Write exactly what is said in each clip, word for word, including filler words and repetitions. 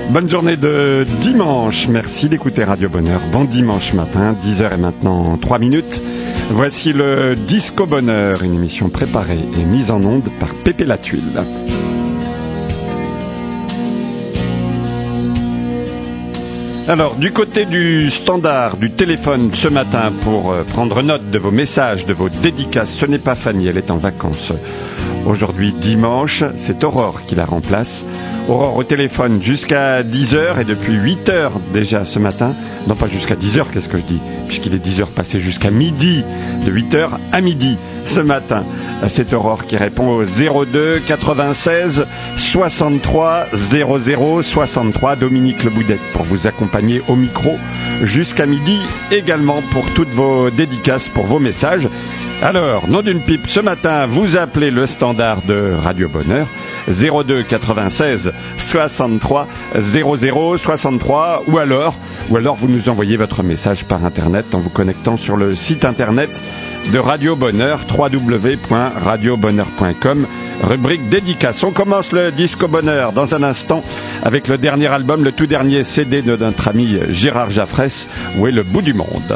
Bonne journée de dimanche, merci d'écouter Radio Bonheur. Bon dimanche matin, dix heures et maintenant trois minutes. Voici le Disco Bonheur, une émission préparée et mise en onde par Pépé la Tuile. Alors, du côté du standard du téléphone ce matin pour euh, prendre note de vos messages, de vos dédicaces, ce n'est pas Fanny, elle est en vacances. Aujourd'hui, dimanche, c'est Aurore qui la remplace. Aurore au téléphone jusqu'à dix heures et depuis huit heures déjà ce matin. Non, pas jusqu'à dix heures, qu'est-ce que je dis ? Puisqu'il est dix heures passé jusqu'à midi, de huit heures à midi ce matin. C'est Aurore qui répond au zéro deux quatre-vingt-seize soixante-trois zéro zéro soixante-trois. Dominique Leboudette pour vous accompagner au micro jusqu'à midi également pour toutes vos dédicaces, pour vos messages. Alors, nom d'une pipe, ce matin, vous appelez le standard de Radio Bonheur, zéro deux quatre-vingt-seize soixante-trois zéro zéro soixante-trois, ou alors, ou alors vous nous envoyez votre message par Internet en vous connectant sur le site Internet de Radio Bonheur, w w w point radio bonheur point com, rubrique dédicace. On commence le Disco Bonheur dans un instant avec le dernier album, le tout dernier C D de notre ami Gérard Jaffrès, Où est le bout du monde.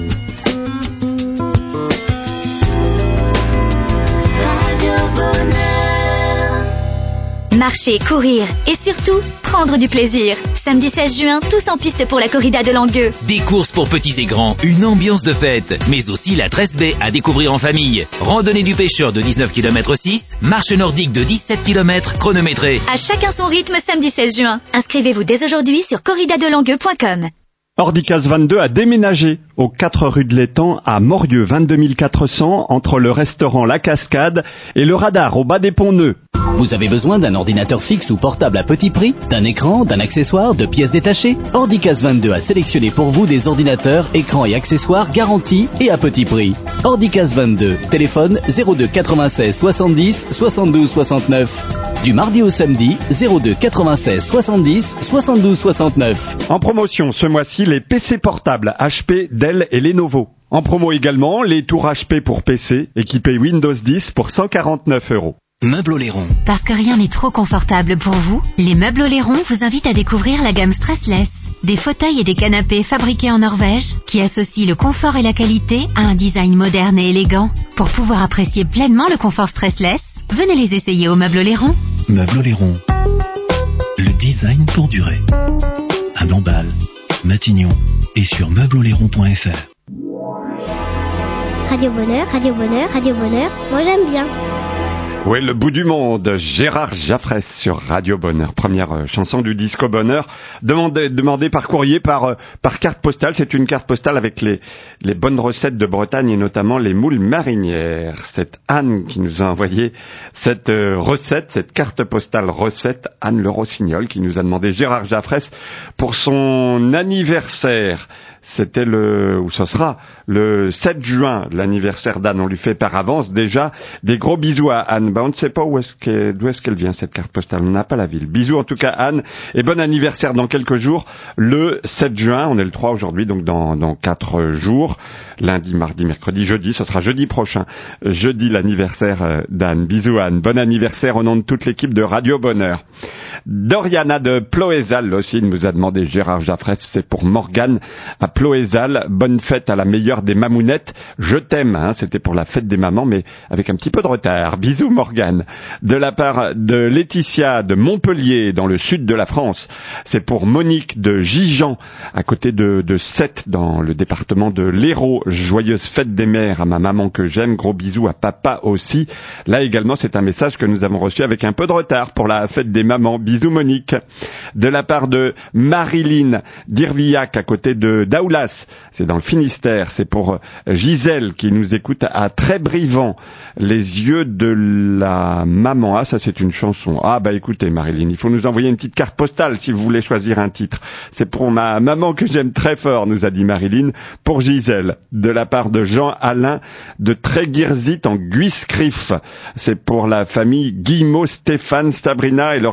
Marcher, courir et surtout prendre du plaisir. Samedi seize juin, tous en piste pour la corrida de Langueux. Des courses pour petits et grands, une ambiance de fête, mais aussi la Tresse Baie à découvrir en famille. Randonnée du pêcheur de dix-neuf virgule six kilomètres, marche nordique de dix-sept kilomètres chronométrée. À chacun son rythme samedi seize juin. Inscrivez-vous dès aujourd'hui sur corrida de langueux point com. Ordicas vingt-deux a déménagé aux quatre rue de l'Étang à Morieux, vingt-deux mille quatre cents, entre le restaurant La Cascade et le radar au bas des Ponts-Neufs. Vous avez besoin d'un ordinateur fixe ou portable à petit prix, d'un écran, d'un accessoire, de pièces détachées ? Ordicas vingt-deux a sélectionné pour vous des ordinateurs, écrans et accessoires garantis et à petit prix. Ordicas vingt-deux, téléphone zéro deux quatre-vingt-seize soixante-dix soixante-douze soixante-neuf. Du mardi au samedi, zéro deux quatre-vingt-seize soixante-dix soixante-douze soixante-neuf. En promotion ce mois-ci, les P C portables H P, Dell et Lenovo. En promo également, les tours H P pour P C, équipés Windows dix pour cent quarante-neuf euros. Meubles Oléron. Parce que rien n'est trop confortable pour vous, les Meubles Oléron vous invitent à découvrir la gamme Stressless. Des fauteuils et des canapés fabriqués en Norvège qui associent le confort et la qualité à un design moderne et élégant. Pour pouvoir apprécier pleinement le confort Stressless, venez les essayer au Meubles Oléron. Meubles Oléron. Le design pour durer. À Lamballe, Matignon et sur meubles oléron point f r. Radio Bonheur, Radio Bonheur, Radio Bonheur, moi j'aime bien. Où est le bout du monde ? Gérard Jaffrès sur Radio Bonheur. Première euh, chanson du Disco Bonheur. Demandée, demandée par courrier, par, euh, par carte postale. C'est une carte postale avec les, les bonnes recettes de Bretagne et notamment les moules marinières. C'est Anne qui nous a envoyé cette euh, recette, cette carte postale recette. Anne Le Rossignol qui nous a demandé Gérard Jaffrès pour son anniversaire. C'était le, ou ce sera le sept juin, l'anniversaire d'Anne. On lui fait par avance déjà des gros bisous à Anne. Ben, on ne sait pas où est-ce qu'elle, d'où est-ce qu'elle vient cette carte postale. On n'a pas la ville. Bisous en tout cas Anne et bon anniversaire dans quelques jours. Le sept juin, on est le trois aujourd'hui, donc dans, dans quatre jours. Lundi, mardi, mercredi, jeudi. Ce sera jeudi prochain. Jeudi l'anniversaire d'Anne. Bisous Anne. Bon anniversaire au nom de toute l'équipe de Radio Bonheur. Doriana de Ploézal aussi nous a demandé Gérard Jaffrès, c'est pour Morgane à Ploézal. Bonne fête à la meilleure des mamounettes. Je t'aime, hein, c'était pour la fête des mamans, mais avec un petit peu de retard. Bisous Morgane. De la part de Laetitia de Montpellier, dans le sud de la France, c'est pour Monique de Gijan, à côté de, de Sète, dans le département de l'Hérault. Joyeuse fête des mères à ma maman que j'aime. Gros bisous à papa aussi. Là également, c'est un message que nous avons reçu avec un peu de retard pour la fête des mamans. Bisous Monique. De la part de Marilyn d'Irvillac à côté de Daoulas, c'est dans le Finistère, c'est pour Gisèle qui nous écoute à Trébrivant. Les yeux de la maman. Ah, ça c'est une chanson. Ah bah écoutez Marilyn, il faut nous envoyer une petite carte postale si vous voulez choisir un titre. C'est pour ma maman que j'aime très fort, nous a dit Marilyn, pour Gisèle. De la part de Jean-Alain de Tréguirzit en Guiscrif. C'est pour la famille Guillemot, Stéphane, Sabrina et leurs enfants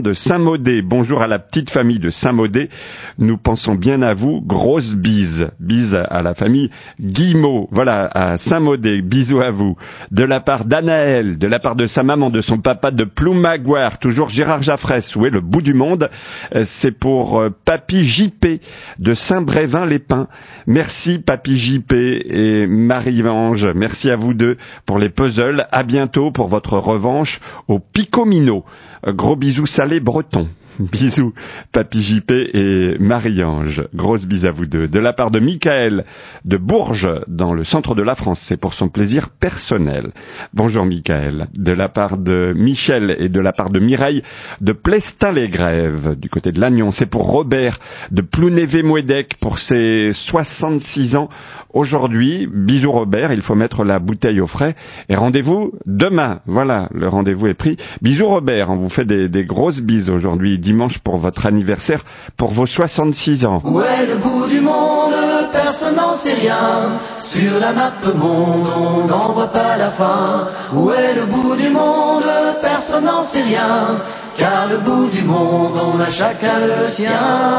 de Saint-Maudé. Bonjour à la petite famille de Saint-Maudé. Nous pensons bien à vous. Grosse bise. Bise à la famille Guillemot. Voilà, à Saint-Maudé. Bisous à vous. De la part d'Anaël, de la part de sa maman, de son papa de Ploumagoire. Toujours Gérard Jaffresse. Où est le bout du monde? C'est pour Papy J P de Saint-Brévin-les-Pins. Merci Papy J P et Marie-Ange. Merci à vous deux pour les puzzles. À bientôt pour votre revanche au Picomino. Gros bisous salés bretons. Bisous, Papy J P et Marie-Ange. Grosse bise à vous deux. De la part de Michael de Bourges, dans le centre de la France. C'est pour son plaisir personnel. Bonjour Michael. De la part de Michel et de la part de Mireille de Plestin-les-Grèves, du côté de Lannion. C'est pour Robert de Plounévé-Mouédec pour ses soixante-six ans. Aujourd'hui, bisous Robert, il faut mettre la bouteille au frais. Et rendez-vous demain. Voilà, le rendez-vous est pris. Bisous Robert, on vous fait des, des grosses bises aujourd'hui, dimanche pour votre anniversaire, pour vos soixante-six ans. Où est le bout du monde? Personne n'en sait rien. Sur la map monde, on n'en voit pas la fin. Où est le bout du monde? Personne n'en sait rien. Car le bout du monde, on a chacun le sien.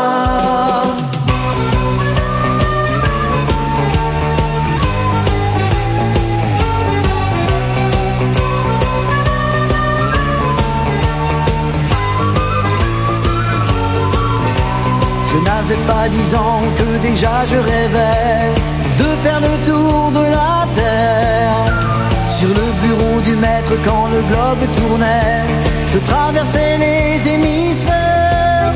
Je n'avais pas dix ans que déjà je rêvais de faire le tour de la terre. Sur le bureau du maître quand le globe tournait, je traversais les hémisphères.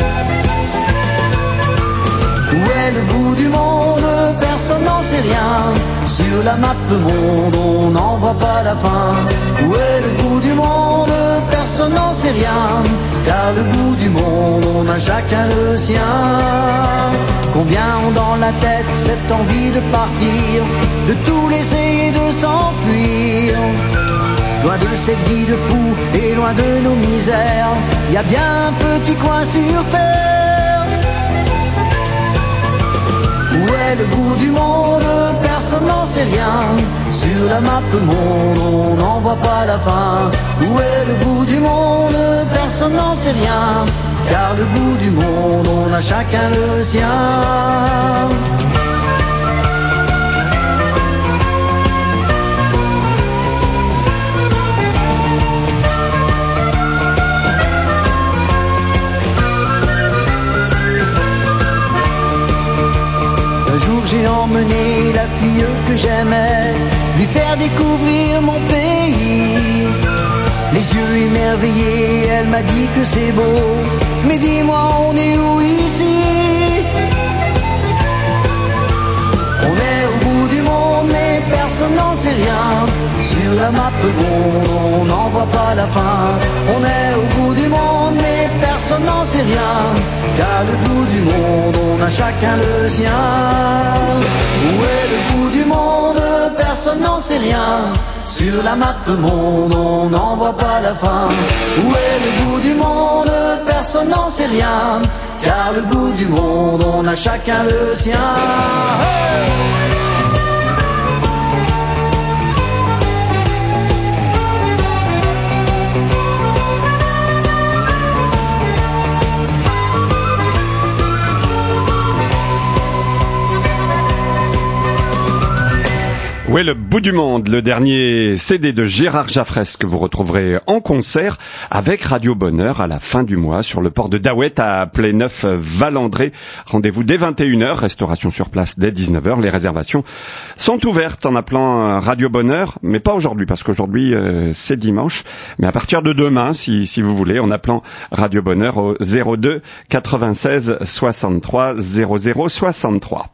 Où est le bout du monde? Personne n'en sait rien. Sur la map monde, on n'en voit pas la fin. Où est le bout du monde? Personne n'en sait rien. Car le bout du monde, on a chacun le sien. Combien ont dans la tête cette envie de partir, de tout laisser et de s'enfuir. Loin de cette vie de fou et loin de nos misères, y a bien un petit coin sur terre. Où est le bout du monde? Personne n'en sait rien. Sur la map monde, on n'en voit pas la fin. Où est le bout du monde? Personne n'en sait rien. Car le bout du monde, on a chacun le sien. Un jour j'ai emmené la fille que j'aimais, lui faire découvrir mon pays. Les yeux émerveillés, elle m'a dit que c'est beau. Mais dis-moi, on est où ici? On est au bout du monde, mais personne n'en sait rien. Sur la map monde, on n'en voit pas la fin. On est au bout du monde, mais personne n'en sait rien. Car le bout du monde, on a chacun le sien. Où est le bout du monde? Personne n'en sait rien. Sur la map monde, on n'en voit pas la fin. Où est le bout du monde? Personne n'en sait rien. Car le bout du monde, on a chacun le sien. Hey! Où est le bout du monde? Le dernier C D de Gérard Jaffresse que vous retrouverez en concert avec Radio Bonheur à la fin du mois sur le port de Daouette à Pléneuf-Valandré. Rendez-vous dès vingt et une heures, restauration sur place dès dix-neuf heures. Les réservations sont ouvertes en appelant Radio Bonheur, mais pas aujourd'hui parce qu'aujourd'hui euh, c'est dimanche, mais à partir de demain si, si vous voulez, en appelant Radio Bonheur au zéro deux quatre-vingt-seize soixante-trois zéro zéro soixante-trois.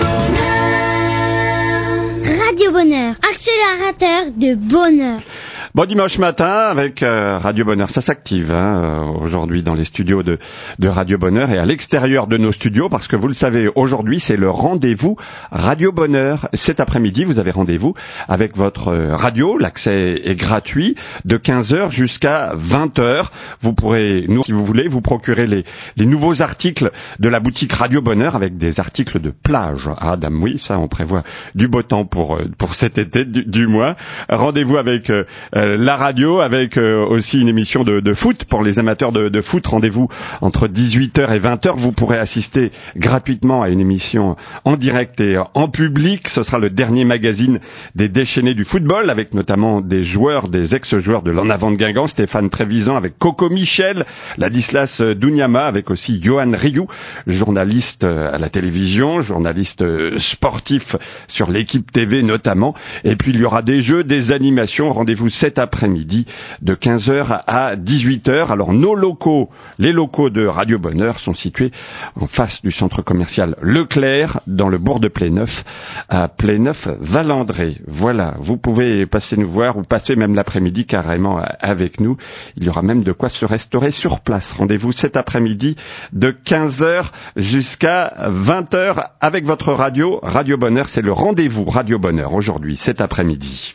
Bonheur, accélérateur de bonheur. Bon dimanche matin avec euh, Radio Bonheur, ça s'active hein, euh, aujourd'hui dans les studios de, de Radio Bonheur et à l'extérieur de nos studios parce que vous le savez, aujourd'hui c'est le rendez-vous Radio Bonheur. Cet après-midi, vous avez rendez-vous avec votre euh, radio, l'accès est gratuit de quinze heures jusqu'à vingt heures. Vous pourrez, nous, si vous voulez, vous procurer les, les nouveaux articles de la boutique Radio Bonheur avec des articles de plage. Ah dame, oui, ça on prévoit du beau temps pour, pour cet été du, du mois. Rendez-vous avec euh, la radio, avec euh, aussi une émission de, de foot pour les amateurs de, de foot. Rendez-vous entre dix-huit heures et vingt heures. Vous pourrez assister gratuitement à une émission en direct et en public. Ce sera le dernier magazine des déchaînés du football, avec notamment des joueurs, des ex-joueurs de l'En Avant de Guingamp, Stéphane Trévisan avec Coco Michel, Ladislas Dunyama avec aussi Johan Rioux, journaliste à la télévision, journaliste sportif sur l'Équipe T V notamment. Et puis il y aura des jeux, des animations. Rendez-vous cet après-midi de quinze heures à dix-huit heures. Alors nos locaux, les locaux de Radio Bonheur sont situés en face du centre commercial Leclerc dans le bourg de Pléneuf à Pléneuf-Valandré. Voilà, vous pouvez passer nous voir ou passer même l'après-midi carrément avec nous. Il y aura même de quoi se restaurer sur place. Rendez-vous cet après-midi de quinze heures jusqu'à vingt heures avec votre radio. Radio Bonheur, c'est le rendez-vous Radio Bonheur aujourd'hui, cet après-midi.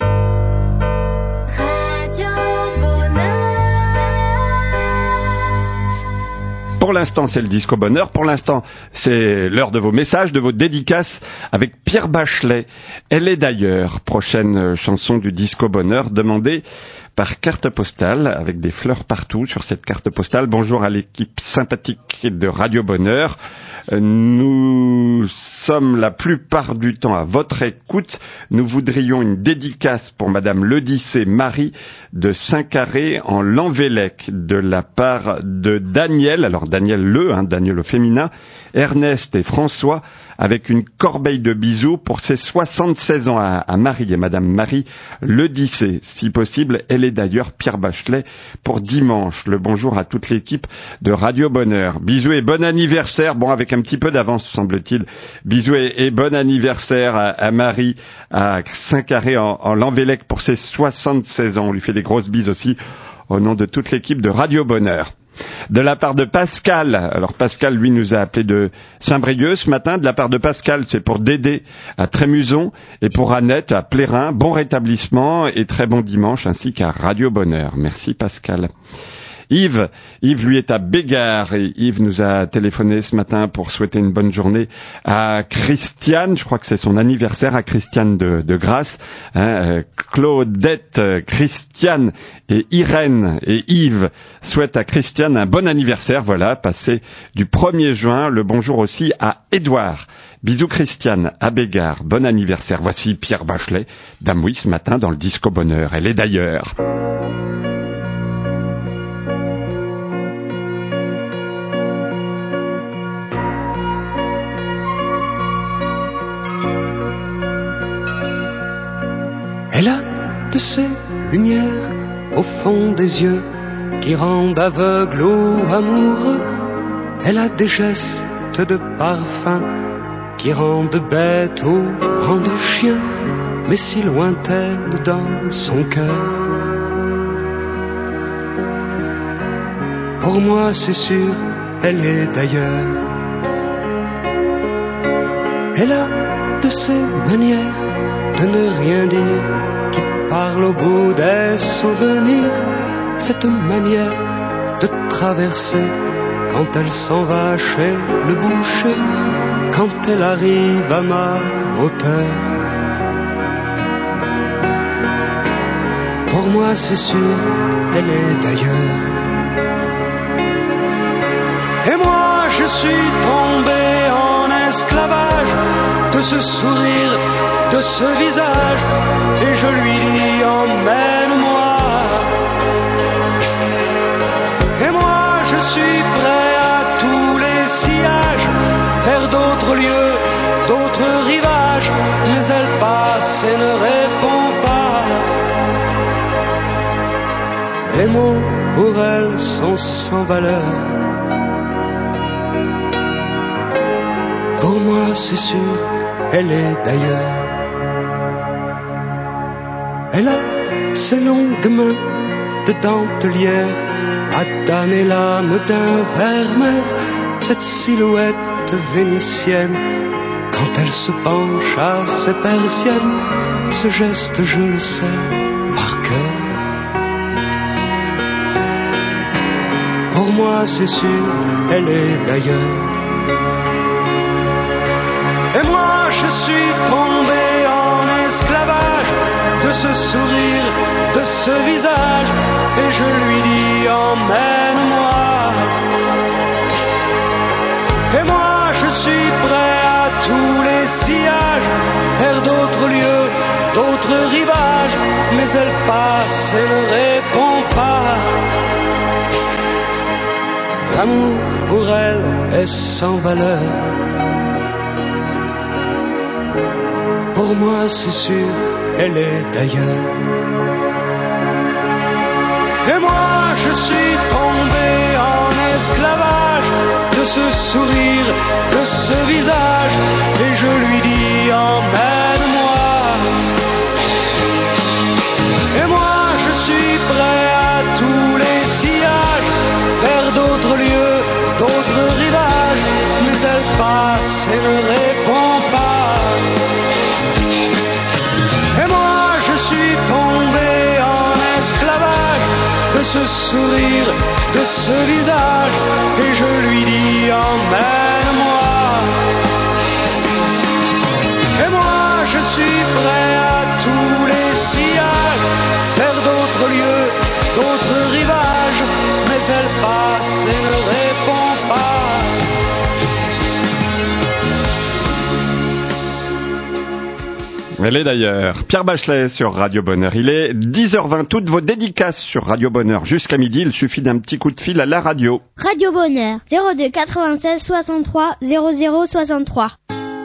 Pour l'instant, c'est le Disco Bonheur. Pour l'instant, c'est l'heure de vos messages, de vos dédicaces avec Pierre Bachelet. Elle est d'ailleurs, prochaine chanson du Disco Bonheur, demandée par carte postale, avec des fleurs partout sur cette carte postale. Bonjour à l'équipe sympathique de Radio Bonheur. Nous sommes la plupart du temps à votre écoute. Nous voudrions une dédicace pour Madame Ledicé Marie de Saint-Carré en Lanvélec de la part de Daniel, alors Daniel Le, hein, Daniel au féminin, Ernest et François, avec une corbeille de bisous pour ses soixante-seize ans à, à Marie et Madame Marie Ledicé. Si possible, elle est d'ailleurs Pierre Bachelet pour dimanche. Le bonjour à toute l'équipe de Radio Bonheur. Bisous et bon anniversaire. Bon, avec un petit peu d'avance, semble-t-il. Bisous et, et bon anniversaire à, à Marie à Saint-Carré en, en Lanvélec pour ses soixante-seize ans. On lui fait des grosses bises aussi au nom de toute l'équipe de Radio Bonheur. De la part de Pascal, alors Pascal lui nous a appelé de Saint-Brieuc ce matin, de la part de Pascal c'est pour Dédé à Trémuson et pour Annette à Plérin, bon rétablissement et très bon dimanche ainsi qu'à Radio Bonheur. Merci Pascal. Yves, Yves lui est à Bégard et Yves nous a téléphoné ce matin pour souhaiter une bonne journée à Christiane, je crois que c'est son anniversaire, à Christiane de, de Grasse, hein, Claudette, Christiane et Irène et Yves souhaitent à Christiane un bon anniversaire, voilà, passé du premier juin, le bonjour aussi à Édouard. Bisous Christiane, à Bégard, bon anniversaire. Voici Pierre Bachelet, dame oui ce matin dans le Disco Bonheur, elle est d'ailleurs. Elle a de ces lumières au fond des yeux qui rendent aveugle ou amoureux. Elle a des gestes de parfum qui rendent bête ou rendent chien, mais si lointaine dans son cœur. Pour moi c'est sûr, elle est d'ailleurs. Elle a de ces manières de ne rien dire qui parle au bout des souvenirs, cette manière de traverser quand elle s'en va chez le boucher, quand elle arrive à ma hauteur. Pour moi c'est sûr, elle est d'ailleurs. Et moi je suis tombé en esclavage de ce sourire, de ce visage, et je lui dis emmène-moi. Et moi je suis prêt à tous les sillages, vers d'autres lieux, d'autres rivages, mais elle passe et ne répond pas. Les mots pour elle sont sans valeur. Pour moi c'est sûr, elle est d'ailleurs. Elle a ses longues mains de dentelière à damner l'âme d'un vermeer, cette silhouette vénitienne, quand elle se penche à ses persiennes, ce geste je le sais par cœur. Pour moi c'est sûr, elle est d'ailleurs. Et moi je suis tombé en esclavage de ce sourire, de ce visage, et je lui dis emmène-moi. Et moi je suis prêt à tous les sillages, vers d'autres lieux, d'autres rivages, mais elle passe et ne répond pas. L'amour pour elle est sans valeur. Pour moi c'est sûr, elle est d'ailleurs. Et moi je suis tombé en esclavage de ce sourire, de ce visage, et je lui dis emmène-moi. Et moi je suis prêt à tous les sillages, vers d'autres lieux, d'autres rivages, mais elle passe et ne répond pas. Et moi je suis tombé en esclavage de ce sourire, de ce visage, et je lui dis emmène-moi. Et moi je suis prêt à tous les sillages, vers d'autres lieux, d'autres rivages, mais elle passe et ne répond pas. Elle est d'ailleurs. Pierre Bachelet sur Radio Bonheur. Il est dix heures vingt. Toutes vos dédicaces sur Radio Bonheur jusqu'à midi. Il suffit d'un petit coup de fil à la radio. Radio Bonheur, zéro deux quatre-vingt-seize soixante-trois zéro zéro soixante-trois.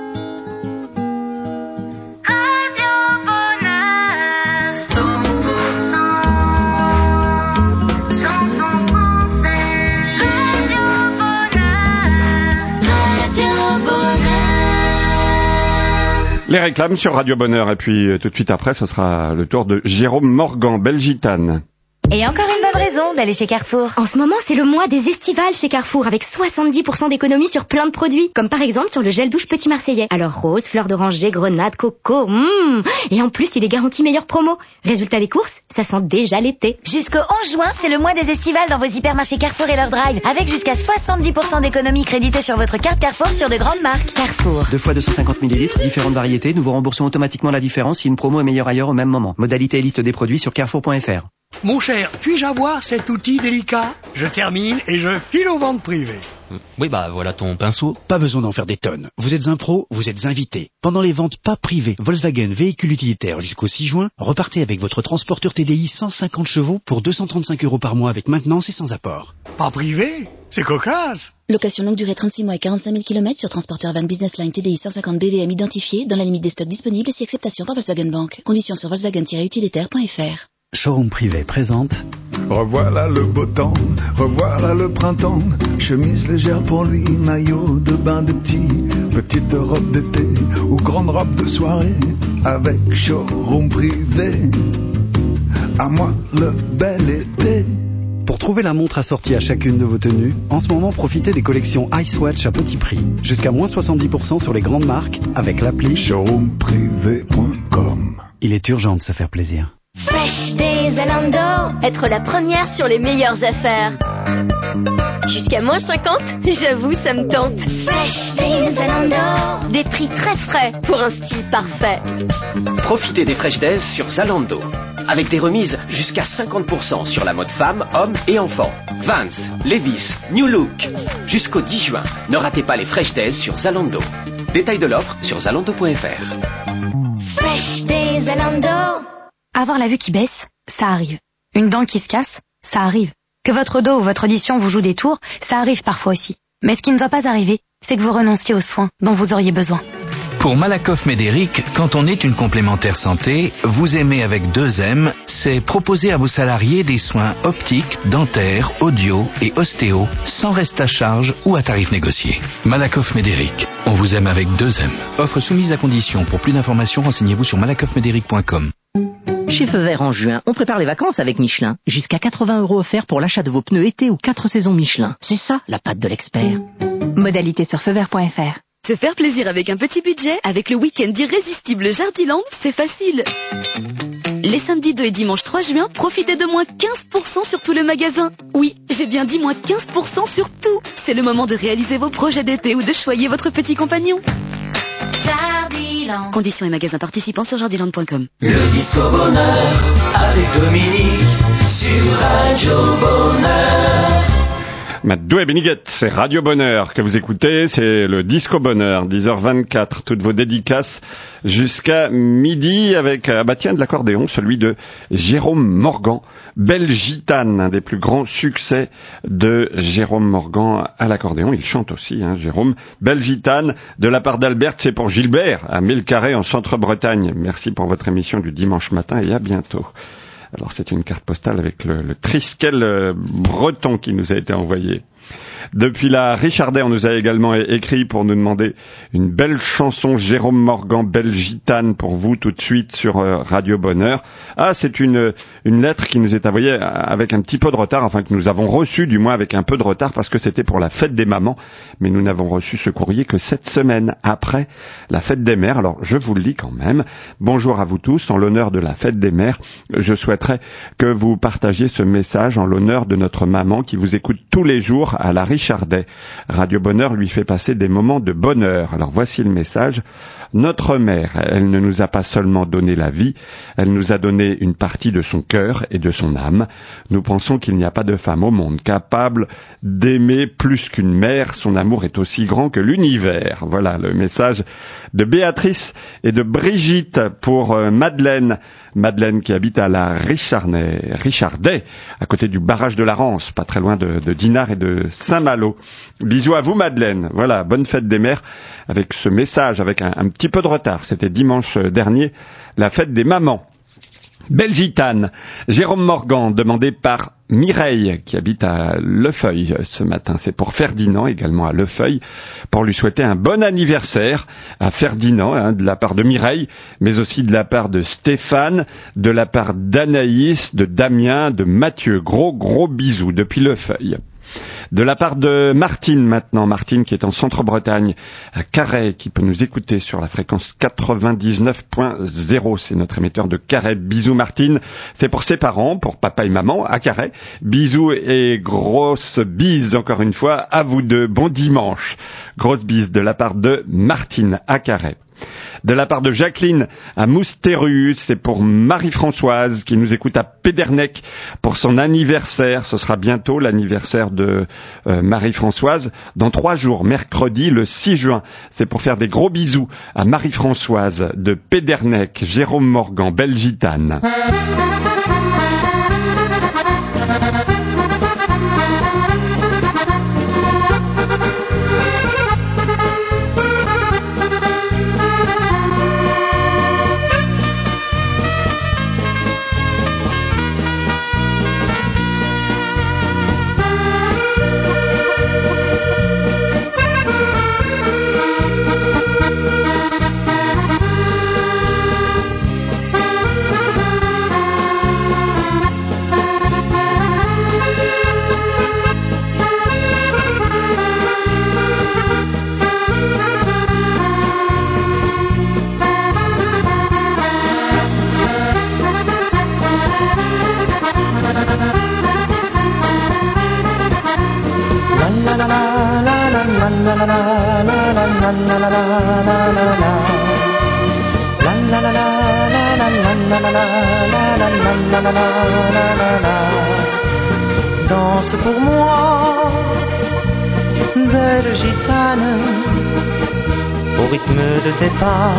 Les réclames sur Radio Bonheur. Et puis tout de suite après, ce sera le tour de Jérôme Morgan, Belgitane. Et encore une bonne raison d'aller chez Carrefour. En ce moment, c'est le mois des estivales chez Carrefour avec soixante-dix pour cent d'économie sur plein de produits. Comme par exemple sur le gel douche Petit Marseillais. Alors rose, fleur d'oranger, grenade, coco, mmh. Et en plus, il est garanti meilleure promo. Résultat des courses, ça sent déjà l'été. Jusqu'au onze juin, c'est le mois des estivales dans vos hypermarchés Carrefour et leur drive. Avec jusqu'à soixante-dix pour cent d'économie créditée sur votre carte Carrefour sur de grandes marques. Carrefour. Deux fois deux cent cinquante millilitres, différentes variétés. Nous vous remboursons automatiquement la différence si une promo est meilleure ailleurs au même moment. Modalité et liste des produits sur carrefour point f r. Mon cher, puis-je avoir cet outil délicat? Je termine et je file aux ventes privées. Oui, bah voilà ton pinceau. Pas besoin d'en faire des tonnes. Vous êtes un pro, vous êtes invité. Pendant les ventes pas privées Volkswagen véhicule utilitaire jusqu'au six juin, repartez avec votre transporteur T D I cent cinquante chevaux pour deux cent trente-cinq euros par mois avec maintenance et sans apport. Pas privé? C'est cocasse. Location longue durée trente-six mois et quarante-cinq mille kilomètres sur transporteur van Business Line T D I cent cinquante B V M identifié dans la limite des stocks disponibles et si acceptation par Volkswagen Bank. Conditions sur volkswagen tiret utilitaire point f r. Showroom privé présente. Revoilà le beau temps, revoilà le printemps. Chemise légère pour lui, maillot de bain de petit. Petite robe d'été ou grande robe de soirée. Avec Showroom privé, à moi le bel été. Pour trouver la montre assortie à chacune de vos tenues, en ce moment profitez des collections Icewatch à petit prix. Jusqu'à moins soixante-dix pour cent sur les grandes marques avec l'appli showroom privé point com. Il est urgent de se faire plaisir. Fresh Days Zalando, être la première sur les meilleures affaires. Jusqu'à moins cinquante, j'avoue, ça me tente. Fresh Days Zalando, des prix très frais pour un style parfait. Profitez des Fresh Days sur Zalando, avec des remises jusqu'à cinquante pour cent sur la mode femme, homme et enfant. Vans, Levi's, New Look. Jusqu'au dix juin, ne ratez pas les Fresh Days sur Zalando. Détail de l'offre sur zalando point f r. Fresh Days Zalando. Avoir la vue qui baisse, ça arrive. Une dent qui se casse, ça arrive. Que votre dos ou votre audition vous joue des tours, ça arrive parfois aussi. Mais ce qui ne doit pas arriver, c'est que vous renonciez aux soins dont vous auriez besoin. Pour Malakoff Médéric, quand on est une complémentaire santé, vous aimez avec deux M, c'est proposer à vos salariés des soins optiques, dentaires, audio et ostéo, sans reste à charge ou à tarif négocié. Malakoff Médéric, on vous aime avec deux M. Offre soumise à condition. Pour plus d'informations, renseignez-vous sur malakoff médéric point com. Chez Feu Vert en juin, on prépare les vacances avec Michelin. Jusqu'à quatre-vingts euros offerts pour l'achat de vos pneus été ou quatre saisons Michelin. C'est ça, la patte de l'expert. Modalité sur feu vert point f r. Se faire plaisir avec un petit budget, avec le week-end irrésistible Jardiland, c'est facile. Les samedis deux et dimanche trois juin, profitez de moins quinze pour cent sur tout le magasin. Oui, j'ai bien dit moins quinze pour cent sur tout. C'est le moment de réaliser vos projets d'été ou de choyer votre petit compagnon. Jardiland. Conditions et magasins participants sur jardiland point com. Le disco bonheur avec Dominique sur Radio Bonheur. Madou et Beniguet, c'est Radio Bonheur que vous écoutez, c'est le Disco Bonheur, dix heures vingt-quatre, toutes vos dédicaces jusqu'à midi avec, ah bah tiens, de l'accordéon, celui de Jérôme Morgan, Belle Gitane, un des plus grands succès de Jérôme Morgan à l'accordéon, il chante aussi, hein, Jérôme, Belle Gitane, de la part d'Albert, c'est pour Gilbert, à Mille-Carré en Centre-Bretagne. Merci pour votre émission du dimanche matin et à bientôt. Alors c'est une carte postale avec le, le triskel breton qui nous a été envoyé. Depuis la Richardet, on nous a également écrit pour nous demander une belle chanson Jérôme Morgan, Belle Gitane pour vous tout de suite sur Radio Bonheur. Ah, c'est une une lettre qui nous est envoyée avec un petit peu de retard, enfin que nous avons reçu du moins avec un peu de retard parce que c'était pour la fête des mamans, mais nous n'avons reçu ce courrier que cette semaine après la fête des mères. Alors je vous le lis quand même. Bonjour à vous tous, en l'honneur de la fête des mères, je souhaiterais que vous partagiez ce message en l'honneur de notre maman qui vous écoute tous les jours à la Richardet. Radio Bonheur lui fait passer des moments de bonheur. Alors voici le message. Notre mère, elle ne nous a pas seulement donné la vie, elle nous a donné une partie de son cœur et de son âme. Nous pensons qu'il n'y a pas de femme au monde capable d'aimer plus qu'une mère. Son amour est aussi grand que l'univers. Voilà le message de Béatrice et de Brigitte pour euh, Madeleine. Madeleine qui habite à la Richardet, Richardet, à côté du barrage de la Rance, pas très loin de, de Dinard et de Saint-Malo. Bisous à vous Madeleine. Voilà, bonne fête des mères avec ce message, avec un, un petit peu de retard. C'était dimanche dernier, la fête des mamans. Belle Gitane, Jérôme Morgan, demandé par Mireille, qui habite à Lefeuille ce matin. C'est pour Ferdinand, également à Lefeuille, pour lui souhaiter un bon anniversaire à Ferdinand, hein, de la part de Mireille, mais aussi de la part de Stéphane, de la part d'Anaïs, de Damien, de Mathieu. Gros, gros bisous depuis Lefeuille. De la part de Martine maintenant, Martine qui est en Centre-Bretagne, à Carhaix, qui peut nous écouter sur la fréquence quatre-vingt-dix-neuf point zéro, c'est notre émetteur de Carhaix. Bisous Martine, c'est pour ses parents, pour papa et maman, à Carhaix. Bisous et grosses bises encore une fois à vous deux, bon dimanche. Grosse bise de la part de Martine à Carhaix. De la part de Jacqueline à Moustérus, c'est pour Marie-Françoise qui nous écoute à Pédernec pour son anniversaire. Ce sera bientôt l'anniversaire de euh, Marie-Françoise. Dans trois jours, mercredi le six juin. C'est pour faire des gros bisous à Marie-Françoise de Pédernec, Jérôme Morgan, Belle Gitane. Danse pour moi, belle gitane, au rythme de tes pas,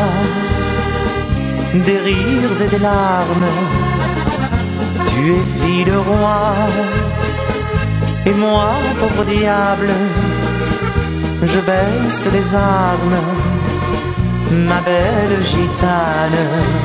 des rires et des larmes. Tu es fille de roi, et moi, pauvre diable, je baisse les armes, ma belle gitane.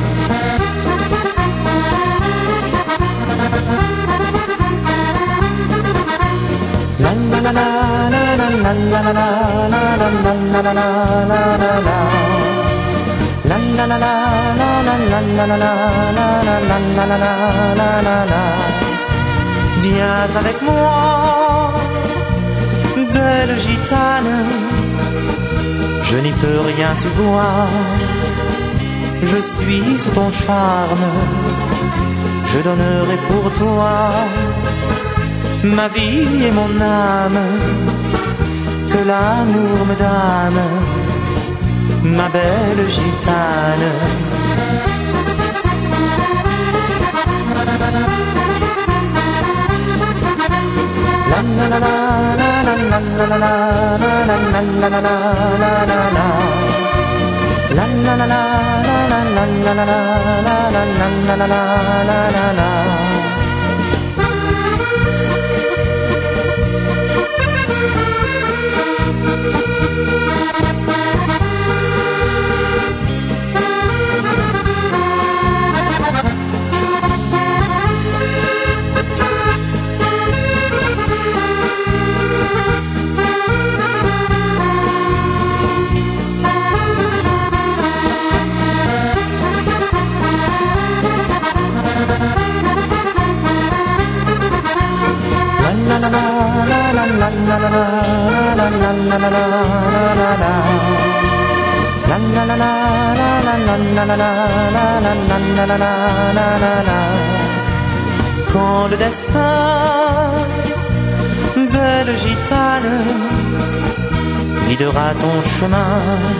La la la la la la la la la la la la la la la la la la la la la la la la la la la la la la la. Viens avec moi, belle gitane, je n'y peux rien, tu vois. Je suis sous ton charme, je donnerai pour toi ma vie et mon âme, que l'amour me donne, ma belle gitane. La la la la la la la la la la la la la la la la. La la la la la la la la la la la la la la la. Quand le destin, belle gitane, guidera ton chemin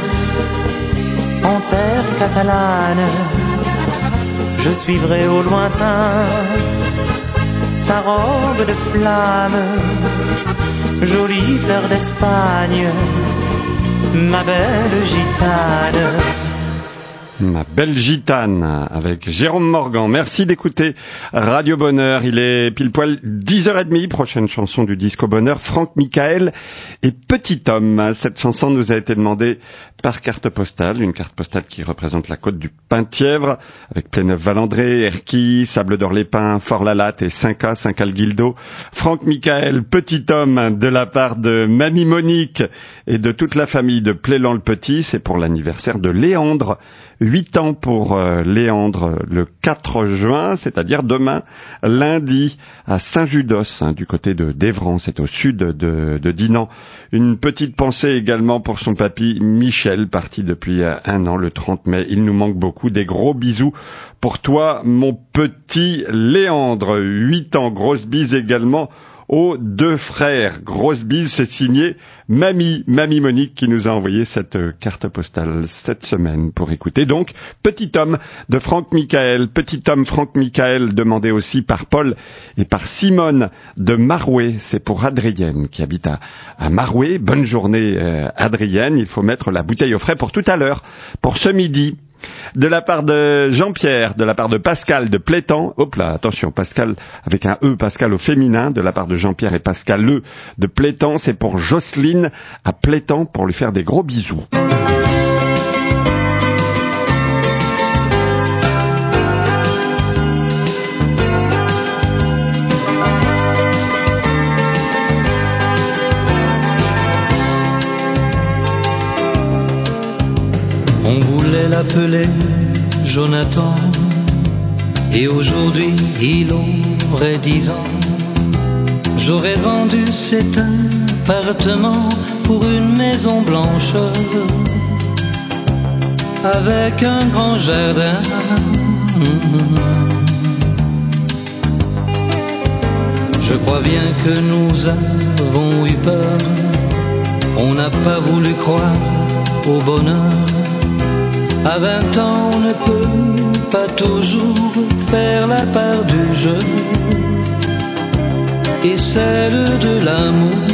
en terre catalane, je suivrai au lointain ta robe de flamme, jolie fleur d'Espagne, ma belle gitane. Ma belle gitane avec Jérôme Morgan. Merci d'écouter Radio Bonheur. Il est pile poil dix heures trente. Prochaine chanson du Disco Bonheur, Franck Michael et Petit Homme. Cette chanson nous a été demandée par carte postale, une carte postale qui représente la côte du Penthièvre avec Pléneuf-Valandré, Erquy, Sable d'Or-les-Pins, Fort-la-Latte et Cinca, Cincal-Guildo. Franck Michael, Petit Homme, de la part de Mamie Monique et de toute la famille de Plélan-le-Petit. C'est pour l'anniversaire de Léandre. Huit ans pour euh, Léandre le quatre juin, c'est-à-dire demain, lundi, à Saint-Judos, hein, du côté de d'Évran, c'est au sud de, de Dinan. Une petite pensée également pour son papy Michel, parti depuis un an, le trente mai. Il nous manque beaucoup. Des gros bisous pour toi, mon petit Léandre. Huit ans, grosse bise également aux deux frères. Grosse bise, c'est signé Mamie, Mamie Monique qui nous a envoyé cette carte postale cette semaine pour écouter. Donc, Petit Homme de Franck Michael. Petit Homme Franck Michael, demandé aussi par Paul et par Simone de Marouet. C'est pour Adrienne qui habite à, à Marouet. Bonne journée euh, Adrienne. Il faut mettre la bouteille au frais pour tout à l'heure, pour ce midi. De la part de Jean-Pierre, de la part de Pascal de Plétan, hop là, attention, Pascal avec un E, Pascal au féminin, de la part de Jean-Pierre et Pascal Le de Plétan, c'est pour Jocelyne à Plétan pour lui faire des gros bisous. L'appeler Jonathan, et aujourd'hui il aurait dix ans. J'aurais vendu cet appartement pour une maison blanche avec un grand jardin. Je crois bien que nous avons eu peur, on n'a pas voulu croire au bonheur. À vingt ans, on ne peut pas toujours faire la part du jeu et celle de l'amour.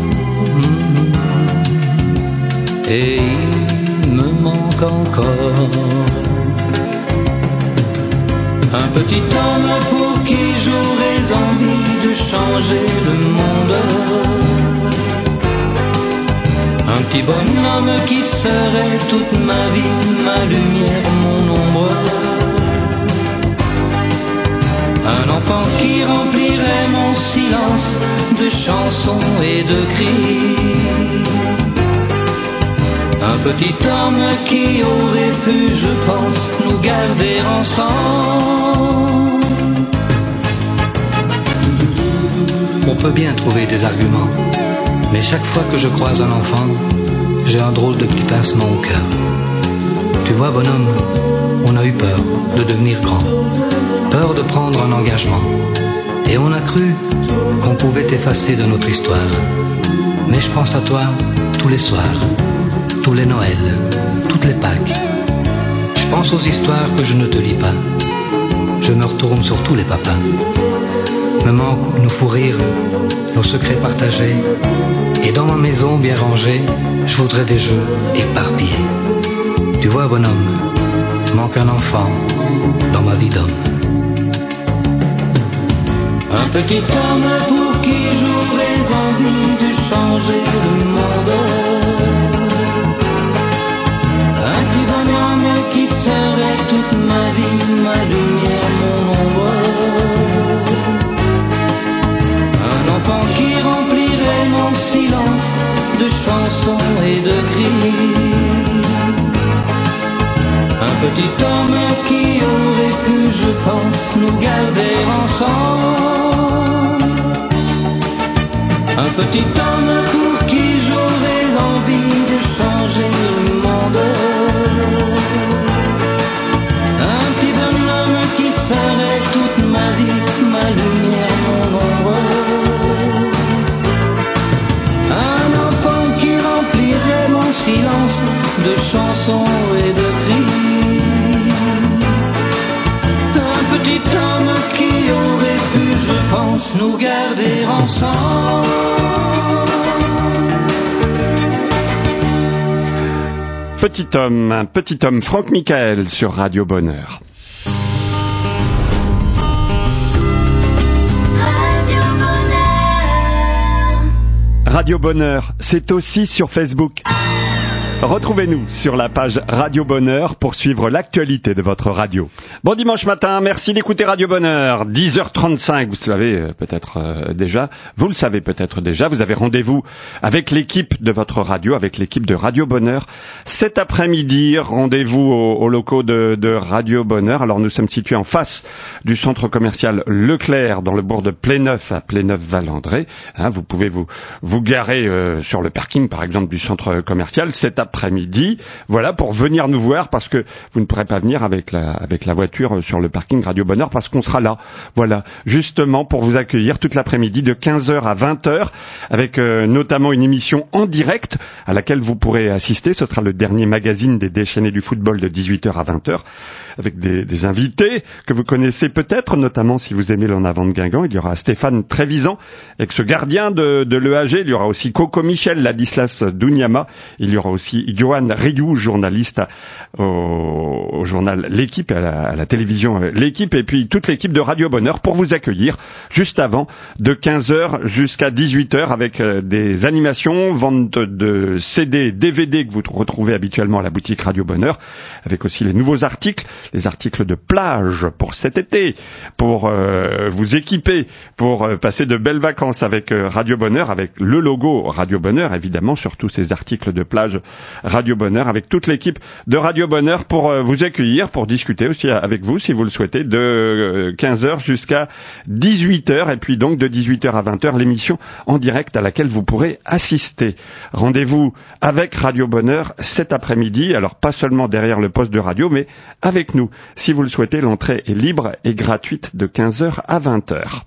Et il me manque encore un petit homme pour qui j'aurais envie de changer le monde. Un petit bonhomme qui serait toute ma vie, ma lumière, mon ombre. Un enfant qui remplirait mon silence de chansons et de cris. Un petit homme qui aurait pu, je pense, nous garder ensemble. On peut bien trouver des arguments, mais chaque fois que je croise un enfant, j'ai un drôle de petit pincement au cœur. Tu vois, bonhomme, on a eu peur de devenir grand, peur de prendre un engagement, et on a cru qu'on pouvait effacer de notre histoire. Mais je pense à toi tous les soirs, tous les Noëls, toutes les Pâques. Je pense aux histoires que je ne te lis pas. Je me retourne sur tous les papas. Me manquent nos fous rires, nos secrets partagés. Et dans ma maison bien rangée, je voudrais des jeux éparpillés. Tu vois, bonhomme, manque un enfant dans ma vie d'homme. Un petit homme pour qui j'aurais envie de changer le monde. Un petit bonhomme qui serait toute ma vie, ma lumière, mon ombre. Un enfant qui remplirait mon silence de chansons et de cris. Un petit homme qui aurait pu, je pense, nous garder ensemble. Un petit homme pour qui j'aurais envie de changer le monde. Un petit bonhomme qui serait toute ma vie, ma lumière, mon ombre. Un enfant qui remplirait mon silence de chansons et de cris. Un petit homme qui aurait pu, je pense, nous garder ensemble. Petit homme, un petit homme, Franck Michael sur Radio Bonheur. Radio Bonheur, c'est aussi sur Facebook. Retrouvez-nous sur la page Radio Bonheur pour suivre l'actualité de votre radio. Bon dimanche matin, merci d'écouter Radio Bonheur. dix heures trente-cinq, vous savez euh, peut-être euh, déjà, vous le savez peut-être déjà, vous avez rendez-vous avec l'équipe de votre radio, avec l'équipe de Radio Bonheur. Cet après-midi, rendez-vous aux, aux locaux de, de Radio Bonheur. Alors nous sommes situés en face du centre commercial Leclerc, dans le bourg de Pléneuf, à Pléneuf-Valandré. Hein, vous pouvez vous, vous garer euh, sur le parking, par exemple, du centre commercial. Cet après-midi, voilà, pour venir nous voir, parce que vous ne pourrez pas venir avec la, avec la voiture sur le parking Radio Bonheur, parce qu'on sera là, voilà, justement pour vous accueillir toute l'après-midi de quinze heures à vingt heures, avec euh, notamment une émission en direct à laquelle vous pourrez assister. Ce sera le dernier magazine des déchaînés du football de dix-huit heures à vingt heures, avec des, des invités que vous connaissez peut-être, notamment si vous aimez l'En Avant de Guingamp. Il y aura Stéphane Trévisan, ex-gardien de, de l'E A G. Il y aura aussi Coco Michel, Ladislas Dunyama. Il y aura aussi Johan Rioux, journaliste au, au journal L'Équipe, à la, à la télévision L'Équipe, et puis toute l'équipe de Radio Bonheur pour vous accueillir juste avant, de quinze heures jusqu'à dix-huit heures, avec euh, des animations, vente de, de C D, D V D que vous retrouvez habituellement à la boutique Radio Bonheur, avec aussi les nouveaux articles, les articles de plage pour cet été, pour euh, vous équiper, pour euh, passer de belles vacances avec euh, Radio Bonheur, avec le logo Radio Bonheur, évidemment, sur tous ces articles de plage Radio Bonheur, avec toute l'équipe de Radio Bonheur pour euh, vous accueillir, pour discuter aussi avec vous, si vous le souhaitez, de euh, quinze heures jusqu'à dix-huit heures, et puis donc de dix-huit heures à vingt heures, l'émission en direct à laquelle vous pourrez assister. Rendez-vous avec Radio Bonheur cet après-midi, alors pas seulement derrière le poste de radio, mais avec nous. Si vous le souhaitez, l'entrée est libre et gratuite de quinze heures à vingt heures.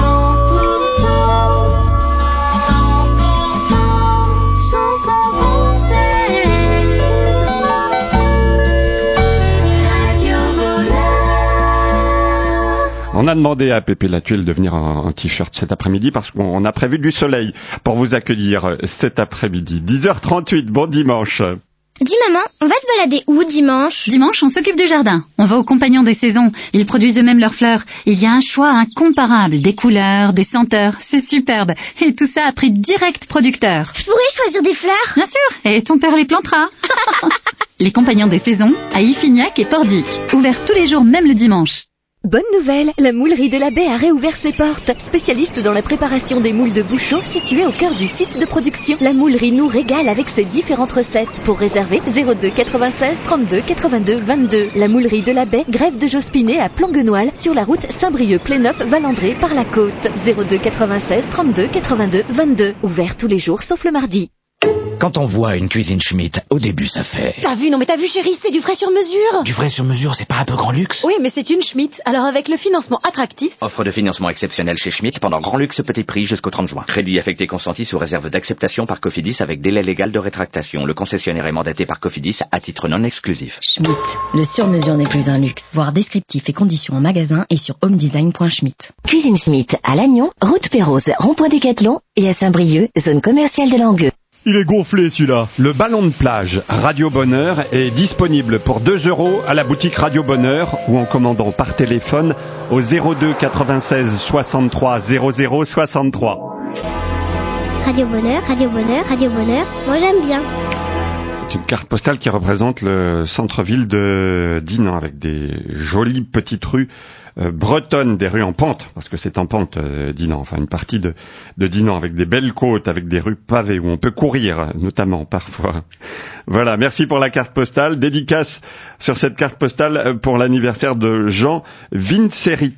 On a demandé à Pépé Latuile de venir en, en t-shirt cet après-midi parce qu'on a prévu du soleil pour vous accueillir cet après-midi. dix heures trente-huit, bon dimanche. Dis maman, on va se balader où dimanche? Dimanche, on s'occupe du jardin. On va aux compagnons des saisons. Ils produisent eux-mêmes leurs fleurs. Il y a un choix incomparable, des couleurs, des senteurs. C'est superbe. Et tout ça à prix direct producteur. Je pourrais choisir des fleurs? Bien sûr. Et ton père les plantera. Les compagnons des saisons, à Iffignac et Pordic. Ouverts tous les jours, même le dimanche. Bonne nouvelle, la moulerie de la Baie a réouvert ses portes. Spécialiste dans la préparation des moules de bouchon, située au cœur du site de production, la moulerie nous régale avec ses différentes recettes. Pour réserver, zéro deux quatre-vingt-seize trente-deux quatre-vingt-deux vingt-deux. La moulerie de la Baie, grève de Jospinay à Planguenoil, sur la route Saint-Brieuc-Pléneuf-Valandré par la côte. zéro deux quatre-vingt-seize trente-deux quatre-vingt-deux vingt-deux. Ouvert tous les jours sauf le mardi. Quand on voit une cuisine Schmitt, au début ça fait... T'as vu, non mais t'as vu chérie, c'est du frais sur mesure. Du frais sur mesure, c'est pas un peu grand luxe? Oui, mais c'est une Schmitt, alors avec le financement attractif... Offre de financement exceptionnelle chez Schmitt pendant grand luxe petit prix jusqu'au trente juin. Crédit affecté consenti sous réserve d'acceptation par Cofidis avec délai légal de rétractation. Le concessionnaire est mandaté par Cofidis à titre non exclusif. Schmitt, le sur-mesure n'est plus un luxe. Voir descriptif et conditions en magasin et sur homedesign point schmitt. Cuisine Schmitt à Lannion, route Pérouse, rond-point Décathlon et à Saint-Brieuc, zone commerciale de Langueux. Il est gonflé celui-là. Le ballon de plage Radio Bonheur est disponible pour deux euros à la boutique Radio Bonheur ou en commandant par téléphone au zéro deux quatre-vingt-seize soixante-trois zéro zéro soixante-trois. Radio Bonheur, Radio Bonheur, Radio Bonheur, moi j'aime bien. C'est une carte postale qui représente le centre-ville de Dinan avec des jolies petites rues Euh, bretonne, des rues en pente, parce que c'est en pente euh, Dinan, enfin une partie de, de Dinan avec des belles côtes, avec des rues pavées où on peut courir, notamment parfois. Voilà, merci pour la carte postale. Dédicace sur cette carte postale pour l'anniversaire de Jean Vincerit.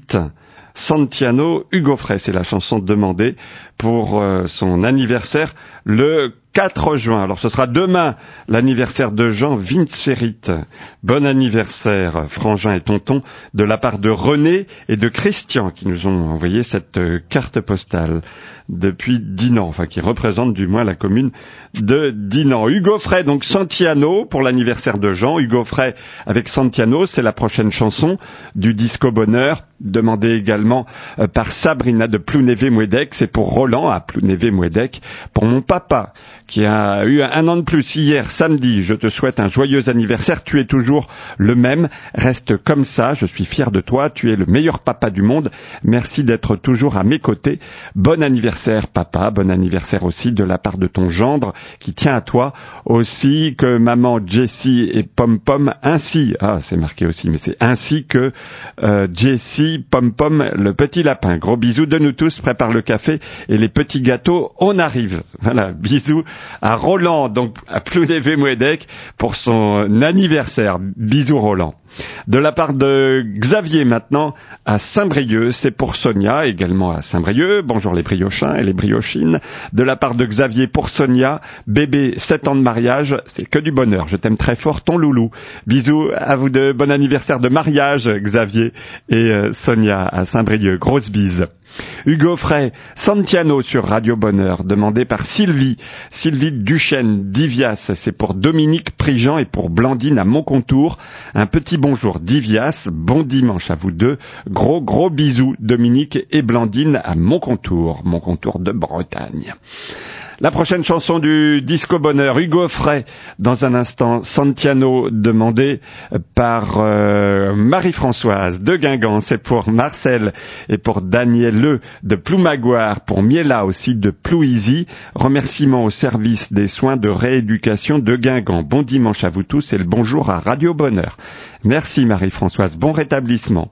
Santiano Hugo Frey, c'est la chanson demandée pour euh, son anniversaire le quatre juin. Alors ce sera demain l'anniversaire de Jean Vincerit. Bon anniversaire frangin et tonton de la part de René et de Christian qui nous ont envoyé cette euh, carte postale depuis Dinan, enfin qui représente du moins la commune de Dinan. Hugo Frey, donc Santiano pour l'anniversaire de Jean. Hugo Frey avec Santiano, c'est la prochaine chanson du Disco Bonheur, demandée également euh, par Sabrina de Plounévé-Mouédec. C'est pour Roland à Plounévé-Mouédec, pour mon papa qui a eu un an de plus hier samedi. Je te souhaite un joyeux anniversaire, tu es toujours le même, reste comme ça, je suis fier de toi, tu es le meilleur papa du monde, merci d'être toujours à mes côtés. Bon anniversaire papa, bon anniversaire aussi de la part de ton gendre qui tient à toi, aussi que maman Jessie et Pom Pom, ainsi, ah c'est marqué aussi, mais c'est ainsi que euh, Jessie, Pom Pom, le petit lapin. Gros bisous de nous tous, prépare le café et les petits gâteaux, on arrive. Voilà, bisous à Roland, donc à Plounévé-Mouédec pour son anniversaire. Bisous Roland. De la part de Xavier maintenant à Saint-Brieuc, c'est pour Sonia, également à Saint-Brieuc. Bonjour les briochins et les briochines. De la part de Xavier pour Sonia, bébé sept ans de mariage, c'est que du bonheur. Je t'aime très fort, ton loulou. Bisous à vous deux, bon anniversaire de mariage Xavier et euh, Sonia à Saint-Brieuc. Grosse bise. Hugo Frey, Santiano sur Radio Bonheur, demandé par Sylvie. Sylvie Duchesne d'Ivias, c'est pour Dominique Prigent et pour Blandine à Moncontour. Un petit bonjour d'Ivias, bon dimanche à vous deux. Gros gros bisous Dominique et Blandine à Moncontour, Moncontour de Bretagne. La prochaine chanson du Disco Bonheur, Hugo Frey, dans un instant, Santiano, demandé par euh, Marie-Françoise de Guingamp, c'est pour Marcel et pour Daniel Le de Ploumagoire, pour Miela aussi de Plouisy. Remerciements au service des soins de rééducation de Guingamp. Bon dimanche à vous tous et le bonjour à Radio Bonheur. Merci Marie-Françoise, bon rétablissement.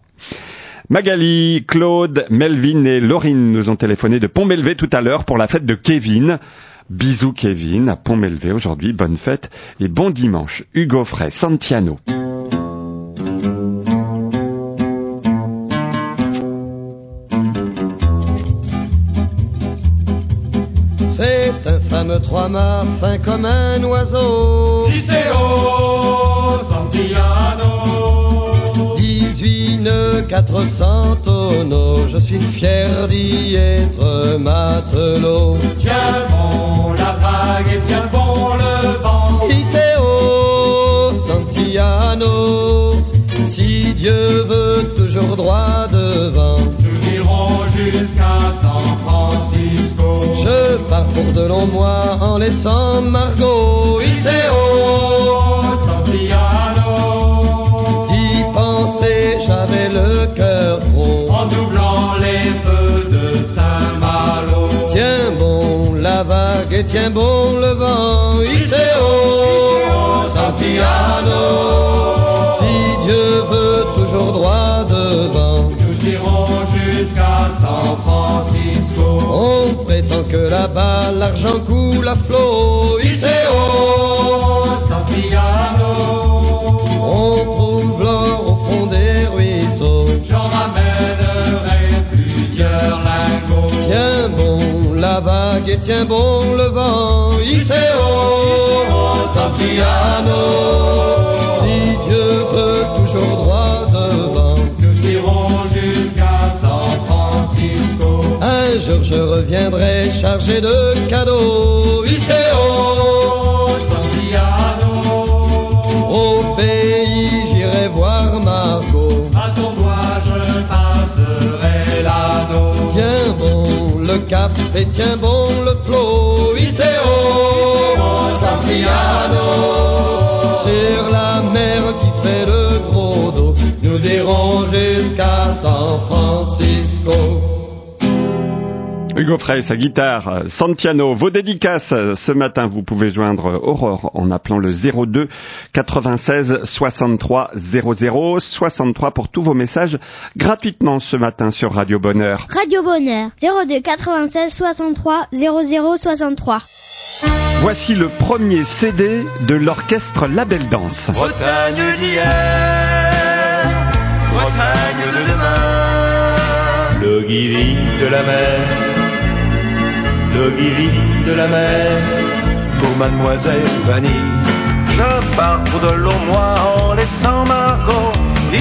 Magali, Claude, Melvin et Laurine nous ont téléphoné de Pont-Mélevé tout à l'heure pour la fête de Kevin. Bisous Kevin à Pont-Mélevé aujourd'hui, bonne fête et bon dimanche. Hugo Frey, Santiano. C'est un fameux trois-mâts fin comme un oiseau. Iseo Santiano. dix-huit nœuds, quatre cents tonneaux, je suis fier d'y être matelot. Tiens bon la vague et tiens bon le vent. Iseo Santiano. Si Dieu veut toujours droit devant, nous irons jusqu'à San Francisco. Je pars pour de longs mois en laissant Margot. Iseo Santiano. D'y penser j'avais le cœur gros, en doublant les feux de Saint-Malo. Tiens bon la vague et tiens bon le vent. Iseo Santiano. Si Dieu veut toujours droit devant, l'argent coule à flot, Iseo, Santillano. On trouve l'or au fond des ruisseaux. J'en ramènerai plusieurs lingots. Tiens bon la vague et tiens bon le vent, Iseo, Santillano. Si Dieu veut toujours droit devant, nous irons jusqu'à San Francisco. Un jour je reviendrai chargé de cadeaux, Iseo, Santillano. Au pays j'irai voir Margot, à son doigt je pincerai l'anneau. Tiens bon le cap et tiens bon le flot, Iseo, Santillano. Sur la mer qui fait le gros dos, nous irons jusqu'à San Francisco. Hugo Frey, sa guitare, Santiano. Vos dédicaces, ce matin, vous pouvez joindre Aurore en appelant le zéro deux quatre-vingt-seize soixante-trois zéro zéro soixante-trois pour tous vos messages gratuitement ce matin sur Radio Bonheur. Radio Bonheur, zéro deux quatre-vingt-seize soixante-trois zéro zéro soixante-trois. Voici le premier C D de l'orchestre La Belle Danse. Bretagne d'hier, Bretagne de demain, le guiri de la mer, le guiri de la mer, pour Mademoiselle Vanille. Je pars pour de l'eau moi en laissant Margot,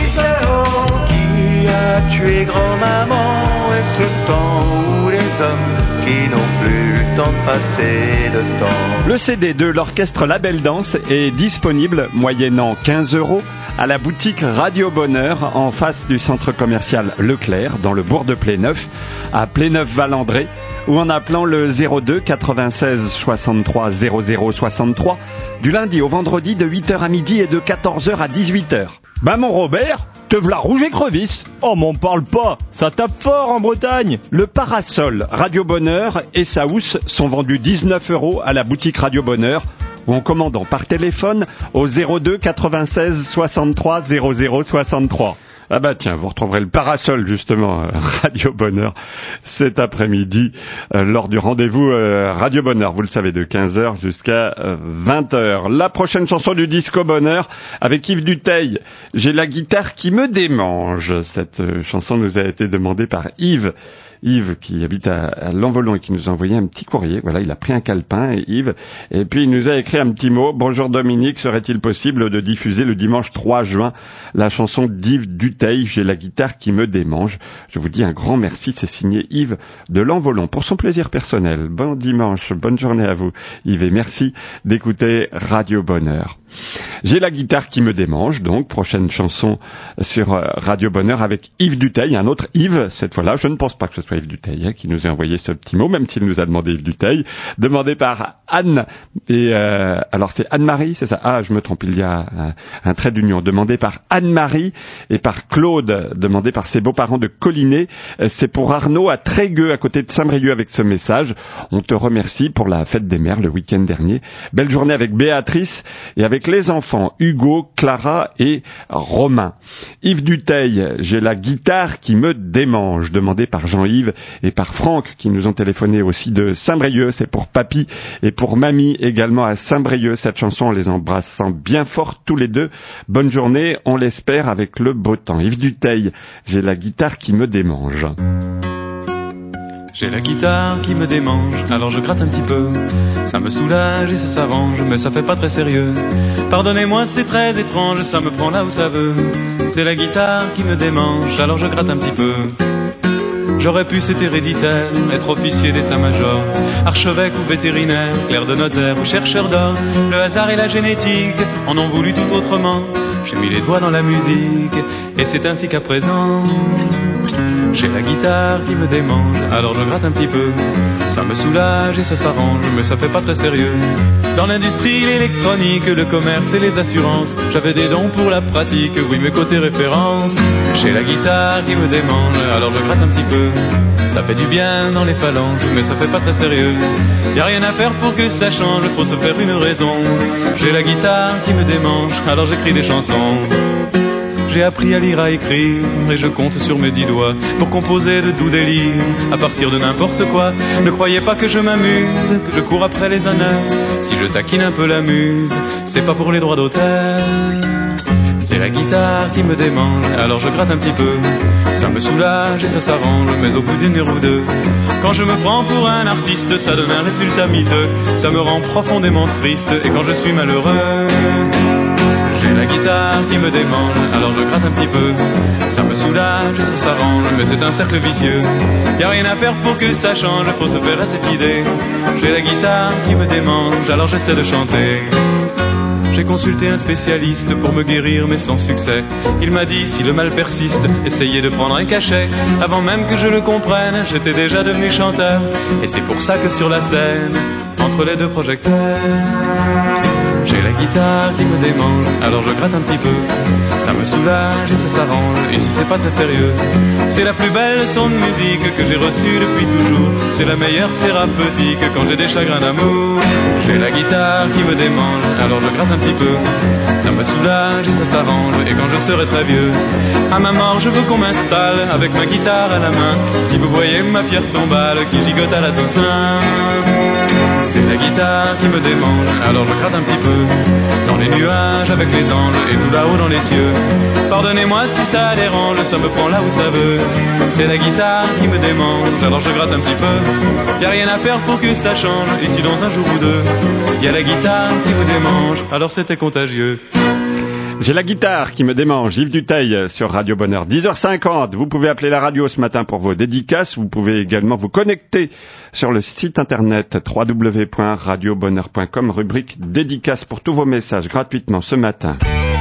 Iseo, qui a tué grand-maman. Est-ce le temps où les hommes qui n'ont plus le temps de passer le temps? Le C D de l'orchestre La Belle Danse est disponible moyennant quinze euros à la boutique Radio Bonheur en face du centre commercial Leclerc dans le bourg de Pléneuf à Pléneuf-Valandré ou en appelant le zéro deux quatre-vingt-seize soixante-trois zéro zéro soixante-trois du lundi au vendredi de huit heures à midi et de quatorze heures à dix-huit heures. Bah mon Robert, te v'là rouge écrevisse. Oh m'en parle pas, ça tape fort en Bretagne. Le parasol Radio Bonheur et sa housse sont vendus dix-neuf euros à la boutique Radio Bonheur ou en commandant par téléphone au zéro deux quatre-vingt-seize soixante-trois zéro zéro soixante-trois. Ah bah tiens, vous retrouverez le parasol justement euh, Radio Bonheur cet après-midi euh, lors du rendez-vous euh, Radio Bonheur, vous le savez, de quinze heures jusqu'à euh, vingt heures. La prochaine chanson du Disco Bonheur avec Yves Duteil, J'ai la guitare qui me démange. Cette euh, chanson nous a été demandée par Yves. Yves qui habite à, à Lanvolon et qui nous a envoyé un petit courrier. Voilà, il a pris un calepin, et Yves, et puis il nous a écrit un petit mot. Bonjour Dominique, serait-il possible de diffuser le dimanche trois juin la chanson d'Yves Duteil, J'ai la guitare qui me démange. Je vous dis un grand merci, c'est signé Yves de Lanvolon pour son plaisir personnel. Bon dimanche, bonne journée à vous Yves et merci d'écouter Radio Bonheur. J'ai la guitare qui me démange, donc prochaine chanson sur Radio Bonheur avec Yves Duteil, un autre Yves, cette fois-là, je ne pense pas que ce soit Yves Duteil hein, qui nous a envoyé ce petit mot, même s'il nous a demandé Yves Duteil, demandé par Anne, et euh, alors c'est Anne-Marie, c'est ça? Ah, je me trompe, il y a un, un trait d'union, demandé par Anne-Marie et par Claude, demandé par ses beaux-parents de Collinet, c'est pour Arnaud à Trégueux, à côté de Saint-Brieuc avec ce message. On te remercie pour la fête des mères le week-end dernier, belle journée avec Béatrice et avec les enfants Hugo, Clara et Romain. Yves Duteil, J'ai la guitare qui me démange, demandé par Jean-Yves et par Franck qui nous ont téléphoné aussi de Saint-Brieuc. C'est pour papy et pour mamie également à Saint-Brieuc. Cette chanson, on les embrassant bien fort tous les deux. Bonne journée, on l'espère avec le beau temps. Yves Duteil, J'ai la guitare qui me démange. J'ai la guitare qui me démange, alors je gratte un petit peu. Ça me soulage et ça s'arrange, mais ça fait pas très sérieux. Pardonnez-moi, c'est très étrange, ça me prend là où ça veut. C'est la guitare qui me démange, alors je gratte un petit peu. J'aurais pu, c'est héréditaire, être officier d'état-major, archevêque ou vétérinaire, clerc de notaire ou chercheur d'or. Le hasard et la génétique en ont voulu tout autrement. J'ai mis les doigts dans la musique, et c'est ainsi qu'à présent j'ai la guitare qui me démange, alors je gratte un petit peu. Ça me soulage et ça s'arrange, mais ça fait pas très sérieux. Dans l'industrie, l'électronique, le commerce et les assurances, j'avais des dons pour la pratique, oui mais côté référence. J'ai la guitare qui me démange, alors je gratte un petit peu. Ça fait du bien dans les phalanges, mais ça fait pas très sérieux. Y a rien à faire pour que ça change, faut se faire une raison. J'ai la guitare qui me démange, alors j'écris des chansons. J'ai appris à lire, à écrire, et je compte sur mes dix doigts pour composer de doux délires à partir de n'importe quoi. Ne croyez pas que je m'amuse, que je cours après les honneurs. Si je taquine un peu la muse, c'est pas pour les droits d'auteur. C'est la guitare qui me démange, alors je gratte un petit peu. Ça me soulage et ça s'arrange, mais au bout d'une heure ou deux, quand je me prends pour un artiste, ça donne un résultat miteux. Ça me rend profondément triste, et quand je suis malheureux, j'ai la guitare qui me démange, alors je gratte un petit peu. Ça me soulage et ça s'arrange, mais c'est un cercle vicieux. Y a rien à faire pour que ça change, faut se faire à cette idée. J'ai la guitare qui me démange, alors j'essaie de chanter. J'ai consulté un spécialiste pour me guérir, mais sans succès. Il m'a dit, si le mal persiste, essayez de prendre un cachet. Avant même que je le comprenne, j'étais déjà devenu chanteur. Et c'est pour ça que sur la scène, entre les deux projecteurs, j'ai la guitare qui me démange, alors je gratte un petit peu. Ça me soulage et ça s'arrange, et si c'est pas très sérieux, c'est la plus belle leçon de musique que j'ai reçue depuis toujours. C'est la meilleure thérapeutique quand j'ai des chagrins d'amour. J'ai la guitare qui me démange, alors je gratte un petit peu. Ça me soulage et ça s'arrange, et quand je serai très vieux, à ma mort je veux qu'on m'installe avec ma guitare à la main. Si vous voyez ma pierre tombale qui gigote à la Toussaint, c'est la guitare qui me démange, alors je gratte un petit peu dans les nuages avec les anges et tout là-haut dans les cieux. Pardonnez-moi si ça dérange, ça me prend là où ça veut. C'est la guitare qui me démange, alors je gratte un petit peu. Y a rien à faire pour que ça change, ici dans un jour ou deux. Y a la guitare qui vous démange, alors c'était contagieux. J'ai la guitare qui me démange, Yves Duteil sur Radio Bonheur. dix heures cinquante, vous pouvez appeler la radio ce matin pour vos dédicaces. Vous pouvez également vous connecter sur le site internet w w w point radio bonheur point com, rubrique dédicaces pour tous vos messages gratuitement ce matin.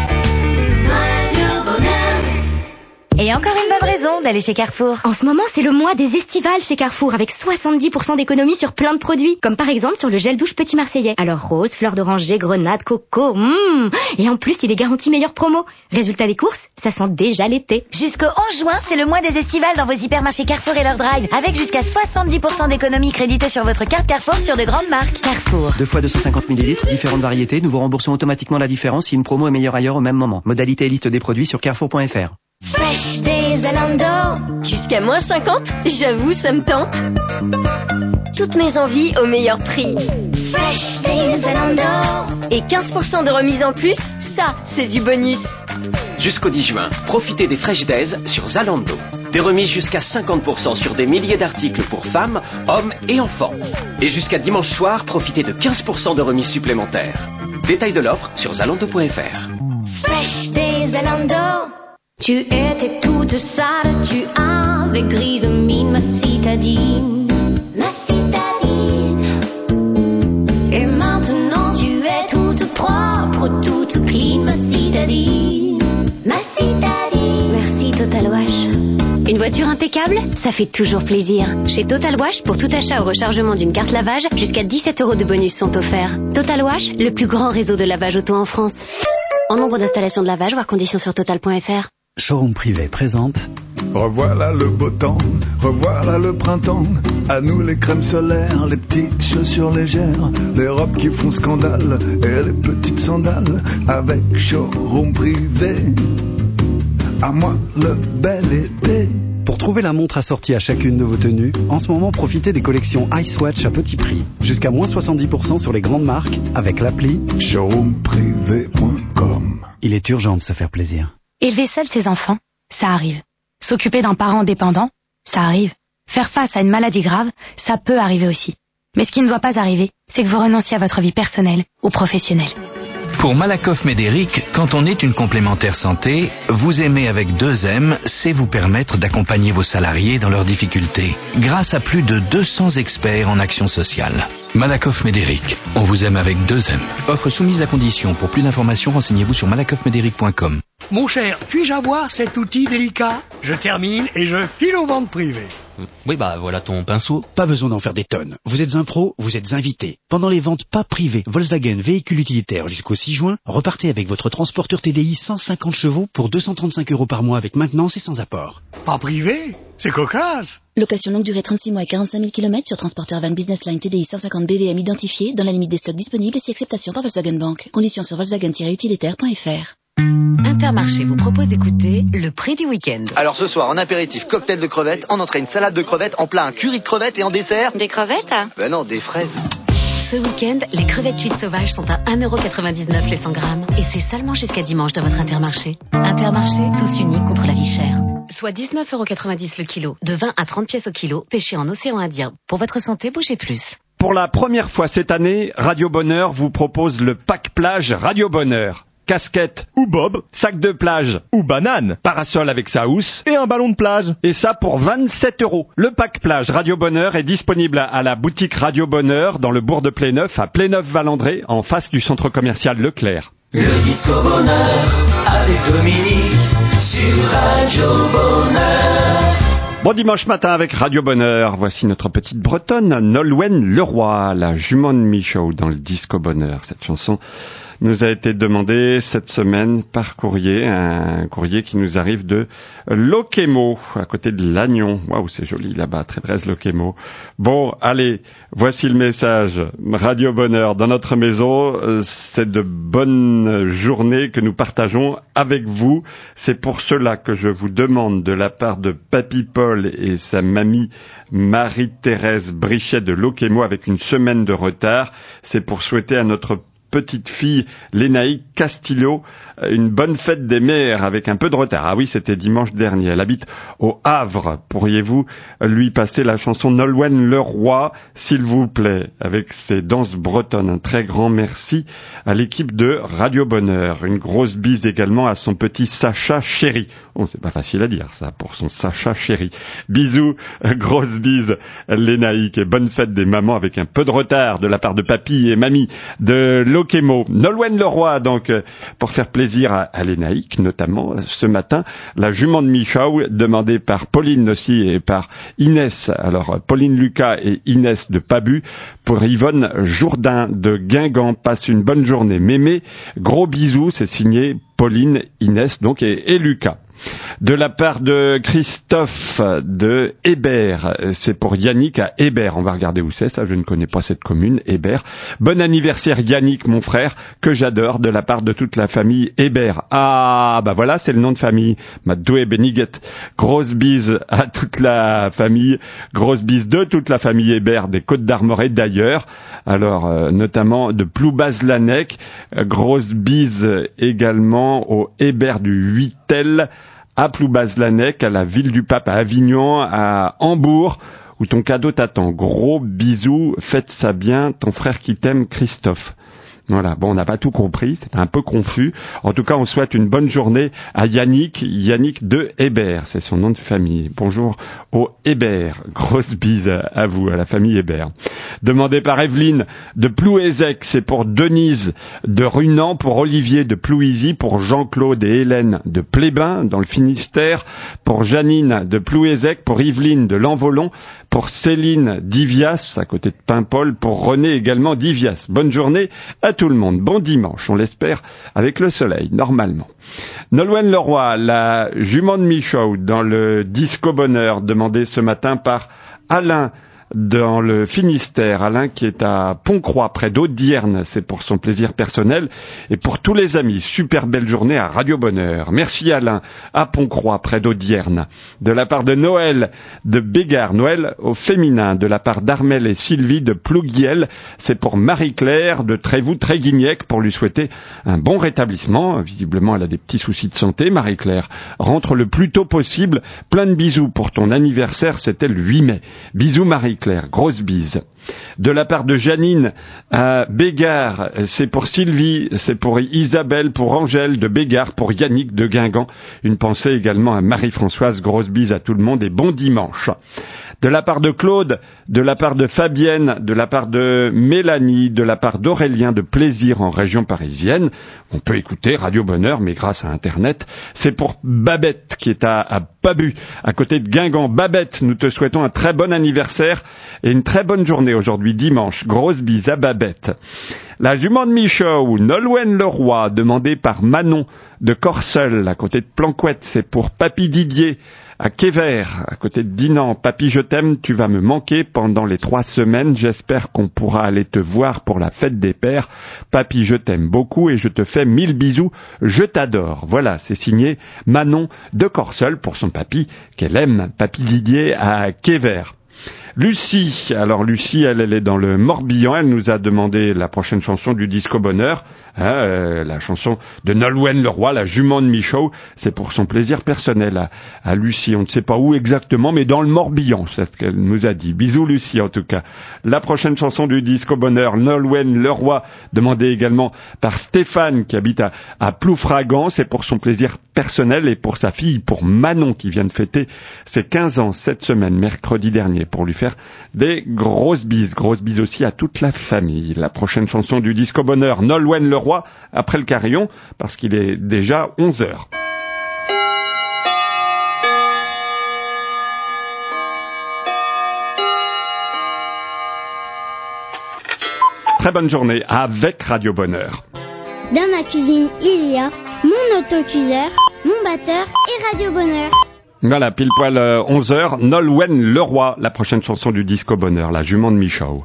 Et encore une bonne raison d'aller chez Carrefour. En ce moment, c'est le mois des estivales chez Carrefour avec soixante-dix pour cent d'économie sur plein de produits. Comme par exemple sur le gel douche Petit Marseillais. Alors rose, fleur d'oranger, grenade, coco, mmh. Et en plus, il est garanti meilleure promo. Résultat des courses, ça sent déjà l'été. Jusqu'au onze juin, c'est le mois des estivales dans vos hypermarchés Carrefour et leur drive. Avec jusqu'à soixante-dix pour cent d'économie créditée sur votre carte Carrefour sur de grandes marques. Carrefour. Deux fois deux cent cinquante millilitres, différentes variétés. Nous vous remboursons automatiquement la différence si une promo est meilleure ailleurs au même moment. Modalité et liste des produits sur carrefour point f r. Fresh Days Zalando. Jusqu'à moins cinquante, j'avoue, ça me tente. Toutes mes envies au meilleur prix. Fresh Days Zalando. Et quinze pour cent de remise en plus, ça, c'est du bonus. Jusqu'au dix juin, profitez des Fresh Days sur Zalando. Des remises jusqu'à cinquante pour cent sur des milliers d'articles pour femmes, hommes et enfants. Et jusqu'à dimanche soir, profitez de quinze pour cent de remises supplémentaires. Détail de l'offre sur zalando point f r. Fresh Days Zalando. Tu étais toute sale, tu avais grise mine, ma citadine, ma citadine. Et maintenant tu es toute propre, toute clean, ma citadine, ma citadine. Merci Total Wash. Une voiture impeccable, ça fait toujours plaisir. Chez Total Wash, pour tout achat au rechargement d'une carte lavage, jusqu'à dix-sept euros de bonus sont offerts. Total Wash, le plus grand réseau de lavage auto en France. En nombre d'installations de lavage, voir conditions sur total point f r. Showroom Privé présente. Revoilà le beau temps, revoilà le printemps. À nous les crèmes solaires, les petites chaussures légères, les robes qui font scandale et les petites sandales. Avec Showroom Privé, à moi le bel été. Pour trouver la montre assortie à chacune de vos tenues, en ce moment profitez des collections Icewatch à petit prix. Jusqu'à moins soixante-dix pour cent sur les grandes marques avec l'appli showroom privé point com. Il est urgent de se faire plaisir. Élever seul ses enfants, ça arrive. S'occuper d'un parent dépendant, ça arrive. Faire face à une maladie grave, ça peut arriver aussi. Mais ce qui ne doit pas arriver, c'est que vous renonciez à votre vie personnelle ou professionnelle. Pour Malakoff Médéric, quand on est une complémentaire santé, vous aimer avec deux M, c'est vous permettre d'accompagner vos salariés dans leurs difficultés, grâce à plus de deux cents experts en action sociale. Malakoff Médéric, on vous aime avec deux M. Offre soumise à condition. Pour plus d'informations, renseignez-vous sur malakoff médéric point com. Mon cher, puis-je avoir cet outil délicat ? Je termine et je file aux ventes privées. Oui, bah voilà ton pinceau. Pas besoin d'en faire des tonnes. Vous êtes un pro, vous êtes invité. Pendant les ventes pas privées Volkswagen véhicule utilitaire jusqu'au six juin, repartez avec votre transporteur T D I cent cinquante chevaux pour deux cent trente-cinq euros par mois avec maintenance et sans apport. Pas privé ? C'est cocasse. Location longue durée trente-six mois et quarante-cinq mille kilomètres sur transporteur van Business Line T D I cent cinquante B V M identifié dans la limite des stocks disponibles et si acceptation par Volkswagen Bank. Conditions sur volkswagen tiret utilitaire point f r. Intermarché vous propose d'écouter le prix du week-end. Alors ce soir, en apéritif, cocktail de crevettes, en entrée une salade de crevettes, en plat un curry de crevettes et en dessert... Des crevettes? Ben non, des fraises. Ce week-end, les crevettes cuites sauvages sont à un euro quatre-vingt-dix-neuf les cent grammes. Et c'est seulement jusqu'à dimanche dans votre Intermarché. Intermarché, tous unis contre la vie chère. Soit dix-neuf euros quatre-vingt-dix le kilo, de vingt à trente pièces au kilo, pêché en océan Indien. Pour votre santé, bougez plus. Pour la première fois cette année, Radio Bonheur vous propose le pack plage Radio Bonheur. Casquette ou bob, sac de plage ou banane, parasol avec sa housse et un ballon de plage. Et ça pour vingt-sept euros. Le pack plage Radio Bonheur est disponible à la boutique Radio Bonheur dans le bourg de Pléneuf à Pléneuf-Valandré en face du centre commercial Leclerc. Le disco bonheur avec Dominique sur Radio Bonheur. Bon dimanche matin avec Radio Bonheur. Voici notre petite bretonne Nolwenn Leroy, la jument de Michaud dans le disco bonheur. Cette chanson nous a été demandé cette semaine par courrier, un courrier qui nous arrive de Loquemo, à côté de Lannion. Waouh, c'est joli là-bas, très très Loquemo. Bon, allez, voici le message. Radio Bonheur, dans notre maison, c'est de bonnes journées que nous partageons avec vous. C'est pour cela que je vous demande de la part de Papy Paul et sa mamie Marie-Thérèse Brichet de Loquemo avec une semaine de retard. C'est pour souhaiter à notre petite fille Lénaïque Castillo une bonne fête des mères avec un peu de retard. Ah oui, c'était dimanche dernier. Elle habite au Havre. Pourriez-vous lui passer la chanson Nolwenn Leroy, s'il vous plaît, avec ses danses bretonnes. Un très grand merci à l'équipe de Radio Bonheur. Une grosse bise également à son petit Sacha chéri. Oh, c'est pas facile à dire ça, pour son Sacha chéri. Bisous, grosse bise Lénaïque et bonne fête des mamans avec un peu de retard de la part de papy et mamie de Loquemo. Nolwenn Leroy, donc, pour faire plaisir à, à Lénaïque, notamment, ce matin, la jument de Michaud, demandée par Pauline aussi et par Inès. Alors, Pauline Lucas et Inès de Pabu, pour Yvonne Jourdain de Guingamp, passe une bonne journée. Mémé, gros bisous, c'est signé Pauline, Inès, donc, et, et Lucas. De la part de Christophe de Hébert, c'est pour Yannick à Hébert. On va regarder où c'est, ça je ne connais pas cette commune, Hébert. Bon anniversaire Yannick, mon frère, que j'adore, de la part de toute la famille Hébert. Ah, bah voilà, c'est le nom de famille. Madoué Beniguet. Grosse bise à toute la famille, grosse bise de toute la famille Hébert des Côtes d'Armor et d'ailleurs. Alors, euh, notamment de Ploubaz-Lanec. Grosse bise également au Hébert du Huitel, à Ploubaz-Lanec, à la Ville du Pape, à Avignon, à Hambourg, où ton cadeau t'attend. Gros bisous, faites ça bien, ton frère qui t'aime, Christophe. Voilà, bon, on n'a pas tout compris, c'était un peu confus. En tout cas, on souhaite une bonne journée à Yannick, Yannick de Hébert, c'est son nom de famille. Bonjour au Hébert, grosse bise à vous, à la famille Hébert. Demandé par Evelyne de Plouézec, c'est pour Denise de Runan, pour Olivier de Plouisy, pour Jean-Claude et Hélène de Plébin, dans le Finistère, pour Janine de Plouézec, pour Yveline de Lanvolon, pour Céline d'Ivias, à côté de Paimpol, pour René également d'Ivias. Bonne journée à tout le monde. Bon dimanche, on l'espère, avec le soleil, normalement. Nolwenn Leroy, la jument de Michaud, dans le disco bonheur, demandé ce matin par Alain, dans le Finistère. Alain qui est à Pont-Croix, près d'Audierne. C'est pour son plaisir personnel et pour tous les amis. Super belle journée à Radio Bonheur. Merci Alain, à Pont-Croix, près d'Audierne. De la part de Noël de Bégard, Noël au féminin. De la part d'Armel et Sylvie de Plouguiel. C'est pour Marie-Claire de Trévoux-Tréguignec, pour lui souhaiter un bon rétablissement. Visiblement, elle a des petits soucis de santé. Marie-Claire, rentre le plus tôt possible. Plein de bisous pour ton anniversaire, c'était le huit mai. Bisous Marie Claire, grosse bise. De la part de Janine à Bégard, c'est pour Sylvie, c'est pour Isabelle, pour Angèle de Bégard, pour Yannick de Guingamp. Une pensée également à Marie-Françoise, grosse bise à tout le monde et bon dimanche. De la part de Claude, de la part de Fabienne, de la part de Mélanie, de la part d'Aurélien de Plaisir en région parisienne. On peut écouter Radio Bonheur, mais grâce à Internet. C'est pour Babette qui est à, à Pabu, à côté de Guingamp. Babette, nous te souhaitons un très bon anniversaire et une très bonne journée aujourd'hui, dimanche. Grosse bise à Babette. La jument de Michaud, Nolwenn Leroy, demandée par Manon de Corseul, à côté de Planquette. C'est pour Papy Didier, à Quévert, à côté de Dinan. Papy, je t'aime, tu vas me manquer pendant les trois semaines. J'espère qu'on pourra aller te voir pour la fête des pères. Papy, je t'aime beaucoup et je te fais mille bisous. Je t'adore. Voilà, c'est signé Manon de Corseul pour son papy qu'elle aime, Papy Didier à Quévert. Lucie, alors Lucie, elle, elle est dans le Morbihan, elle nous a demandé la prochaine chanson du Disco Bonheur, hein, euh, la chanson de Nolwenn Leroy, la jument de Michaud, c'est pour son plaisir personnel à, à Lucie, on ne sait pas où exactement, mais dans le Morbihan, c'est ce qu'elle nous a dit. Bisous Lucie en tout cas. La prochaine chanson du Disco Bonheur, Nolwenn Leroy, demandée également par Stéphane qui habite à, à Ploufragan, c'est pour son plaisir personnel et pour sa fille, pour Manon qui vient de fêter ses quinze ans cette semaine, mercredi dernier, pour lui faire des grosses bises, grosses bises aussi à toute la famille. La prochaine chanson du Disco Bonheur, Nolwenn Leroy, après le carillon, parce qu'il est déjà onze heures. Très bonne journée avec Radio Bonheur. Dans ma cuisine, il y a mon autocuiseur, mon batteur et Radio Bonheur. Voilà, pile poil euh, onze heures, Nolwenn Leroy, la prochaine chanson du Disco Bonheur, la jument de Michaud.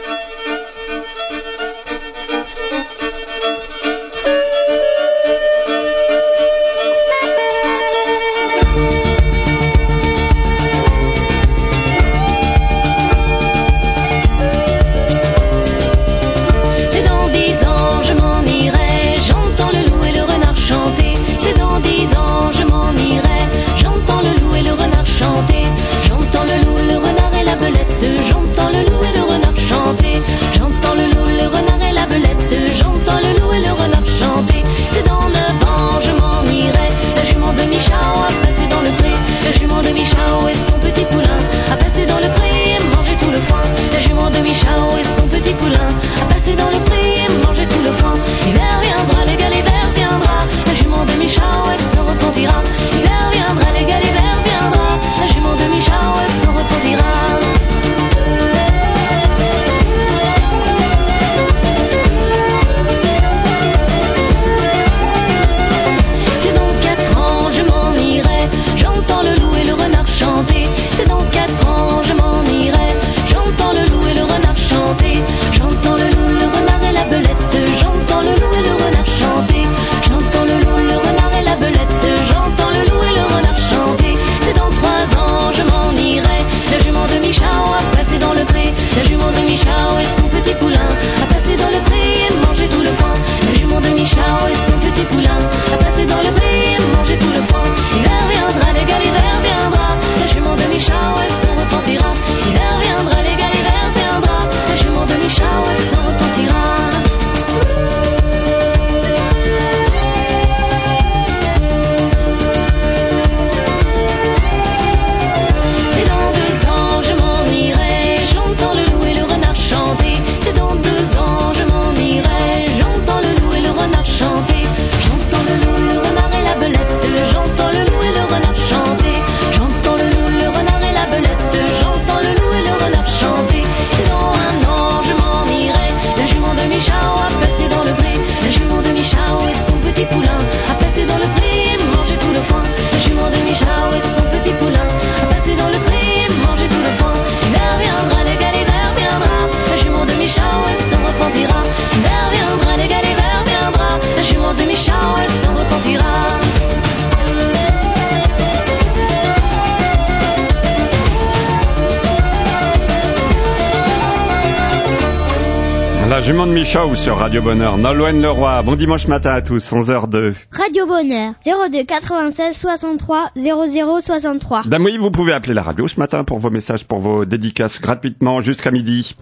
La jument de Michaud sur Radio Bonheur, Nolwenn Leroy. Bon dimanche matin à tous, onze heures deux. Radio Bonheur, zéro deux quatre-vingt-seize soixante-trois zéro zéro soixante-trois. Dame, oui, vous pouvez appeler la radio ce matin pour vos messages, pour vos dédicaces gratuitement jusqu'à midi.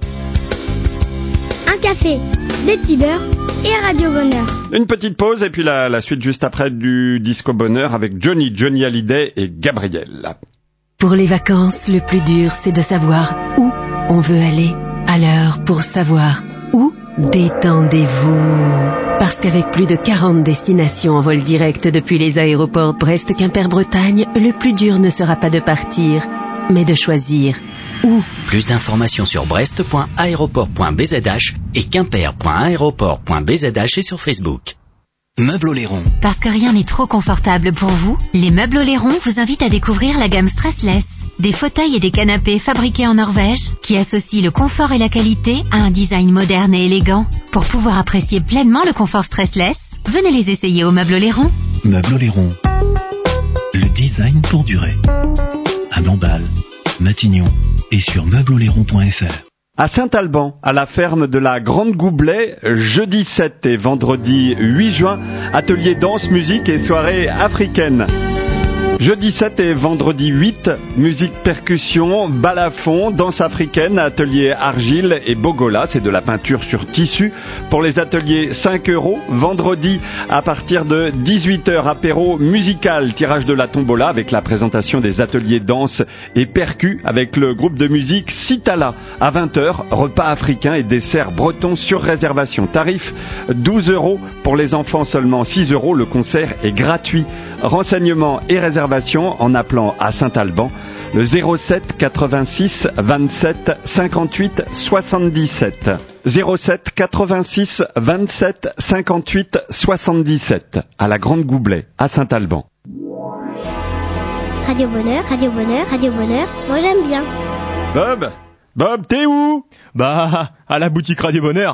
Un café, des petits beurres et Radio Bonheur. Une petite pause et puis la, la suite juste après du Disco Bonheur avec Johnny, Johnny Hallyday et Gabriel. Pour les vacances, le plus dur, c'est de savoir où on veut aller. Alors, pour savoir où, détendez-vous. Parce qu'avec plus de quarante destinations en vol direct depuis les aéroports Brest, Quimper, Bretagne, le plus dur ne sera pas de partir, mais de choisir où. Plus d'informations sur brest point aéroport point b z h et quimper point aéroport point b z h et sur Facebook. Meubles Oléron. Parce que rien n'est trop confortable pour vous, les Meubles Oléron vous invitent à découvrir la gamme Stressless. Des fauteuils et des canapés fabriqués en Norvège qui associent le confort et la qualité à un design moderne et élégant. Pour pouvoir apprécier pleinement le confort Stressless, venez les essayer au Meubles Oléron. Meubles Oléron. Le design pour durer. À Lamballe, Matignon et sur meubles oléron point f r. À Saint-Alban, à la ferme de la Grande Goubelet, jeudi sept et vendredi huit juin, atelier danse, musique et soirée africaine. Jeudi sept et vendredi huit, musique percussion, balafon, danse africaine, atelier argile et bogola, c'est de la peinture sur tissu. Pour les ateliers cinq euros, vendredi à partir de dix-huit heures, apéro musical, tirage de la tombola avec la présentation des ateliers danse et percu avec le groupe de musique Citala. À vingt heures, repas africain et dessert breton sur réservation. Tarif douze euros pour les enfants, seulement six euros, le concert est gratuit. Renseignements et réservations en appelant à Saint-Alban le zéro sept quatre-vingt-six vingt-sept cinquante-huit soixante-dix-sept. zéro sept quatre-vingt-six vingt-sept cinquante-huit soixante-dix-sept à la Grande Goubelet à Saint-Alban. Radio Bonheur, Radio Bonheur, Radio Bonheur, moi j'aime bien. Bob, Bob, t'es où? Bah, à la boutique Radio Bonheur.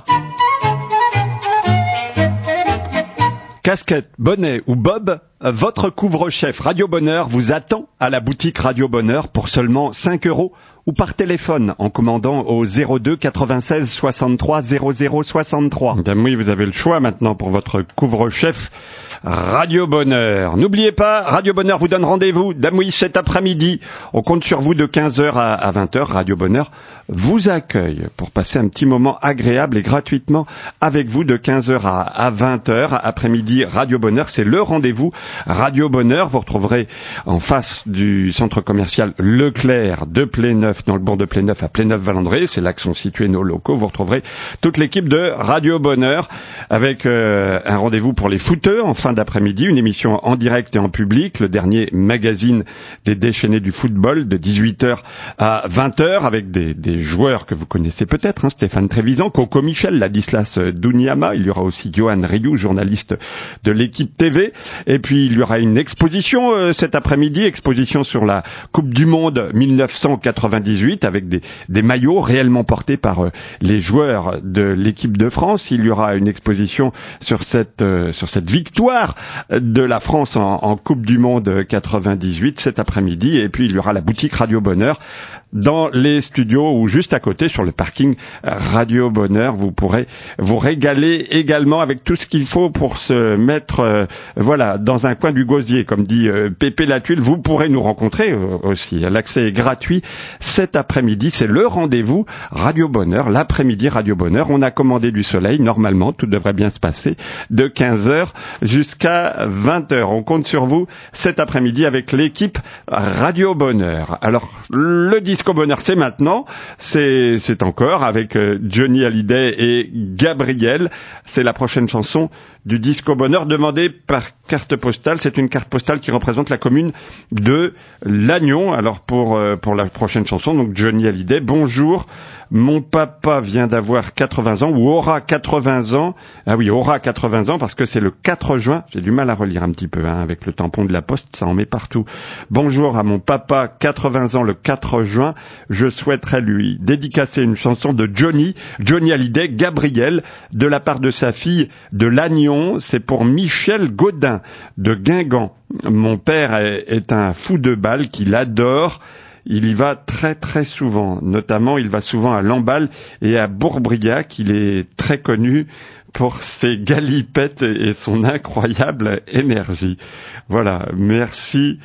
Casquette, bonnet ou bob, votre couvre-chef Radio Bonheur vous attend à la boutique Radio Bonheur pour seulement cinq euros ou par téléphone en commandant au zéro deux quatre-vingt-seize soixante-trois zéro zéro soixante-trois. Madame, oui, vous avez le choix maintenant pour votre couvre-chef Radio Bonheur. N'oubliez pas, Radio Bonheur vous donne rendez-vous d'Amouy cet après-midi. On compte sur vous de quinze heures à vingt heures. Radio Bonheur vous accueille pour passer un petit moment agréable et gratuitement avec vous de quinze heures à vingt heures. Après-midi, Radio Bonheur, c'est le rendez-vous Radio Bonheur. Vous retrouverez en face du centre commercial Leclerc de Pléneuf, dans le bourg de Pléneuf à Pléneuf-Valandré. C'est là que sont situés nos locaux. Vous retrouverez toute l'équipe de Radio Bonheur avec euh, un rendez-vous pour les footeux en fin d'après-midi, une émission en direct et en public, le dernier magazine des déchaînés du football de dix-huit heures à vingt heures avec des, des joueurs que vous connaissez peut-être, hein, Stéphane Trévisan, Coco Michel, Ladislas Douniama, il y aura aussi Johan Rioux, journaliste de l'équipe T V, et puis il y aura une exposition euh, cet après-midi, exposition sur la Coupe du Monde mille neuf cent quatre-vingt-dix-huit avec des, des maillots réellement portés par euh, les joueurs de l'équipe de France. Il y aura une exposition sur cette, euh, sur cette victoire de la France en, en Coupe du Monde quatre-vingt-dix-huit cet après-midi, et puis il y aura la boutique Radio Bonheur dans les studios ou juste à côté sur le parking Radio Bonheur. Vous pourrez vous régaler également avec tout ce qu'il faut pour se mettre euh, voilà dans un coin du gosier, comme dit euh, Pépé la Tuile. Vous pourrez nous rencontrer euh, aussi. L'accès est gratuit cet après-midi. C'est le rendez-vous Radio Bonheur, l'après-midi Radio Bonheur. On a commandé du soleil. Normalement, tout devrait bien se passer de quinze heures jusqu'à vingt heures. On compte sur vous cet après-midi avec l'équipe Radio Bonheur. Alors, le Disco Bonheur, c'est maintenant, c'est, c'est encore avec euh, Johnny Hallyday et Gabriel. C'est la prochaine chanson du Disco Bonheur demandée par carte postale. C'est une carte postale qui représente la commune de Lannion. Alors pour euh, pour la prochaine chanson, donc Johnny Hallyday, bonjour. Mon papa vient d'avoir quatre-vingts ans, ou aura quatre-vingts ans. Ah oui, aura quatre-vingts ans, parce que c'est le quatre juin. J'ai du mal à relire un petit peu, hein, avec le tampon de la poste, ça en met partout. Bonjour à mon papa, quatre-vingts ans, le quatre juin. Je souhaiterais lui dédicacer une chanson de Johnny, Johnny Hallyday, Gabriel, de la part de sa fille de Lannion. C'est pour Michel Gaudin, de Guingamp. Mon père est, est un fou de balle qu'il adore. Il y va très très souvent, notamment il va souvent à Lamballe et à Bourbriac. Il est très connu pour ses galipettes et son incroyable énergie. Voilà, merci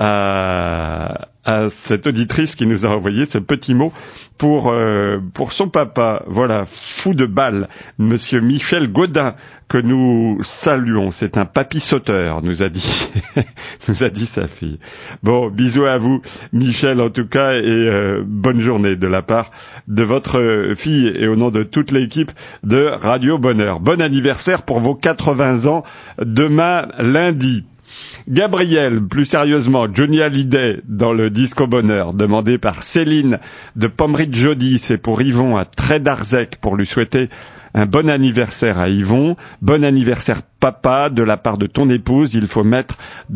à, à cette auditrice qui nous a envoyé ce petit mot pour euh, pour son papa. Voilà, fou de balle, Monsieur Michel Gaudin, que nous saluons. C'est un papy sauteur, nous a dit nous a dit sa fille. Bon, bisous à vous, Michel, en tout cas, et euh, bonne journée de la part de votre fille et au nom de toute l'équipe de Radio Bonheur. Bon anniversaire pour vos quatre-vingts ans demain lundi. Gabriel, plus sérieusement, Johnny Hallyday dans le Disco Bonheur, demandé par Céline de Pomery-Jody. C'est pour Yvon à Trédarzec pour lui souhaiter un bon anniversaire à Yvon. Bon anniversaire papa, de la part de ton épouse, il faut mettre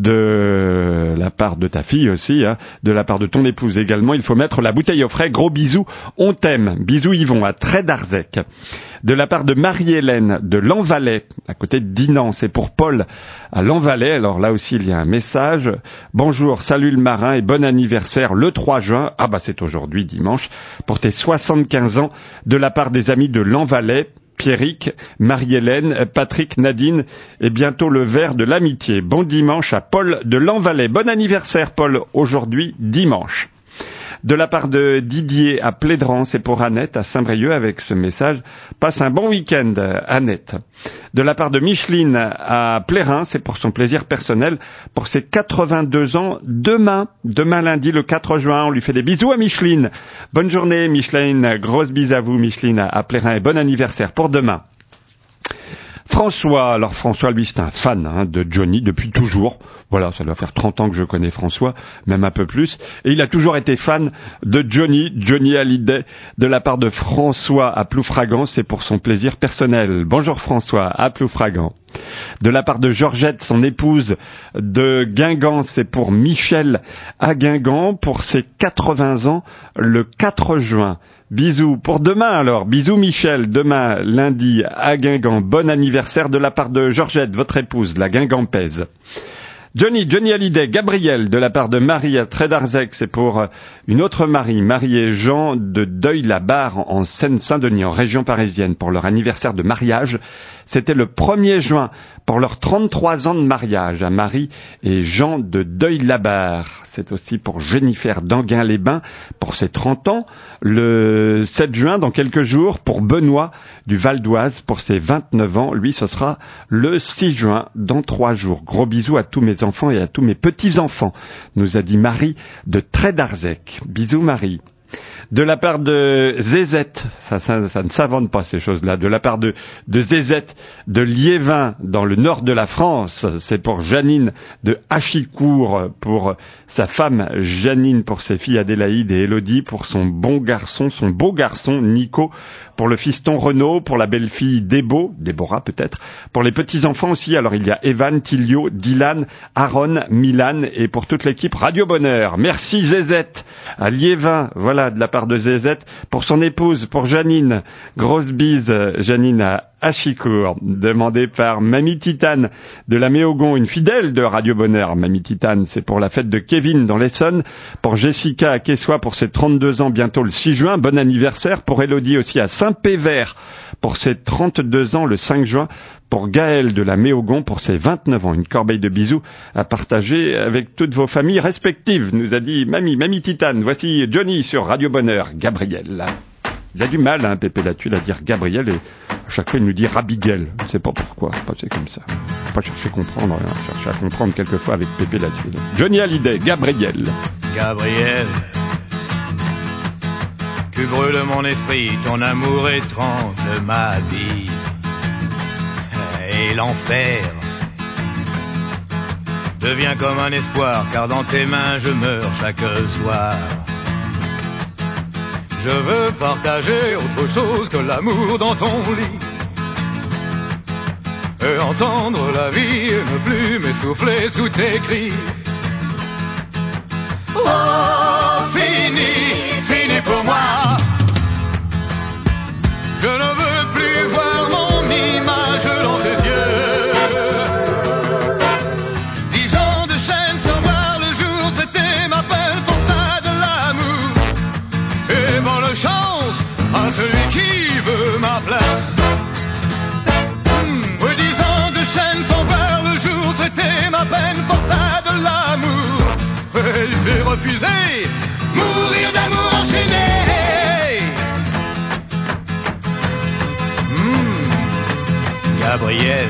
de la part de ta fille aussi, hein, de la part de ton épouse également, il faut mettre la bouteille au frais. Gros bisous, on t'aime. Bisous Yvon à Trédarzec. De la part de Marie-Hélène de Lanvalet, à côté de Dinan, c'est pour Paul à Lanvalet. Alors là aussi, il y a un message. Bonjour, salut le marin et bon anniversaire le trois juin. Ah bah c'est aujourd'hui, dimanche, pour tes soixante-quinze ans, de la part des amis de Lanvalet, Pierrick, Marie-Hélène, Patrick, Nadine et bientôt le verre de l'amitié. Bon dimanche à Paul de Lanvalet. Bon anniversaire Paul, aujourd'hui, dimanche. De la part de Didier à Plédran, c'est pour Annette à Saint-Brieuc avec ce message. Passe un bon week-end, Annette. De la part de Micheline à Plérin, c'est pour son plaisir personnel, pour ses quatre-vingt-deux ans, demain, demain lundi le quatre juin, on lui fait des bisous à Micheline. Bonne journée Micheline, grosse bise à vous Micheline à Plérin et bon anniversaire pour demain. François, alors François lui c'est un fan hein, de Johnny depuis toujours, voilà ça doit faire trente ans que je connais François, même un peu plus, et il a toujours été fan de Johnny, Johnny Hallyday, de la part de François à Ploufragan, c'est pour son plaisir personnel. Bonjour François à Ploufragan. De la part de Georgette, son épouse de Guingamp, c'est pour Michel à Guingamp, pour ses quatre-vingts ans, le quatre juin. Bisous pour demain alors, bisous Michel, demain lundi à Guingamp, bon anniversaire de la part de Georgette, votre épouse, la Guingampaise. Johnny, Johnny Hallyday, Gabriel, de la part de Marie à Trédarzec, c'est pour une autre Marie, Marie et Jean de Deuil-la-Barre en Seine-Saint-Denis, en région parisienne, pour leur anniversaire de mariage. C'était le premier juin, pour leurs trente-trois ans de mariage, à Marie et Jean de Deuil-la-Barre. C'est aussi pour Jennifer d'Anguin-les-Bains, pour ses trente ans. Le sept juin, dans quelques jours, pour Benoît du Val d'Oise, pour ses vingt-neuf ans. Lui, ce sera le six juin, dans trois jours. Gros bisous à tous mes enfants et à tous mes petits-enfants, nous a dit Marie de Trédarzec. Bisous Marie. De la part de Zézette, ça, ça, ça ne s'invente pas ces choses-là, de la part de, de Zézette de Liévin dans le nord de la France, c'est pour Janine de Hachicourt, pour sa femme Janine, pour ses filles Adélaïde et Élodie, pour son bon garçon, son beau garçon Nico, pour le fiston Renaud, pour la belle-fille Débo, Déborah peut-être, pour les petits-enfants aussi, alors il y a Evan, Tilio, Dylan, Aaron, Milan et pour toute l'équipe Radio Bonheur. Merci Zézette à Liévin, voilà de la part de Zézette, pour son épouse, pour Janine, grosse bise Janine à Hachicourt, demandé par Mamie Titane de la Méogon, une fidèle de Radio Bonheur. Mamie Titane, c'est pour la fête de Kevin dans l'Essonne, pour Jessica à Quessoy pour ses trente-deux ans bientôt le six juin, bon anniversaire, pour Élodie aussi à Saint-Pévert pour ses trente-deux ans le cinq juin, pour Gaël de la Méogon pour ses vingt-neuf ans. Une corbeille de bisous à partager avec toutes vos familles respectives, nous a dit Mamie, Mamie Titane. Voici Johnny sur Radio Bonheur, Gabriel. Il a du mal, hein, Pépé Latuile, à dire Gabriel, et à chaque fois il nous dit Rabiguel. Je ne sais pas pourquoi, c'est comme ça. Faut pas chercher à comprendre, hein, chercher à comprendre quelquefois avec Pépé Latuile. Johnny Hallyday, Gabriel. Gabriel, tu brûles mon esprit, ton amour étrange ma vie. Et l'enfer devient comme un espoir, car dans tes mains je meurs chaque soir. Je veux partager autre chose que l'amour dans ton lit, et entendre la vie et ne plus m'essouffler sous tes cris. Oh, fini, fini pour moi. Je ne veux plus voir mon image dans tes yeux. Dix ans de chaîne sans voir le jour, c'était ma peine pour ça de l'amour. Et bonne chance à celui qui veut ma place. Mmh, oui, dix ans de chaîne sans voir le jour, c'était ma peine pour ça de l'amour. Et j'ai refusé mourir d'amour enchaîné. Gabriel,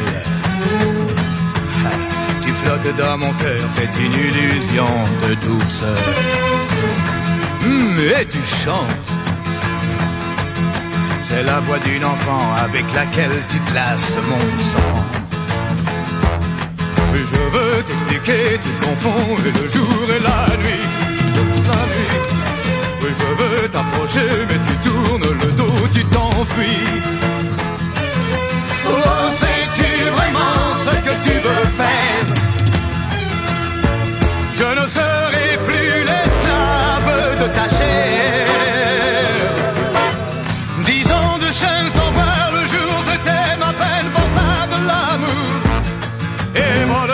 tu flottes dans mon cœur, c'est une illusion de douceur. Mmh, et tu chantes, c'est la voix d'une enfant avec laquelle tu glaces mon sang. Je veux t'expliquer, tu confonds le jour et la nuit, la nuit. Oui, je veux t'approcher, mais tu tournes le dos, tu t'enfuis. Oh, sais-tu vraiment ce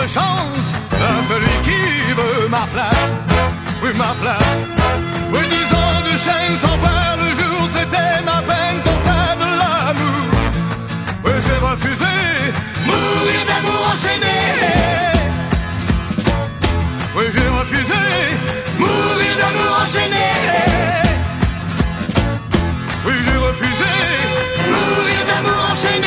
de chance à celui qui veut ma place. Oui, ma place. Oui, dix ans de chaîne sans faire le jour, c'était ma peine pour faire de l'amour. Oui, j'ai refusé mourir d'amour enchaîné. Oui, j'ai refusé mourir d'amour enchaîné. Oui, j'ai refusé mourir d'amour enchaîné.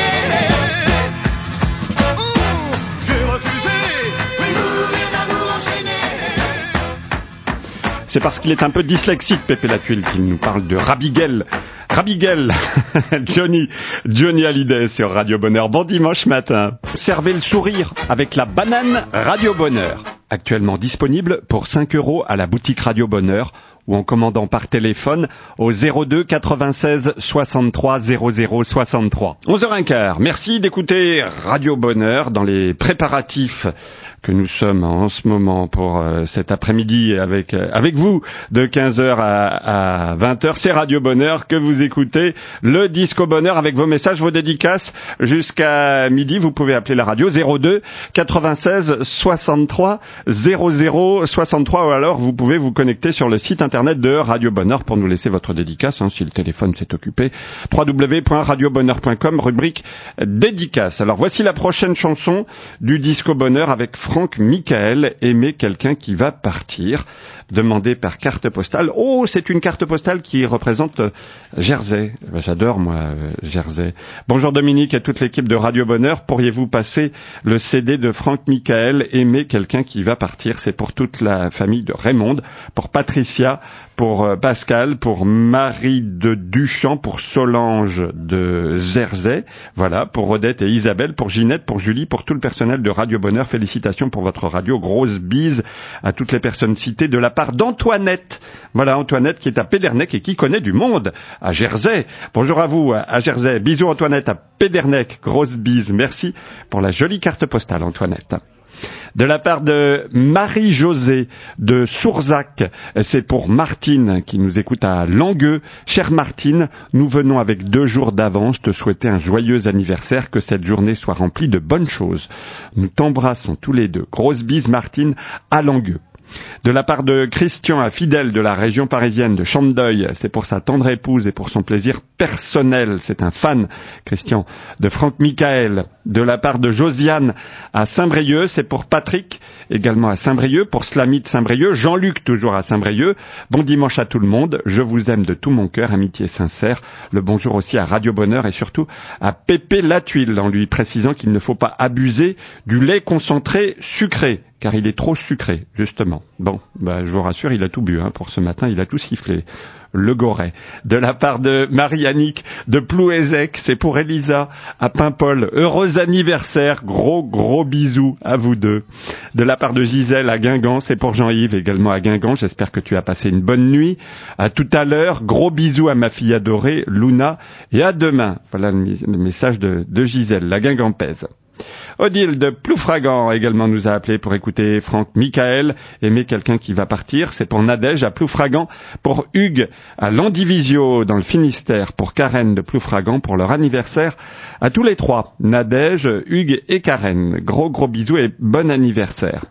C'est parce qu'il est un peu dyslexique, Pépé la Tuile, qu'il nous parle de Rabigel. Rabigel, Johnny, Johnny Hallyday sur Radio Bonheur. Bon dimanche matin. Servez le sourire avec la banane Radio Bonheur. Actuellement disponible pour cinq euros à la boutique Radio Bonheur ou en commandant par téléphone au zéro deux quatre-vingt-seize soixante-trois zéro zéro soixante-trois. onze heures quinze. Merci d'écouter Radio Bonheur dans les préparatifs que nous sommes en ce moment pour euh, cet après-midi avec euh, avec vous de quinze heures à, à vingt heures. C'est Radio Bonheur que vous écoutez, le Disco Bonheur avec vos messages, vos dédicaces jusqu'à midi. Vous pouvez appeler la radio zéro deux quatre-vingt-seize soixante-trois zéro zéro soixante-trois ou alors vous pouvez vous connecter sur le site internet de Radio Bonheur pour nous laisser votre dédicace hein, si le téléphone s'est occupé. w w w point radio bonheur point com, rubrique dédicace. Alors voici la prochaine chanson du Disco Bonheur avec Franck Michael, Aimer quelqu'un qui va partir, demandé par carte postale. Oh, c'est une carte postale qui représente euh, Jersey. J'adore, moi, euh, Jersey. Bonjour Dominique et toute l'équipe de Radio Bonheur. Pourriez-vous passer le C D de Franck Michael, Aimer quelqu'un qui va partir? C'est pour toute la famille de Raymond, pour Patricia, pour euh, Pascal, pour Marie de Duchamp, pour Solange de Jersey, voilà, pour Odette et Isabelle, pour Ginette, pour Julie, pour tout le personnel de Radio Bonheur. Félicitations pour votre radio. Grosse bise à toutes les personnes citées de la part d'Antoinette. Voilà, Antoinette qui est à Pédernec et qui connaît du monde à Jersey. Bonjour à vous à Jersey. Bisous Antoinette à Pédernec. Grosse bise. Merci pour la jolie carte postale Antoinette. De la part de Marie-Josée de Sourzac, c'est pour Martine qui nous écoute à Langueux. Chère Martine, nous venons avec deux jours d'avance te souhaiter un joyeux anniversaire, que cette journée soit remplie de bonnes choses. Nous t'embrassons tous les deux. Grosse bise Martine à Langueux. De la part de Christian, un fidèle de la région parisienne de Champdeuil, c'est pour sa tendre épouse et pour son plaisir personnel. C'est un fan, Christian, de Franck Michael. De la part de Josiane à Saint-Brieuc, c'est pour Patrick, également à Saint-Brieuc, pour Slamy de Saint-Brieuc, Jean-Luc toujours à Saint-Brieuc. Bon dimanche à tout le monde, je vous aime de tout mon cœur, amitié sincère. Le bonjour aussi à Radio Bonheur et surtout à Pépé la Tuile, en lui précisant qu'il ne faut pas abuser du lait concentré sucré, car il est trop sucré, justement. Bon, bah, je vous rassure, il a tout bu, hein, pour ce matin, il a tout sifflé. Le Goret. De la part de Marie-Annick de Plouézec, c'est pour Elisa à Paimpol. Heureux anniversaire, gros gros bisous à vous deux. De la part de Gisèle à Guingamp, c'est pour Jean-Yves également à Guingamp. J'espère que tu as passé une bonne nuit. À tout à l'heure, gros bisous à ma fille adorée, Luna, et à demain. Voilà le message de, de Gisèle, la Guingampaise. Odile de Ploufragan également nous a appelé pour écouter Franck Michael, Aimer quelqu'un qui va partir. C'est pour Nadège à Ploufragan, pour Hugues à Landivisio dans le Finistère, pour Karen de Ploufragan pour leur anniversaire à tous les trois, Nadège, Hugues et Karen. Gros gros bisous et bon anniversaire.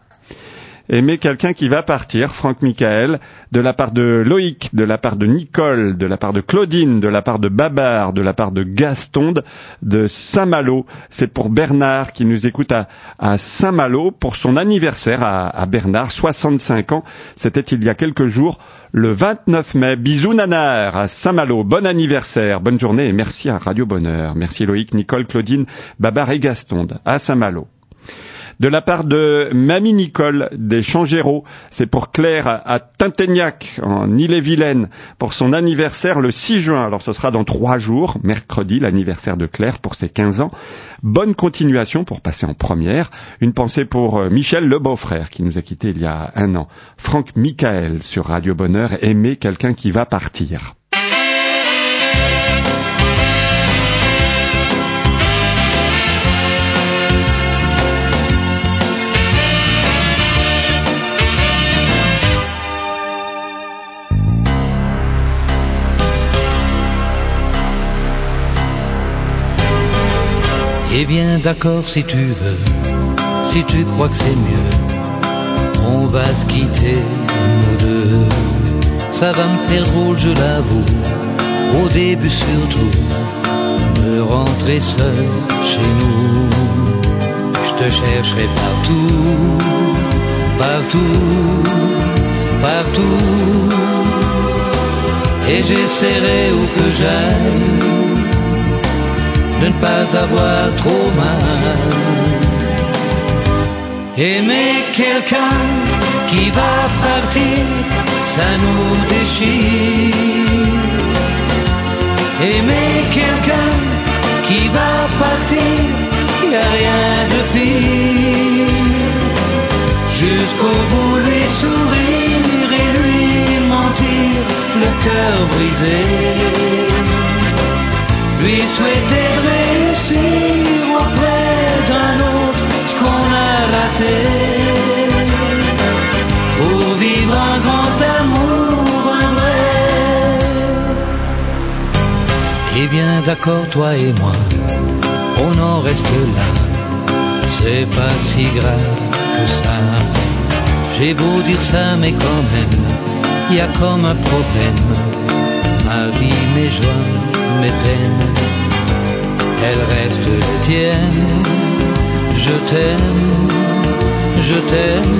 Aimer quelqu'un qui va partir, Franck Michael, de la part de Loïc, de la part de Nicole, de la part de Claudine, de la part de Babar, de la part de Gastonde, de Saint-Malo. C'est pour Bernard qui nous écoute à, à Saint-Malo pour son anniversaire à, à Bernard, soixante-cinq ans. C'était il y a quelques jours, le vingt-neuf mai. Bisous Nanar à Saint-Malo. Bon anniversaire, bonne journée et merci à Radio Bonheur. Merci Loïc, Nicole, Claudine, Babar et Gastonde à Saint-Malo. De la part de Mamie Nicole des Changéros, c'est pour Claire à Tinténiac en Ille-et-Vilaine pour son anniversaire le six juin. Alors ce sera dans trois jours, mercredi, l'anniversaire de Claire pour ses quinze ans. Bonne continuation pour passer en première. Une pensée pour Michel le beau-frère qui nous a quittés il y a un an. Franck Michael sur Radio Bonheur, Aimer quelqu'un qui va partir. Eh bien d'accord si tu veux Si tu crois que c'est mieux, on va se quitter, nous deux. Ça va me faire drôle, je l'avoue, au début surtout, de rentrer seul chez nous. Je te chercherai partout, partout, partout. Et j'essaierai où que j'aille de ne pas avoir trop mal. Aimer quelqu'un qui va partir, ça nous déchire. Aimer quelqu'un qui va partir, y a rien de pire. Jusqu'au bout lui sourire et lui mentir, le cœur brisé. Lui souhaiter de réussir auprès d'un autre ce qu'on a raté. Pour vivre un grand amour, un vrai. Eh bien d'accord, toi et moi, on en reste là. C'est pas si grave que ça. J'ai beau dire ça, mais quand même, y a comme un problème. Ma vie, mes joies, mes peines, elles restent les tiennes. Je t'aime, je t'aime,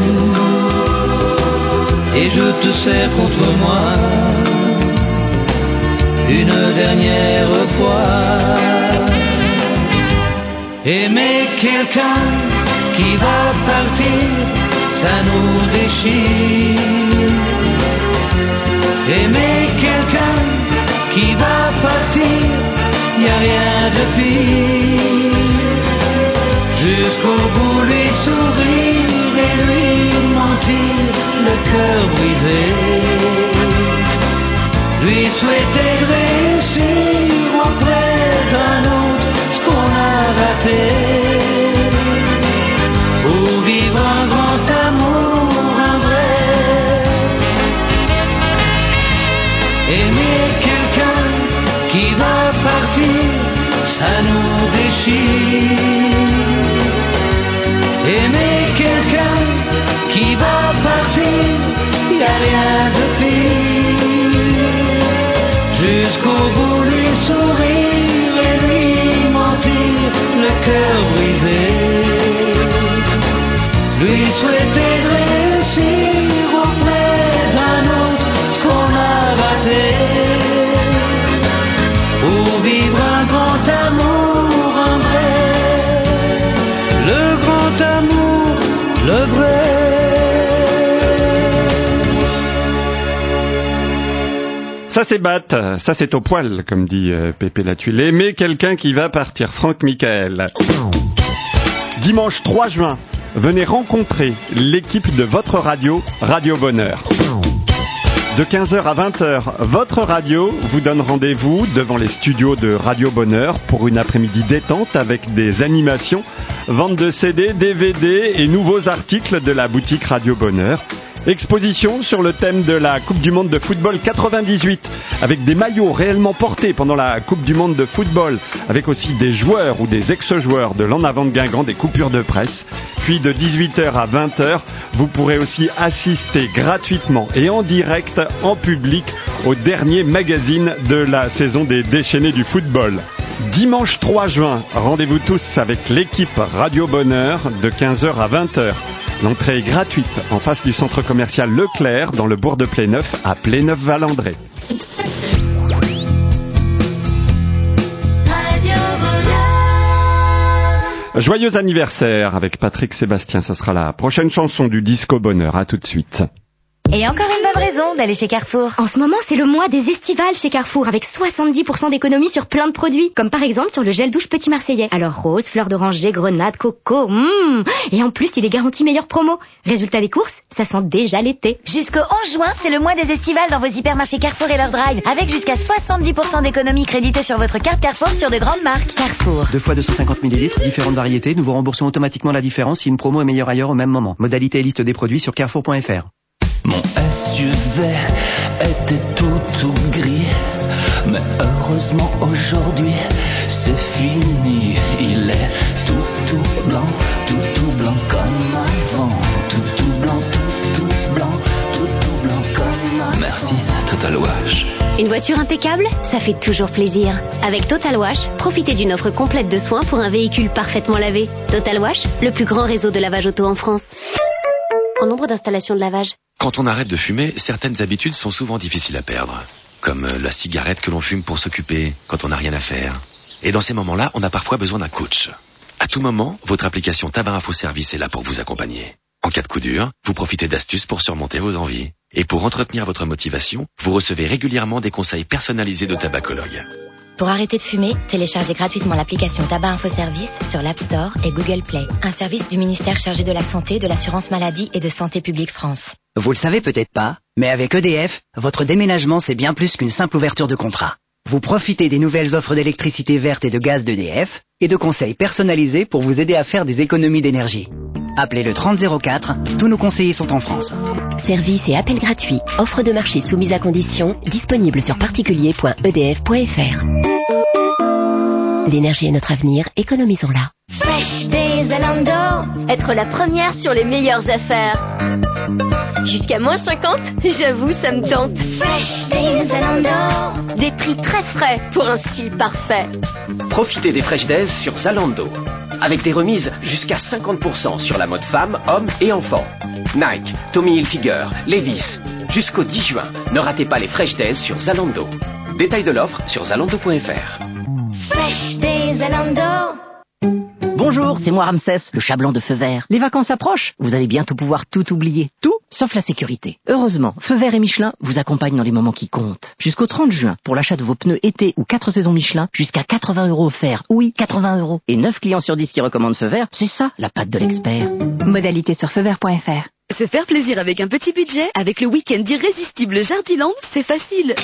et je te serre contre moi une dernière fois. Aimer quelqu'un qui va partir, ça nous déchire. Aimer quelqu'un qui va partir, y a rien de pire. Jusqu'au bout lui sourire et lui mentir, le cœur brisé. Lui souhaiter de réussir auprès d'un autre ce qu'on a raté. Pour vivre un grand amour, un vrai. Aimer quelqu'un qui va partir, ça nous déchire. Aimer quelqu'un qui va partir, y a rien de pire. Jusqu'au bout lui sourire et lui mentir, le cœur brisé. Lui souhaiter de réussir auprès d'un autre ce qu'on a raté. Pour vivre un grand amour, un vrai. Le grand amour, le vrai. Ça c'est batte, ça c'est au poil, comme dit euh, Pépé la Tuile. Aimer quelqu'un qui va partir, Franck Michael. Dimanche trois juin, venez rencontrer l'équipe de votre radio, Radio Bonheur. De quinze heures à vingt heures, votre radio vous donne rendez-vous devant les studios de Radio Bonheur pour une après-midi détente avec des animations, vente de C D, D V D et nouveaux articles de la boutique Radio Bonheur. Exposition sur le thème de la Coupe du Monde de football quatre-vingt-dix-huit, avec des maillots réellement portés pendant la Coupe du Monde de football, avec aussi des joueurs ou des ex-joueurs de l'En Avant de Guingamp, des coupures de presse. Puis de dix-huit heures à vingt heures, vous pourrez aussi assister gratuitement et en direct, en public, au dernier magazine de la saison des déchaînés du football. Dimanche trois juin, rendez-vous tous avec l'équipe Radio Bonheur de quinze heures à vingt heures. L'entrée est gratuite en face du centre commercial Leclerc dans le bourg de Pléneuf à Pléneuf-Valandré. Joyeux anniversaire avec Patrick Sébastien, ce sera la prochaine chanson du Disco Bonheur. À tout de suite. Et encore une bonne raison d'aller chez Carrefour. En ce moment, c'est le mois des estivales chez Carrefour avec soixante-dix pour cent d'économie sur plein de produits. Comme par exemple sur le gel douche Petit Marseillais. Alors rose, fleur d'oranger, grenade, coco, mmh. Et en plus, il est garanti meilleure promo. Résultat des courses, ça sent déjà l'été. Jusqu'au onze juin, c'est le mois des estivales dans vos hypermarchés Carrefour et leur drive. Avec jusqu'à soixante-dix pour cent d'économie créditée sur votre carte Carrefour sur de grandes marques. Carrefour. Deux fois deux cent cinquante millilitres, différentes variétés. Nous vous remboursons automatiquement la différence si une promo est meilleure ailleurs au même moment. Modalité et liste des produits sur carrefour point f r. Mon S U V était tout tout gris, mais heureusement aujourd'hui c'est fini. Il est tout tout blanc, tout tout blanc comme avant. Tout tout blanc, tout tout blanc, tout tout blanc comme avant. Merci, Total Wash. Une voiture impeccable, ça fait toujours plaisir. Avec Total Wash, profitez d'une offre complète de soins pour un véhicule parfaitement lavé. Total Wash, le plus grand réseau de lavage auto en France. En nombre d'installations de lavage. Quand on arrête de fumer, certaines habitudes sont souvent difficiles à perdre. Comme la cigarette que l'on fume pour s'occuper quand on n'a rien à faire. Et dans ces moments-là, on a parfois besoin d'un coach. À tout moment, votre application Tabac Info Service est là pour vous accompagner. En cas de coup dur, vous profitez d'astuces pour surmonter vos envies. Et pour entretenir votre motivation, vous recevez régulièrement des conseils personnalisés de tabacologues. Pour arrêter de fumer, téléchargez gratuitement l'application Tabac Info Service sur l'App Store et Google Play. Un service du ministère chargé de la Santé, de l'Assurance Maladie et de Santé Publique France. Vous le savez peut-être pas, mais avec E D F, votre déménagement c'est bien plus qu'une simple ouverture de contrat. Vous profitez des nouvelles offres d'électricité verte et de gaz d'E D F et de conseils personnalisés pour vous aider à faire des économies d'énergie. Appelez le trente zéro quatre, tous nos conseillers sont en France. Service et appel gratuit. Offre de marché soumise à conditions, disponible sur particulier point e d f point f r. L'énergie est notre avenir, économisons-la. Fresh Days Zalando. Être la première sur les meilleures affaires. Jusqu'à moins cinquante, j'avoue, ça me tente. Fresh Days Zalando. Des prix très frais pour un style parfait. Profitez des Fresh Days sur Zalando. Avec des remises jusqu'à cinquante pour cent sur la mode femme, homme et enfant. Nike, Tommy Hilfiger, Levi's. Jusqu'au dix juin, ne ratez pas les Fresh Days sur Zalando. Détail de l'offre sur zalando point f r. Fresh Days Zalando. Bonjour, c'est moi Ramsès, le chat blanc de Feu Vert. Les vacances approchent, vous allez bientôt pouvoir tout oublier. Tout, sauf la sécurité. Heureusement, Feu Vert et Michelin vous accompagnent dans les moments qui comptent. Jusqu'au trente juin, pour l'achat de vos pneus été ou quatre saisons Michelin, jusqu'à quatre-vingts euros offerts. Oui, quatre-vingts euros. Et neuf clients sur dix qui recommandent Feu Vert, c'est ça, la patte de l'expert. Modalité sur feu vert point f r. Se faire plaisir avec un petit budget, avec le week-end irrésistible Jardiland, c'est facile.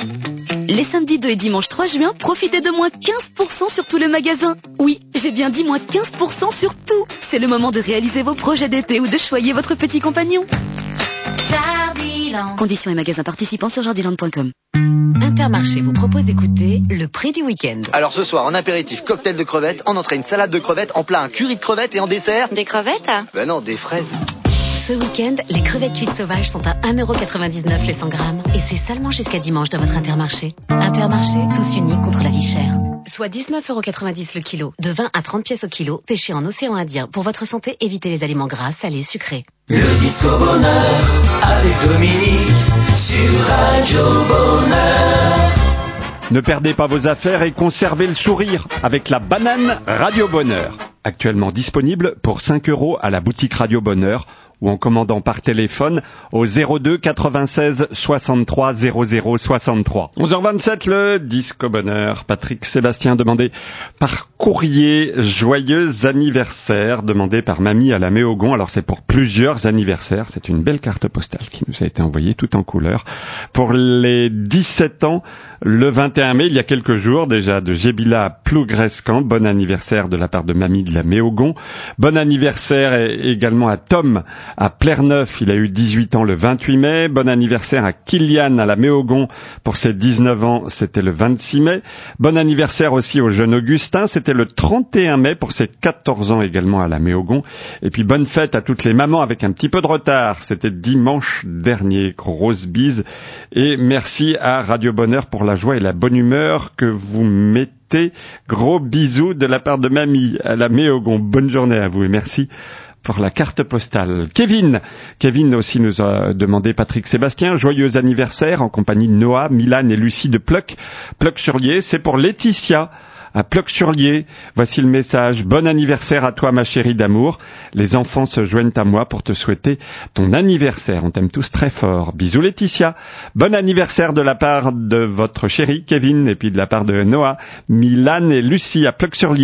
Les samedis deux et dimanche trois juin, profitez de moins quinze pour cent sur tout le magasin. Oui, j'ai bien dit moins quinze pour cent sur tout. C'est le moment de réaliser vos projets d'été ou de choyer votre petit compagnon. Jardiland. Conditions et magasins participants sur jardiland point com. Intermarché vous propose d'écouter le prix du week-end. Alors ce soir, en apéritif, cocktail de crevettes, en entrée une salade de crevettes, en plat un curry de crevettes et en dessert... Des crevettes? Ben non, des fraises. Ce week-end, les crevettes cuites sauvages sont à un euro quatre-vingt-dix-neuf les cent grammes. Et c'est seulement jusqu'à dimanche dans votre Intermarché. Intermarché, tous unis contre la vie chère. Soit dix-neuf euros quatre-vingt-dix le kilo. De vingt à trente pièces au kilo, pêché en océan Indien. Pour votre santé, évitez les aliments gras, salés, sucrés. Le Disco Bonheur avec Dominique sur Radio Bonheur. Ne perdez pas vos affaires et conservez le sourire avec la banane Radio Bonheur. Actuellement disponible pour cinq euros à la boutique Radio Bonheur ou en commandant par téléphone au zéro deux quatre-vingt-seize soixante-trois zéro zéro soixante-trois. onze heures vingt-sept, le Disco Bonheur. Patrick Sébastien demandé par courrier. Joyeux anniversaire demandé par mamie à la Méogon. Alors c'est pour plusieurs anniversaires. C'est une belle carte postale qui nous a été envoyée tout en couleur. Pour les dix-sept ans, le vingt et un mai, il y a quelques jours déjà, de Jébila Plougrescan. Bon anniversaire de la part de mamie de la Méogon. Bon anniversaire également à Tom à Plerneuve, il a eu dix-huit ans le vingt-huit mai. Bon anniversaire à Kylian à la Méogon pour ses dix-neuf ans, c'était le vingt-six mai. Bon anniversaire aussi au jeune Augustin, c'était le trente et un mai pour ses quatorze ans également à la Méogon. Et puis bonne fête à toutes les mamans avec un petit peu de retard, c'était dimanche dernier. Grosse bise et merci à Radio Bonheur pour la joie et la bonne humeur que vous mettez. Gros bisous de la part de mamie à la Méogon. Bonne journée à vous et merci pour la carte postale. Kevin, Kevin aussi nous a demandé Patrick Sébastien, joyeux anniversaire en compagnie de Noah, Milan et Lucie de Pluck. Pluck-sur-Lier, c'est pour Laetitia à Pluck-sur-Lier. Voici le message. Bon anniversaire à toi ma chérie d'amour. Les enfants se joignent à moi pour te souhaiter ton anniversaire. On t'aime tous très fort. Bisous Laetitia. Bon anniversaire de la part de votre chéri Kevin et puis de la part de Noah, Milan et Lucie à Pluck-sur-Lier.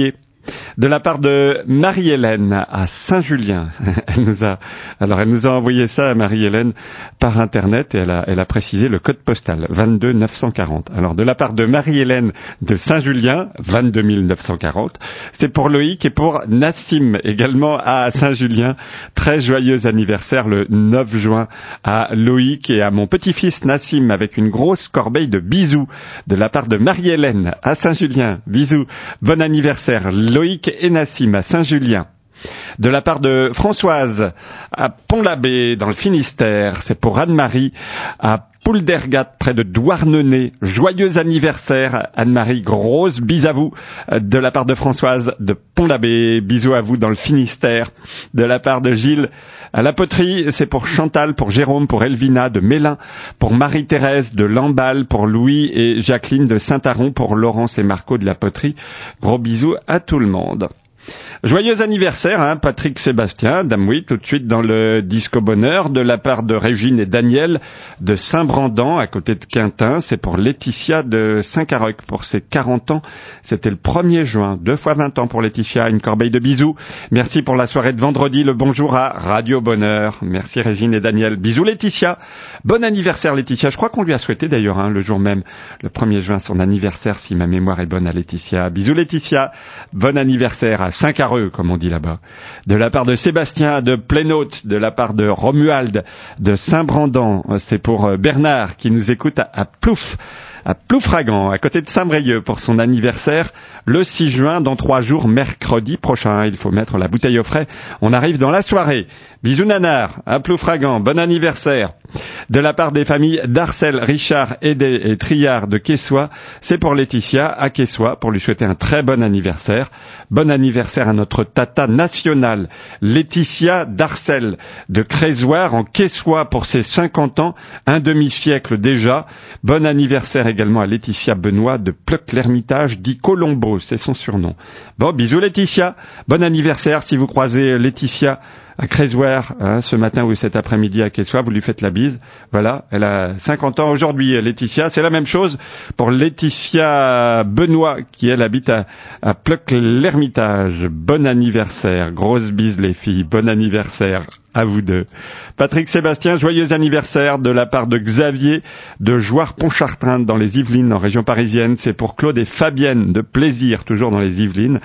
De la part de Marie-Hélène à Saint-Julien. Elle nous a, alors elle nous a envoyé ça, Marie-Hélène, par internet et elle a, elle a précisé le code postal, vingt-deux neuf cent quarante. Alors de la part de Marie-Hélène de Saint-Julien, vingt-deux mille neuf cent quarante, c'est pour Loïc et pour Nassim, également à Saint-Julien. Très joyeux anniversaire le neuf juin à Loïc et à mon petit-fils Nassim avec une grosse corbeille de bisous de la part de Marie-Hélène à Saint-Julien. Bisous. Bon anniversaire Loïc et Nassim à Saint-Julien. De la part de Françoise à Pont-l'Abbé dans le Finistère, c'est pour Anne-Marie à Pouldergat près de Douarnenez. Joyeux anniversaire Anne-Marie, grosse bise à vous de la part de Françoise de Pont-l'Abbé. Bisous à vous dans le Finistère. De la part de Gilles à la poterie, c'est pour Chantal, pour Jérôme, pour Elvina de Mélin, pour Marie-Thérèse de Lamballe, pour Louis et Jacqueline de Saint-Aron, pour Laurence et Marco de la poterie. Gros bisous à tout le monde. Joyeux anniversaire, hein, Patrick Sébastien, dame oui, tout de suite dans le Disco Bonheur, de la part de Régine et Daniel de Saint-Brandan, à côté de Quintin. C'est pour Laetitia de Saint-Caroc, pour ses quarante ans. C'était le premier juin, deux fois vingt ans pour Laetitia, une corbeille de bisous. Merci pour la soirée de vendredi, le bonjour à Radio Bonheur. Merci Régine et Daniel. Bisous Laetitia. Bon anniversaire Laetitia. Je crois qu'on lui a souhaité d'ailleurs, hein, le jour même, le premier juin, son anniversaire, si ma mémoire est bonne à Laetitia. Bisous Laetitia. Bon anniversaire à Saint-Caroc, comme on dit là-bas. De la part de Sébastien de Plénaute, de la part de Romuald de Saint-Brandan, c'est pour Bernard qui nous écoute à, à Plouf, à Ploufragan, à côté de Saint-Brieuc pour son anniversaire, le six juin, dans trois jours, mercredi prochain. Il faut mettre la bouteille au frais. On arrive dans la soirée. Bisous Nanar, à Ploufragan, bon anniversaire. De la part des familles d'Arcel, Richard, Edé et Triard de Quessois, c'est pour Laetitia à Quessois pour lui souhaiter un très bon anniversaire. Bon anniversaire à notre tata nationale, Laetitia d'Arcel de Crésoir en Quessois pour ses cinquante ans, un demi-siècle déjà. Bon anniversaire également à Laetitia Benoît de Pleuc-l'Hermitage dit Colombo, c'est son surnom. Bon, bisous Laetitia, bon anniversaire si vous croisez Laetitia à Crésoir, hein, ce matin ou cet après-midi à Quessois, vous lui faites la bise. Voilà, elle a cinquante ans aujourd'hui, Laetitia. C'est la même chose pour Laetitia Benoît, qui elle habite à, à Pleuc-l'Hermitage. Bon anniversaire, grosse bise les filles, bon anniversaire à vous deux. Patrick Sébastien, joyeux anniversaire de la part de Xavier de Jouarre-Pontchartrain dans les Yvelines, en région parisienne. C'est pour Claude et Fabienne de Plaisir, toujours dans les Yvelines.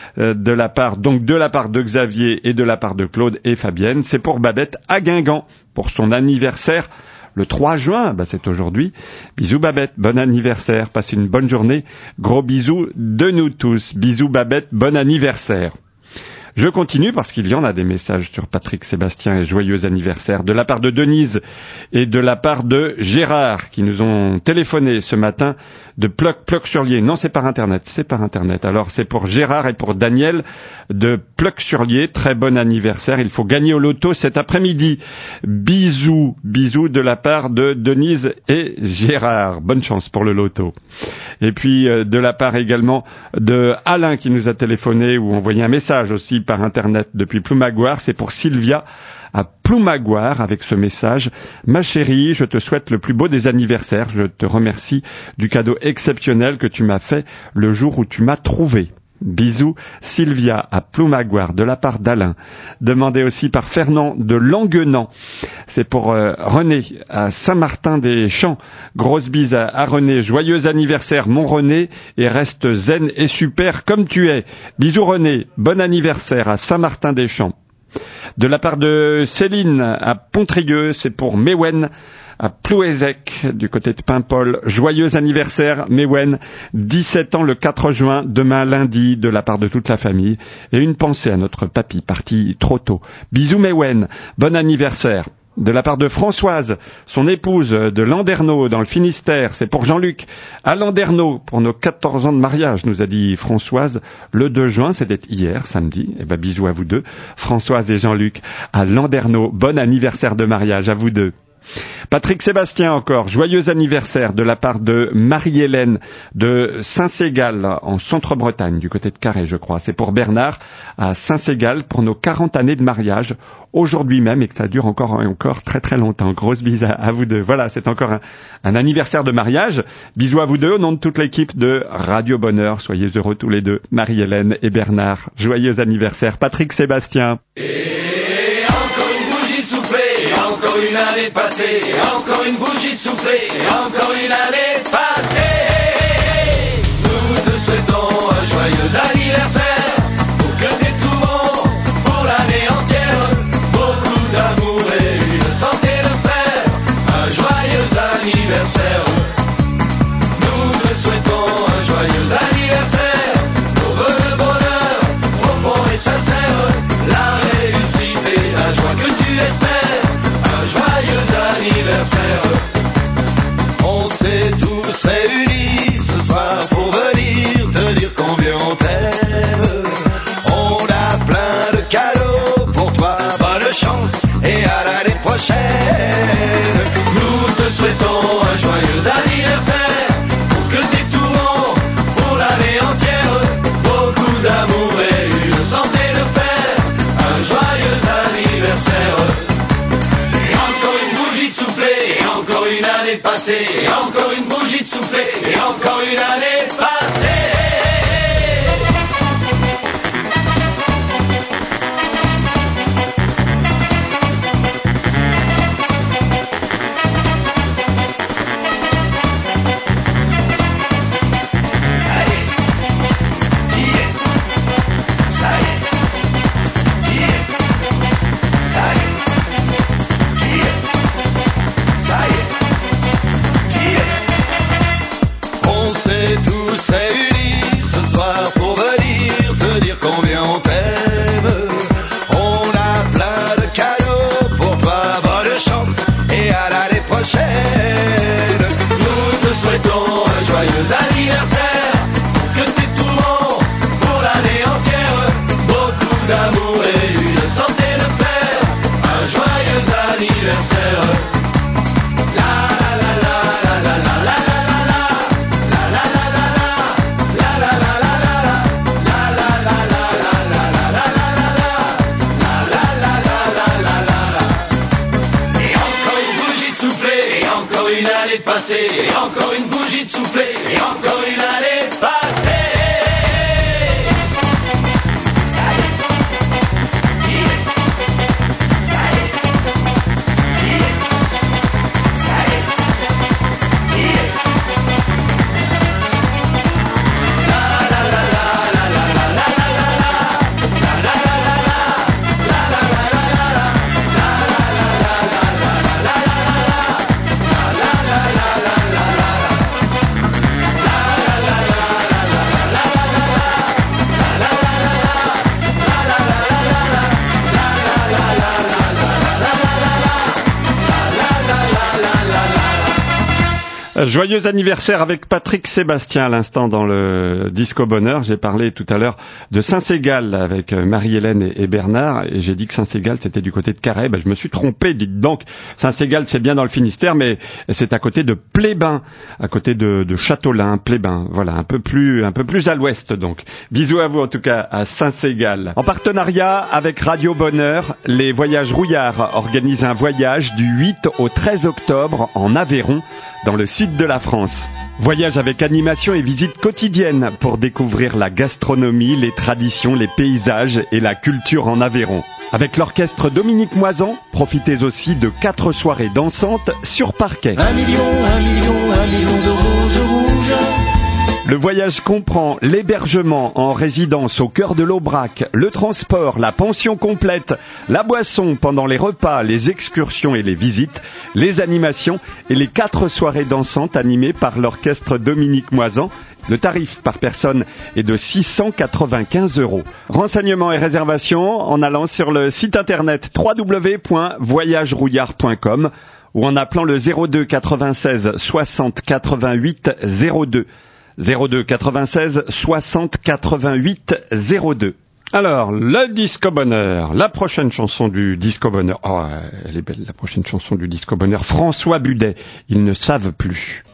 De la part, donc de la part de Xavier et de la part de Claude et Fabienne. C'est pour Babette à Guingamp, pour son anniversaire, le trois juin, bah c'est aujourd'hui. Bisous Babette, bon anniversaire, passez une bonne journée. Gros bisous de nous tous. Bisous Babette, bon anniversaire. Je continue parce qu'il y en a des messages sur Patrick Sébastien et joyeux anniversaire de la part de Denise et de la part de Gérard qui nous ont téléphoné ce matin de Pleuc, Pleuc-sur-Lier. Non, c'est par Internet, c'est par Internet. Alors c'est pour Gérard et pour Daniel de Pleuc-sur-Lier. Très bon anniversaire. Il faut gagner au loto cet après-midi. Bisous, bisous de la part de Denise et Gérard. Bonne chance pour le loto. Et puis euh, de la part également de Alain qui nous a téléphoné ou envoyé un message aussi par Internet depuis Ploumagoire. C'est pour Sylvia à Ploumagoire avec ce message. Ma chérie, je te souhaite le plus beau des anniversaires. Je te remercie du cadeau exceptionnel que tu m'as fait le jour où tu m'as trouvé. Bisous, Sylvia à Ploumagoire de la part d'Alain. Demandé aussi par Fernand de Languenant. C'est pour euh, René à Saint-Martin-des-Champs. Grosse bise à, à René. Joyeux anniversaire mon René et reste zen et super comme tu es. Bisous René. Bon anniversaire à Saint-Martin-des-Champs. De la part de Céline à Pontrieux, c'est pour Méwen à Plouézec, du côté de Paimpol. Joyeux anniversaire, Méwen, dix-sept ans le quatre juin, demain lundi, de la part de toute la famille. Et une pensée à notre papy, parti trop tôt. Bisous Méwen, bon anniversaire. De la part de Françoise, son épouse de Landerneau dans le Finistère, c'est pour Jean-Luc à Landerneau pour nos quatorze ans de mariage, nous a dit Françoise le deux juin, c'était hier, samedi. Eh ben bisous à vous deux, Françoise et Jean-Luc à Landerneau. Bon anniversaire de mariage à vous deux. Patrick Sébastien encore, joyeux anniversaire de la part de Marie-Hélène de Saint-Ségal en Centre-Bretagne, du côté de Carhaix je crois. C'est pour Bernard à Saint-Ségal pour nos quarante années de mariage, aujourd'hui même, et que ça dure encore et encore très très longtemps. Grosse bise à, à vous deux. Voilà, c'est encore un, un anniversaire de mariage. Bisous à vous deux au nom de toute l'équipe de Radio Bonheur. Soyez heureux tous les deux, Marie-Hélène et Bernard. Joyeux anniversaire, Patrick Sébastien. Et encore une bougie de soufflée, encore une année passée, encore une bougie de soufflée, encore une année passée. Nous te souhaitons un joyeux anniversaire, pour que t'aies tout bon pour l'année entière, beaucoup d'amour et une santé de fer, un joyeux anniversaire. Nous te souhaitons un joyeux anniversaire, nos vœux de bonheur, profond et sincère, la réussite et la joie que tu espères, un joyeux anniversaire. On s'est tous réunis ce soir pour venir te dire combien on t'aime. On a plein de cadeaux pour toi, bonne chance et à l'année prochaine. Nous te souhaitons un joyeux anniversaire, pour que t'aies tout bon pour l'année entière, beaucoup d'amour et une santé de fer, un joyeux anniversaire. Et encore une bougie de soufflée, et encore une année passée, et encore une bougie de soufflée, et encore une année passée. On s'est tous réunis ce soir pour venir te dire combien on t'aime. On a plein de cadeaux pour toi, bonne chance et à l'année prochaine. Nous te souhaitons un joyeux anniversaire, que t'aies tout bon pour l'année entière, beaucoup d'amour et une santé de fer, un joyeux anniversaire. Et encore une bougie de soufflée, et encore une année passée, et encore une bougie de soufflée, et encore une année passée. Joyeux anniversaire avec Patrick Sébastien à l'instant dans le Disco Bonheur. J'ai parlé tout à l'heure de Saint-Ségal avec Marie-Hélène et Bernard et j'ai dit que Saint-Ségal c'était du côté de Carhaix. Ben, je me suis trompé, dites donc. Saint-Ségal c'est bien dans le Finistère mais c'est à côté de Plébin, à côté de, de Châteaulin, Plébin. Voilà, un peu plus un peu plus à l'ouest donc. Bisous à vous en tout cas à Saint-Ségal. En partenariat avec Radio Bonheur, les Voyages Rouillard organisent un voyage du huit au treize octobre en Aveyron, dans le sud de la France. Voyage avec animation et visite quotidienne pour découvrir la gastronomie, les traditions, les paysages et la culture en Aveyron. Avec l'orchestre Dominique Moisan, profitez aussi de quatre soirées dansantes sur parquet. Un million, un million, un million de roses rouges. Le voyage comprend l'hébergement en résidence au cœur de l'Aubrac, le transport, la pension complète, la boisson pendant les repas, les excursions et les visites, les animations et les quatre soirées dansantes animées par l'orchestre Dominique Moisan. Le tarif par personne est de six cent quatre-vingt-quinze euros. Renseignements et réservations en allant sur le site internet w w w point voyage rouillard point com ou en appelant le zéro deux quatre-vingt-seize soixante quatre-vingt-huit zéro deux. zéro deux quatre-vingt-seize soixante quatre-vingt-huit zéro deux. Alors, le Disco Bonheur, la prochaine chanson du Disco Bonheur. Oh, elle est belle, la prochaine chanson du Disco Bonheur. François Budet, ils ne savent plus.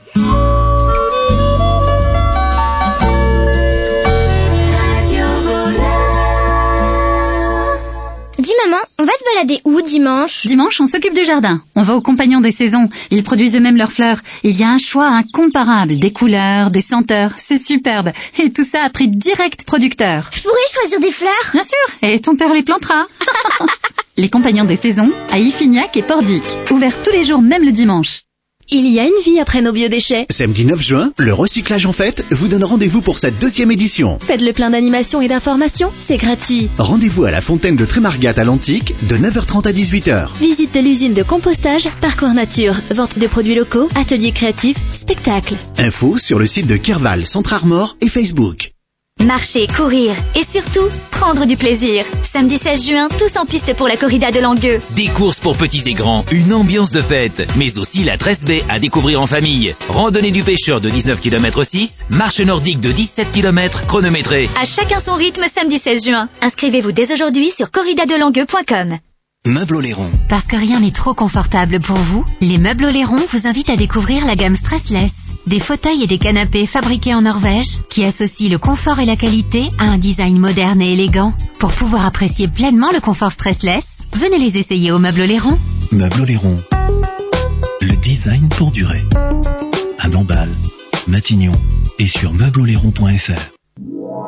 Dis maman, on va se balader où dimanche? Dimanche, on s'occupe du jardin. On va aux compagnons des saisons. Ils produisent eux-mêmes leurs fleurs. Il y a un choix incomparable, des couleurs, des senteurs. C'est superbe. Et tout ça à prix direct producteur. Je pourrais choisir des fleurs? Bien sûr, et ton père les plantera. Les compagnons des saisons, à Iffignac et Pordic. Ouverts tous les jours, même le dimanche. Il y a une vie après nos biodéchets. Samedi neuf juin, le recyclage en fête vous donne rendez-vous pour sa deuxième édition. Faites le plein d'animations et d'informations, c'est gratuit. Rendez-vous à la fontaine de Trémargat à l'Antique de neuf heures trente à dix-huit heures. Visite de l'usine de compostage, parcours nature, vente de produits locaux, ateliers créatifs, spectacles. Info sur le site de Kerval, Centre Armor et Facebook. Marcher, courir et surtout prendre du plaisir. Samedi seize juin, tous en piste pour la corrida de Langueux. Des courses pour petits et grands, une ambiance de fête, mais aussi la Tresse Baie à découvrir en famille. Randonnée du pêcheur de dix-neuf virgule six kilomètres, marche nordique de dix-sept kilomètres chronométrée. À chacun son rythme samedi seize juin. Inscrivez-vous dès aujourd'hui sur corrida de langueux point com. Meubles Oléron. Parce que rien n'est trop confortable pour vous, les Meubles Oléron vous invitent à découvrir la gamme Stressless. Des fauteuils et des canapés fabriqués en Norvège qui associent le confort et la qualité à un design moderne et élégant. Pour pouvoir apprécier pleinement le confort Stressless, venez les essayer au Meubles Oléron. Meubles Oléron. Le design pour durer. À Lamballe, Matignon et sur meubles oléron point f r.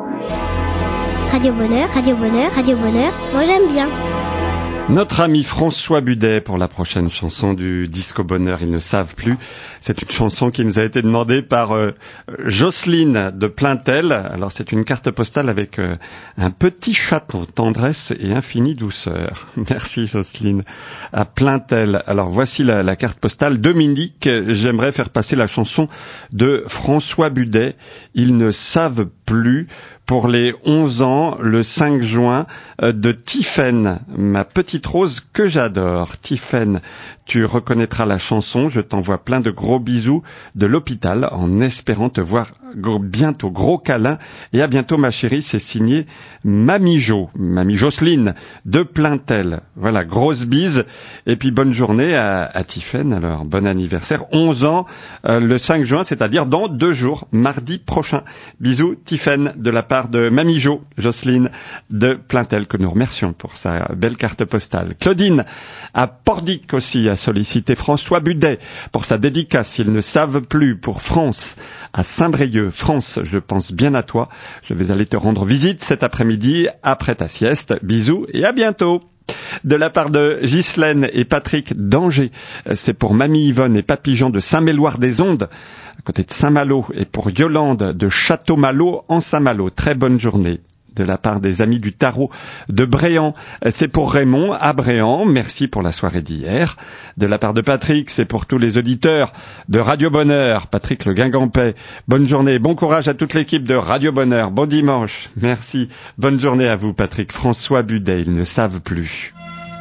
Radio Bonheur, Radio Bonheur, Radio Bonheur, moi j'aime bien. Notre ami François Budet pour la prochaine chanson du Disco Bonheur, ils ne savent plus. C'est une chanson qui nous a été demandée par euh, Jocelyne de Plaintel. Alors c'est une carte postale avec euh, un petit chaton, tendresse et infinie douceur. Merci Jocelyne. À Plaintel. Alors voici la, la carte postale. Dominique, j'aimerais faire passer la chanson de François Budet. Ils ne savent plus. Pour les onze ans, le cinq juin, de Tiphaine, ma petite rose que j'adore. Tiphaine, tu reconnaîtras la chanson, je t'envoie plein de gros bisous de l'hôpital en espérant te voir bientôt. Gros câlin et à bientôt ma chérie, c'est signé Mamie Jo, Mamie Jocelyne de Plaintel. Voilà, grosse bise et puis bonne journée à, à Tiphaine, alors bon anniversaire, onze ans, euh, le cinq juin, c'est-à-dire dans deux jours, mardi prochain. Bisous Tiphaine de la part de Mamie Jo, Jocelyne de Plaintel, que nous remercions pour sa belle carte postale. Claudine à Pordic aussi a sollicité François Budet pour sa dédicace. Ils ne savent plus pour France à Saint-Brieuc. France, je pense bien à toi. Je vais aller te rendre visite cet après-midi après ta sieste. Bisous et à bientôt. De la part de Ghislaine et Patrick d'Angers, c'est pour Mamie Yvonne et Papy Jean de Saint-Méloire-des-Ondes, à côté de Saint-Malo, et pour Yolande de Château-Malo en Saint-Malo. Très bonne journée. De la part des amis du tarot de Bréant, c'est pour Raymond à Bréant. Merci pour la soirée d'hier. De la part de Patrick, c'est pour tous les auditeurs de Radio Bonheur. Patrick le Guingampais. Bonne journée, bon courage à toute l'équipe de Radio Bonheur. Bon dimanche. Merci. Bonne journée à vous, Patrick. François Budet, ils ne savent plus.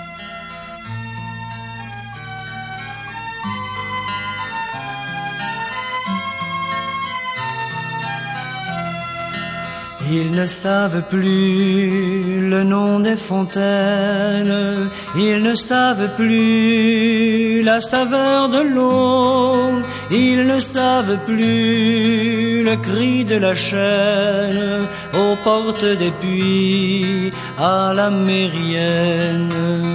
Ils ne savent plus le nom des fontaines, ils ne savent plus la saveur de l'eau, ils ne savent plus le cri de la chaîne aux portes des puits à la mérienne.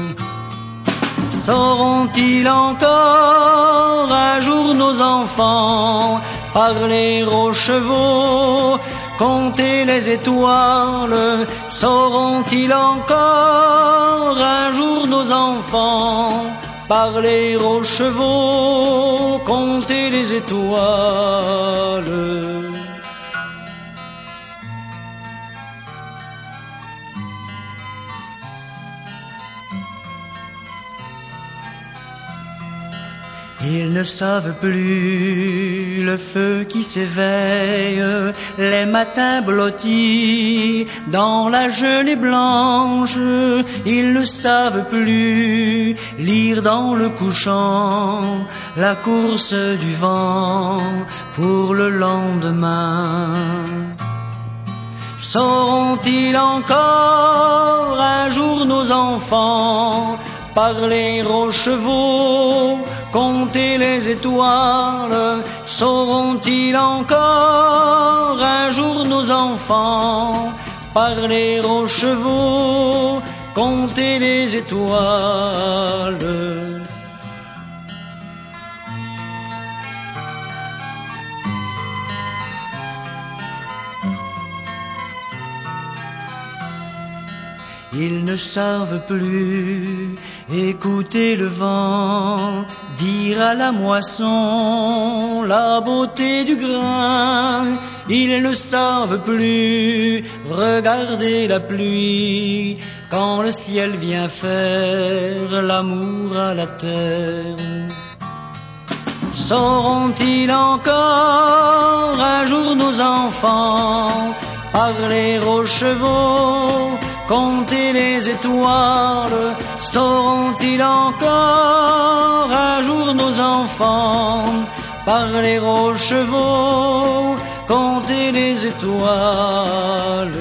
Sauront-ils encore un jour nos enfants parler aux chevaux, compter les étoiles? Sauront-ils encore un jour nos enfants parler aux chevaux, compter les étoiles? Ils ne savent plus le feu qui s'éveille les matins blottis dans la gelée blanche. Ils ne savent plus lire dans le couchant la course du vent pour le lendemain. Sauront-ils encore un jour nos enfants parler aux chevaux, compter les étoiles? Sauront-ils encore un jour nos enfants parler aux chevaux, compter les étoiles? Ils ne savent plus écouter le vent, dire à la moisson la beauté du grain. Ils ne savent plus regarder la pluie quand le ciel vient faire l'amour à la terre. Sauront-ils encore un jour nos enfants parler aux chevaux, compter les étoiles? Sauront-ils encore un jour nos enfants parler aux chevaux, compter les étoiles?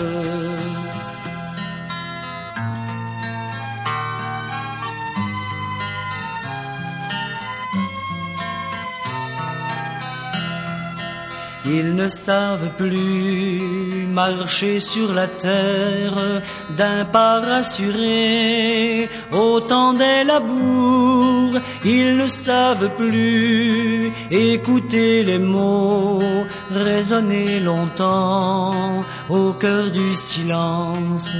Ils ne savent plus marcher sur la terre d'un pas rassuré au temps des labours. Ils ne savent plus écouter les mots résonner longtemps au cœur du silence.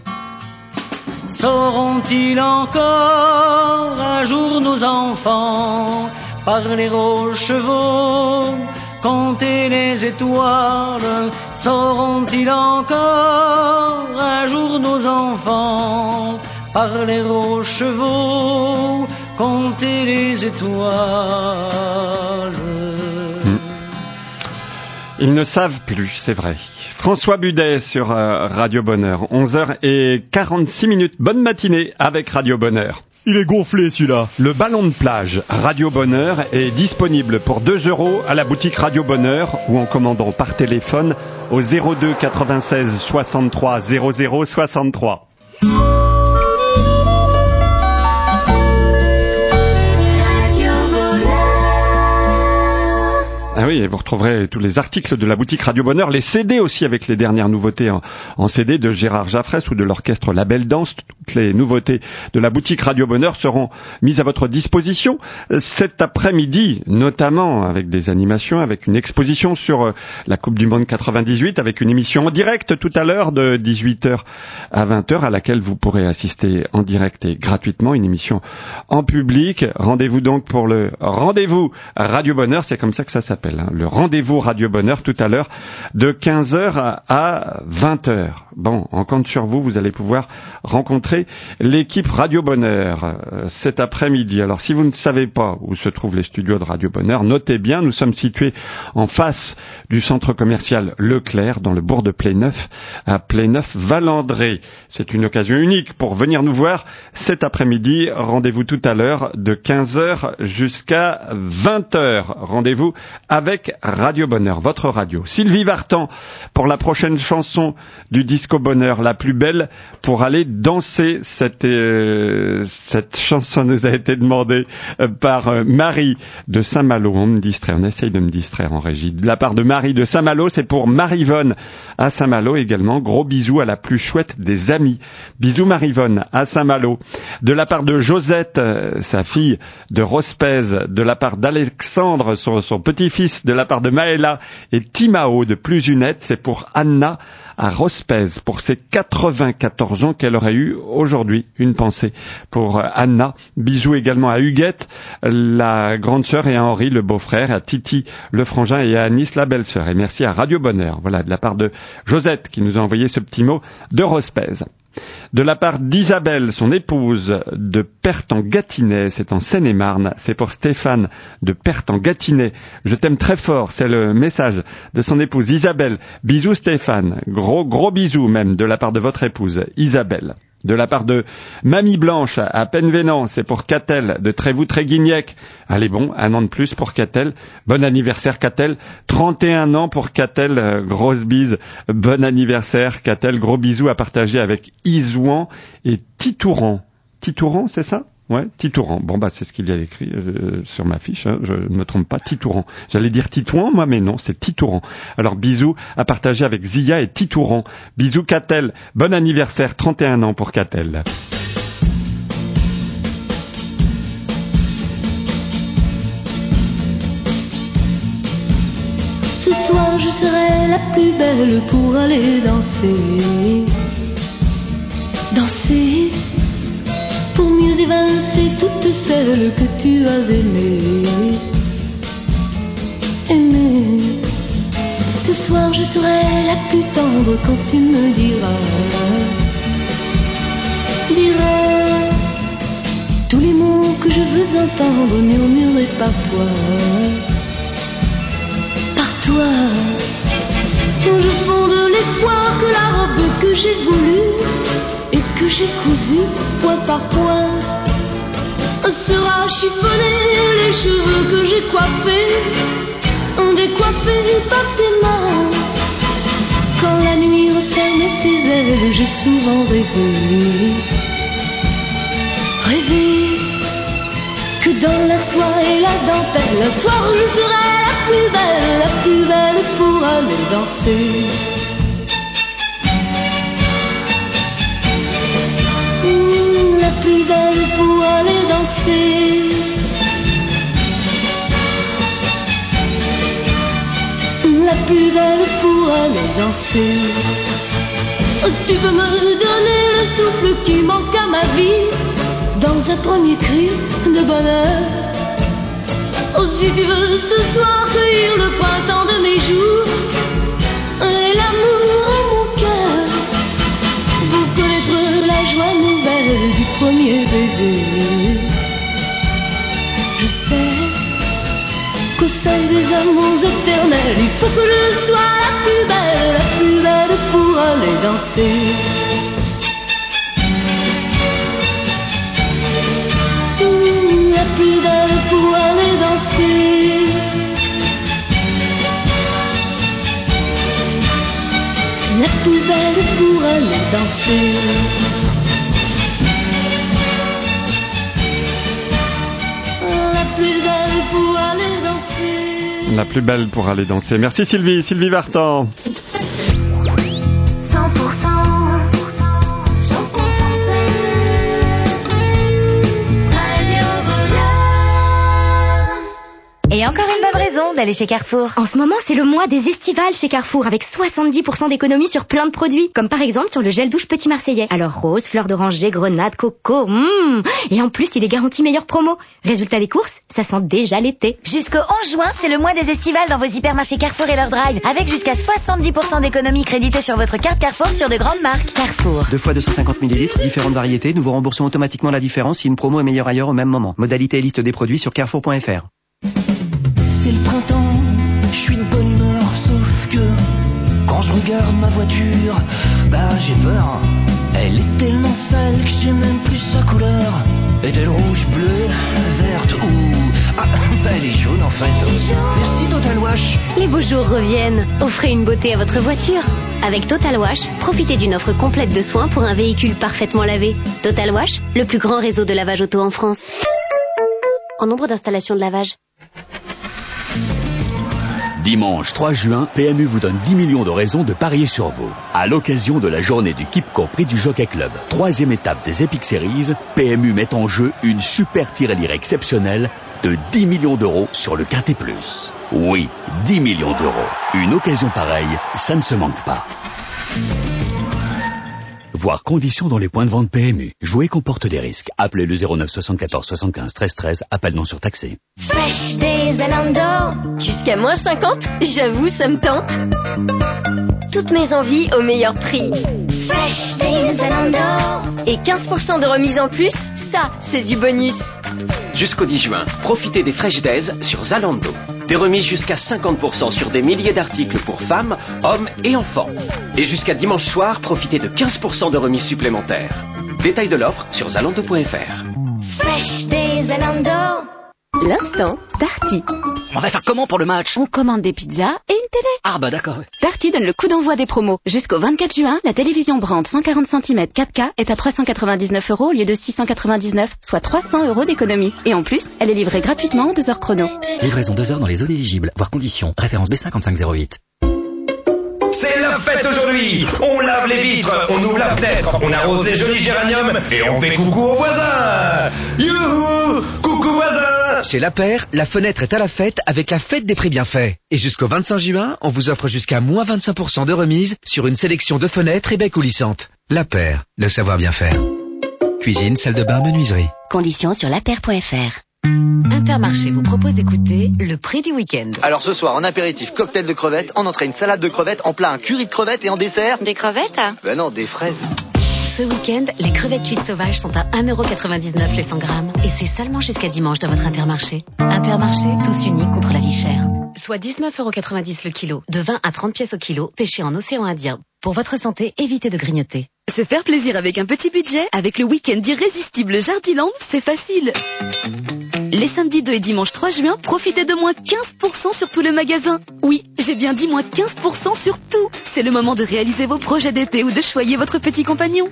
Sauront-ils encore un jour nos enfants parler aux chevaux, compter les étoiles? Sauront-ils encore un jour nos enfants parler aux chevaux, compter les étoiles? Ils ne savent plus, c'est vrai. François Budet sur euh, Radio Bonheur, onze heures quarante-six minutes. Bonne matinée avec Radio Bonheur. Il est gonflé celui-là. Le ballon de plage Radio Bonheur est disponible pour deux euros à la boutique Radio Bonheur ou en commandant par téléphone au zéro deux quatre-vingt-seize soixante-trois zéro zéro soixante-trois. Ah oui, et vous retrouverez tous les articles de la boutique Radio Bonheur, les C D aussi avec les dernières nouveautés en, en C D de Gérard Jaffrès ou de l'orchestre La Belle Danse. Toutes les nouveautés de la boutique Radio Bonheur seront mises à votre disposition cet après-midi, notamment avec des animations, avec une exposition sur la Coupe du Monde quatre-vingt-dix-huit, avec une émission en direct tout à l'heure de dix-huit heures à vingt heures à laquelle vous pourrez assister en direct et gratuitement, une émission en public. Rendez-vous donc pour le rendez-vous Radio Bonheur, c'est comme ça que ça s'appelle. Le rendez-vous Radio Bonheur tout à l'heure de quinze heures à vingt heures. Bon, on compte sur vous, vous allez pouvoir rencontrer l'équipe Radio Bonheur euh, cet après-midi. Alors si vous ne savez pas où se trouvent les studios de Radio Bonheur, notez bien, nous sommes situés en face du centre commercial Leclerc dans le bourg de Pléneuf, à Pléneuf-Valandré. C'est une occasion unique pour venir nous voir cet après-midi. Rendez-vous tout à l'heure de quinze heures jusqu'à vingt heures. Rendez-vous avec Radio Bonheur, votre radio. Sylvie Vartan pour la prochaine chanson du Disco Bonheur, la plus belle pour aller danser. Cette, euh, cette chanson nous a été demandée par euh, Marie de Saint-Malo. On me distrait, on essaye de me distraire en régie. De la part de Marie de Saint-Malo, c'est pour Marivonne à Saint-Malo également. Gros bisous à la plus chouette des amis. Bisous Marivonne à Saint-Malo. De la part de Josette, euh, sa fille de Rospez, de la part d'Alexandre, son, son petit-fils, de la part de Maëla et Timao de Plusunette, c'est pour Anna à Rospez, pour ses quatre-vingt-quatorze ans qu'elle aurait eu aujourd'hui. Une pensée pour Anna. Bisous également à Huguette, la grande sœur, et à Henri, le beau-frère, à Titi, le frangin, et à Anis, la belle-sœur. Et merci à Radio Bonheur. Voilà, de la part de Josette qui nous a envoyé ce petit mot de Rospez. De la part d'Isabelle, son épouse, de Perth-en-Gâtinais, c'est en Seine-et-Marne, c'est pour Stéphane de Perth-en-Gâtinais. Je t'aime très fort, c'est le message de son épouse Isabelle. Bisous Stéphane, gros gros bisous même de la part de votre épouse Isabelle. De la part de Mamie Blanche à Penvénan, c'est pour Catel, de Trévoux-Tréguignec. Allez bon, un an de plus pour Catel. Bon anniversaire Catel. trente et un ans pour Catel, euh, grosse bise. Bon anniversaire Catel, gros bisous à partager avec Isouan et Titouran. Titouran, c'est ça ? Ouais, Titouran. Bon, bah, c'est ce qu'il y a écrit euh, sur ma fiche, hein. Je ne me trompe pas, Titouran. J'allais dire Titouan, moi, mais non, c'est Titouran. Alors, bisous à partager avec Zia et Titouran. Bisous, Catel. Bon anniversaire, trente et un ans pour Catel. Ce soir, je serai la plus belle pour aller danser. Danser. Pour mieux évincer toutes celles que tu as aimées. Aimées. Ce soir je serai la plus tendre quand tu me diras. Diras tous les mots que je veux entendre murmurés par toi. Par toi. Quand je fonde l'espoir que la robe que j'ai voulue et que j'ai cousu point par point sera chiffonné, les cheveux que j'ai coiffés décoiffés par tes mains. Quand la nuit referme ses ailes, j'ai souvent rêvé, rêvé que dans la soie et la dentelle, un soir je serai la plus belle, la plus belle pour aller danser. La plus belle pour aller danser. La plus belle pour aller danser. Tu peux me donner le souffle qui manque à ma vie dans un premier cri de bonheur. Oh, si tu veux ce soir cueillir le printemps de mes jours et l'amour en mon cœur, pour connaître la joie nouvelle du premier baiser. Je sais qu'au seuil des amours éternels, il faut que je sois la plus belle, la plus belle pour aller danser. Mmh, la plus belle pour aller danser. La plus belle pour aller danser. La plus belle pour aller danser. La plus belle pour aller danser. Merci Sylvie, Sylvie Vartan. cent pour cent chanson française. Radio Bonheur. Et encore une bonne raison d'aller chez Carrefour. En ce moment, c'est le mois des estivales chez Carrefour avec soixante-dix pour cent d'économie sur plein de produits. Comme par exemple sur le gel douche Petit Marseillais. Alors rose, fleur d'oranger, grenade, coco, mmh. Et en plus, il est garanti meilleure promo. Résultat des courses, ça sent déjà l'été. Jusqu'au onze juin, c'est le mois des estivales dans vos hypermarchés Carrefour et leur drive. Avec jusqu'à soixante-dix pour cent d'économie créditée sur votre carte Carrefour sur de grandes marques. Carrefour. Deux fois deux cent cinquante millilitres, différentes variétés. Nous vous remboursons automatiquement la différence si une promo est meilleure ailleurs au même moment. Modalité et liste des produits sur carrefour point f r. C'est le printemps, je suis de bonne humeur, sauf que quand je regarde ma voiture, bah j'ai peur. Elle est tellement sale que j'ai même plus sa couleur. Est-elle rouge, bleue, verte ou... Ah, elle est jaune en fait. Merci Total Wash. Les beaux jours reviennent. Offrez une beauté à votre voiture. Avec Total Wash, profitez d'une offre complète de soins pour un véhicule parfaitement lavé. Total Wash, le plus grand réseau de lavage auto en France. En nombre d'installations de lavage. Dimanche trois juin, P M U vous donne dix millions de raisons de parier sur vous. À l'occasion de la journée du Kipco Prix du Jockey Club, troisième étape des Epic Series, P M U met en jeu une super tirelire exceptionnelle de dix millions d'euros sur le Quintet Plus. Oui, dix millions d'euros. Une occasion pareille, ça ne se manque pas. Voir conditions dans les points de vente P M U. Jouer comporte des risques. Appelez le zéro neuf soixante-quatorze soixante-quinze treize treize. Appel non surtaxé. Fresh Days Zalando. Jusqu'à moins cinquante, j'avoue, ça me tente. Toutes mes envies au meilleur prix. Fresh Days Zalando. Et quinze pour cent de remise en plus, ça, c'est du bonus. Jusqu'au dix juin, profitez des Fresh Days sur Zalando. Des remises jusqu'à cinquante pour cent sur des milliers d'articles pour femmes, hommes et enfants. Et jusqu'à dimanche soir, profitez de quinze pour cent de remises supplémentaires. Détail de l'offre sur zalando point f r. Fresh Day Zalando. L'instant Darty. On va faire comment pour le match? On commande des pizzas et une télé. Ah bah d'accord. Darty donne le coup d'envoi des promos. Jusqu'au vingt-quatre juin, la télévision Brandt cent quarante centimètres quatre K est à trois cent quatre-vingt-dix-neuf euros au lieu de six cent quatre-vingt-dix-neuf, soit trois cents euros d'économie. Et en plus, elle est livrée gratuitement en deux heures chrono. Livraison deux heures dans les zones éligibles, voire conditions. Référence B cinq cinq zéro huit. C'est la fête aujourd'hui. On lave les vitres, on ouvre la fenêtre, on arrose les jolis géraniums et on fait coucou aux voisins. Youhou, coucou voisins. Chez La Paire, la fenêtre est à la fête avec la fête des prix bienfaits. Et jusqu'au vingt-cinq juin, on vous offre jusqu'à moins vingt-cinq pour cent de remise sur une sélection de fenêtres et baies coulissantes. La Paire, le savoir bien faire. Cuisine, salle de bain, menuiserie. Conditions sur lapaire point f r. Intermarché vous propose d'écouter le prix du week-end. Alors ce soir, en apéritif, cocktail de crevettes, en entrée une salade de crevettes, en plat un curry de crevettes et en dessert... Des crevettes? Ben non, des fraises. Ce week-end, les crevettes cuites sauvages sont à un euro quatre-vingt-dix-neuf les cent grammes. Et c'est seulement jusqu'à dimanche dans votre Intermarché. Intermarché, tous unis contre la vie chère. Soit dix-neuf euros quatre-vingt-dix le kilo, de vingt à trente pièces au kilo, pêché en océan Indien. Pour votre santé, évitez de grignoter. Se faire plaisir avec un petit budget, avec le week-end irrésistible Jardiland, c'est facile. Les samedis deux et dimanche trois juin, profitez de moins quinze pour cent sur tout le magasin. Oui, j'ai bien dit moins quinze pour cent sur tout. C'est le moment de réaliser vos projets d'été ou de choyer votre petit compagnon.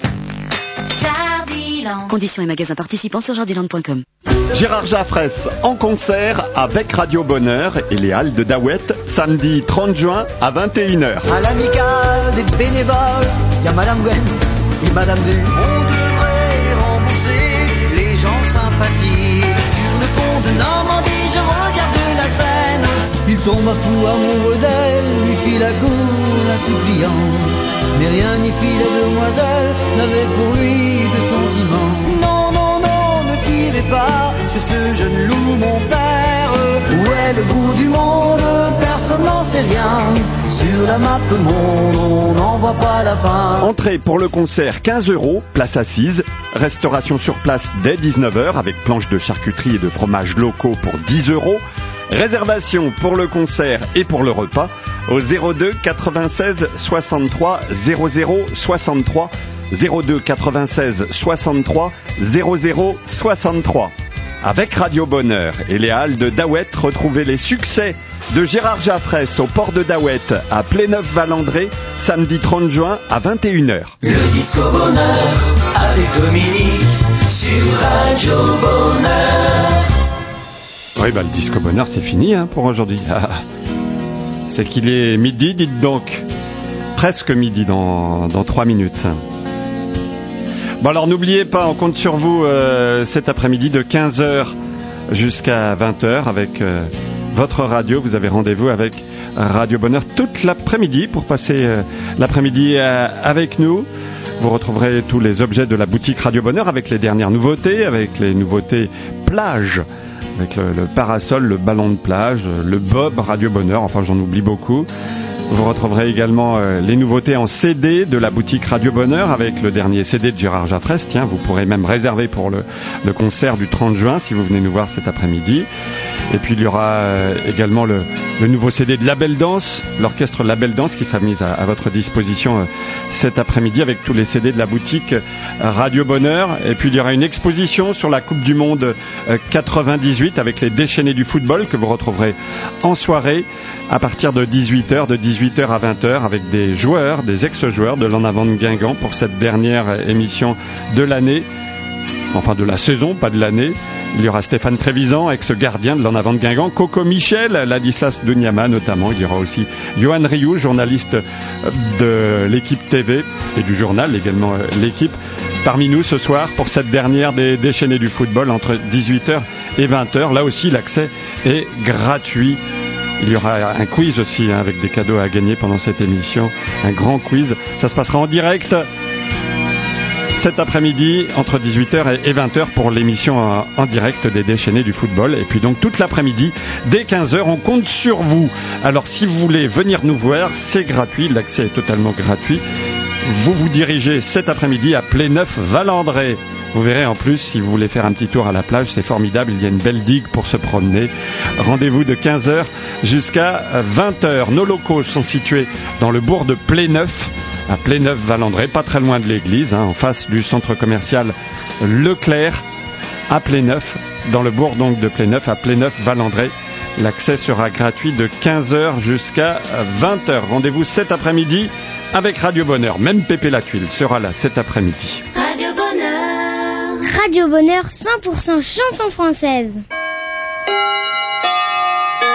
Jardiland. Conditions et magasins participants sur jardiland point com. Gérard Jaffress en concert avec Radio Bonheur et les Halles de Daouette, samedi trente juin à vingt et une heures. À l'amicale des bénévoles, il y a Madame Gwen et Madame Du. On devrait les rembourser, les gens sympathiques. Sur le pont de Normandie, je regarde la Seine. Il tombe à fou amoureux d'elle, lui fit la cour, la suppliant. Mais rien n'y fit, la demoiselle n'avait pour lui de sentiments. Non, non, non, ne tirez pas sur ce jeune loup, mon père. Où est le bout du monde? Personne n'en sait rien. Sur la map monde, on n'en voit pas la fin. Entrée pour le concert quinze euros, place assise. Restauration sur place dès dix-neuf heures avec planche de charcuterie et de fromages locaux pour dix euros. Réservation pour le concert et pour le repas au zéro deux quatre-vingt-seize soixante-trois zéro zéro soixante-trois, zéro deux quatre-vingt-seize soixante-trois zéro zéro soixante-trois. Avec Radio Bonheur et les Halles de Daouette, retrouvez les succès de Gérard Jaffress au port de Daouette à Pléneuf-Valandré, samedi trente juin à vingt et une heures. Le disco bonheur avec Dominique sur Radio Bonheur. Oui, bah le disco bonheur c'est fini hein, pour aujourd'hui. Ah, c'est qu'il est midi, dites donc. Presque midi dans, dans trois minutes. Bon alors n'oubliez pas, on compte sur vous euh, cet après-midi de quinze heures jusqu'à vingt heures avec euh, votre radio. Vous avez rendez-vous avec Radio Bonheur toute l'après-midi pour passer euh, l'après-midi euh, avec nous. Vous retrouverez tous les objets de la boutique Radio Bonheur avec les dernières nouveautés, avec les nouveautés plage, avec le, le parasol, le ballon de plage, le bob Radio Bonheur, enfin j'en oublie beaucoup. Vous retrouverez également euh, les nouveautés en C D de la boutique Radio Bonheur avec le dernier C D de Gérard Jaffress. Tiens, vous pourrez même réserver pour le, le concert du trente juin si vous venez nous voir cet après-midi. Et puis il y aura euh, également le, le nouveau C D de Label Danse, l'orchestre Label Danse qui sera mis à, à votre disposition euh, cet après-midi avec tous les C D de la boutique euh, Radio Bonheur. Et puis il y aura une exposition sur la Coupe du Monde euh, quatre-vingt-dix-huit avec les déchaînés du football que vous retrouverez en soirée à partir de dix-huit heures, de dix-huit heures à vingt heures, avec des joueurs, des ex-joueurs de l'En Avant de Guingamp pour cette dernière émission de l'année, enfin de la saison, pas de l'année. Il y aura Stéphane Trévisan, ex-gardien de l'En Avant de Guingamp, Coco Michel, Ladislas Dunyama notamment. Il y aura aussi Johan Rioux, journaliste de l'équipe T V et du journal, également l'équipe, parmi nous ce soir pour cette dernière des déchaînés du football entre dix-huit heures et vingt heures. Là aussi, l'accès est gratuit. Il y aura un quiz aussi hein, avec des cadeaux à gagner pendant cette émission, un grand quiz. Ça se passera en direct cet après-midi entre dix-huit heures et vingt heures pour l'émission en, en direct des déchaînés du football. Et puis donc toute l'après-midi, dès quinze heures, on compte sur vous. Alors si vous voulez venir nous voir, c'est gratuit, l'accès est totalement gratuit. Vous vous dirigez cet après-midi à Pléneuf-Valandré. Vous verrez en plus, si vous voulez faire un petit tour à la plage, c'est formidable, il y a une belle digue pour se promener. Rendez-vous de quinze heures jusqu'à vingt heures. Nos locaux sont situés dans le bourg de Pléneuf, à Pléneuf-Valandré, pas très loin de l'église, hein, en face du centre commercial Leclerc, à Pléneuf, dans le bourg donc de Pléneuf, à Pléneuf-Valandré. L'accès sera gratuit de quinze heures jusqu'à vingt heures. Rendez-vous cet après-midi avec Radio Bonheur. Même Pépé la Tuile sera là cet après-midi. Radio Bonheur. Radio Bonheur cent pour cent chanson française.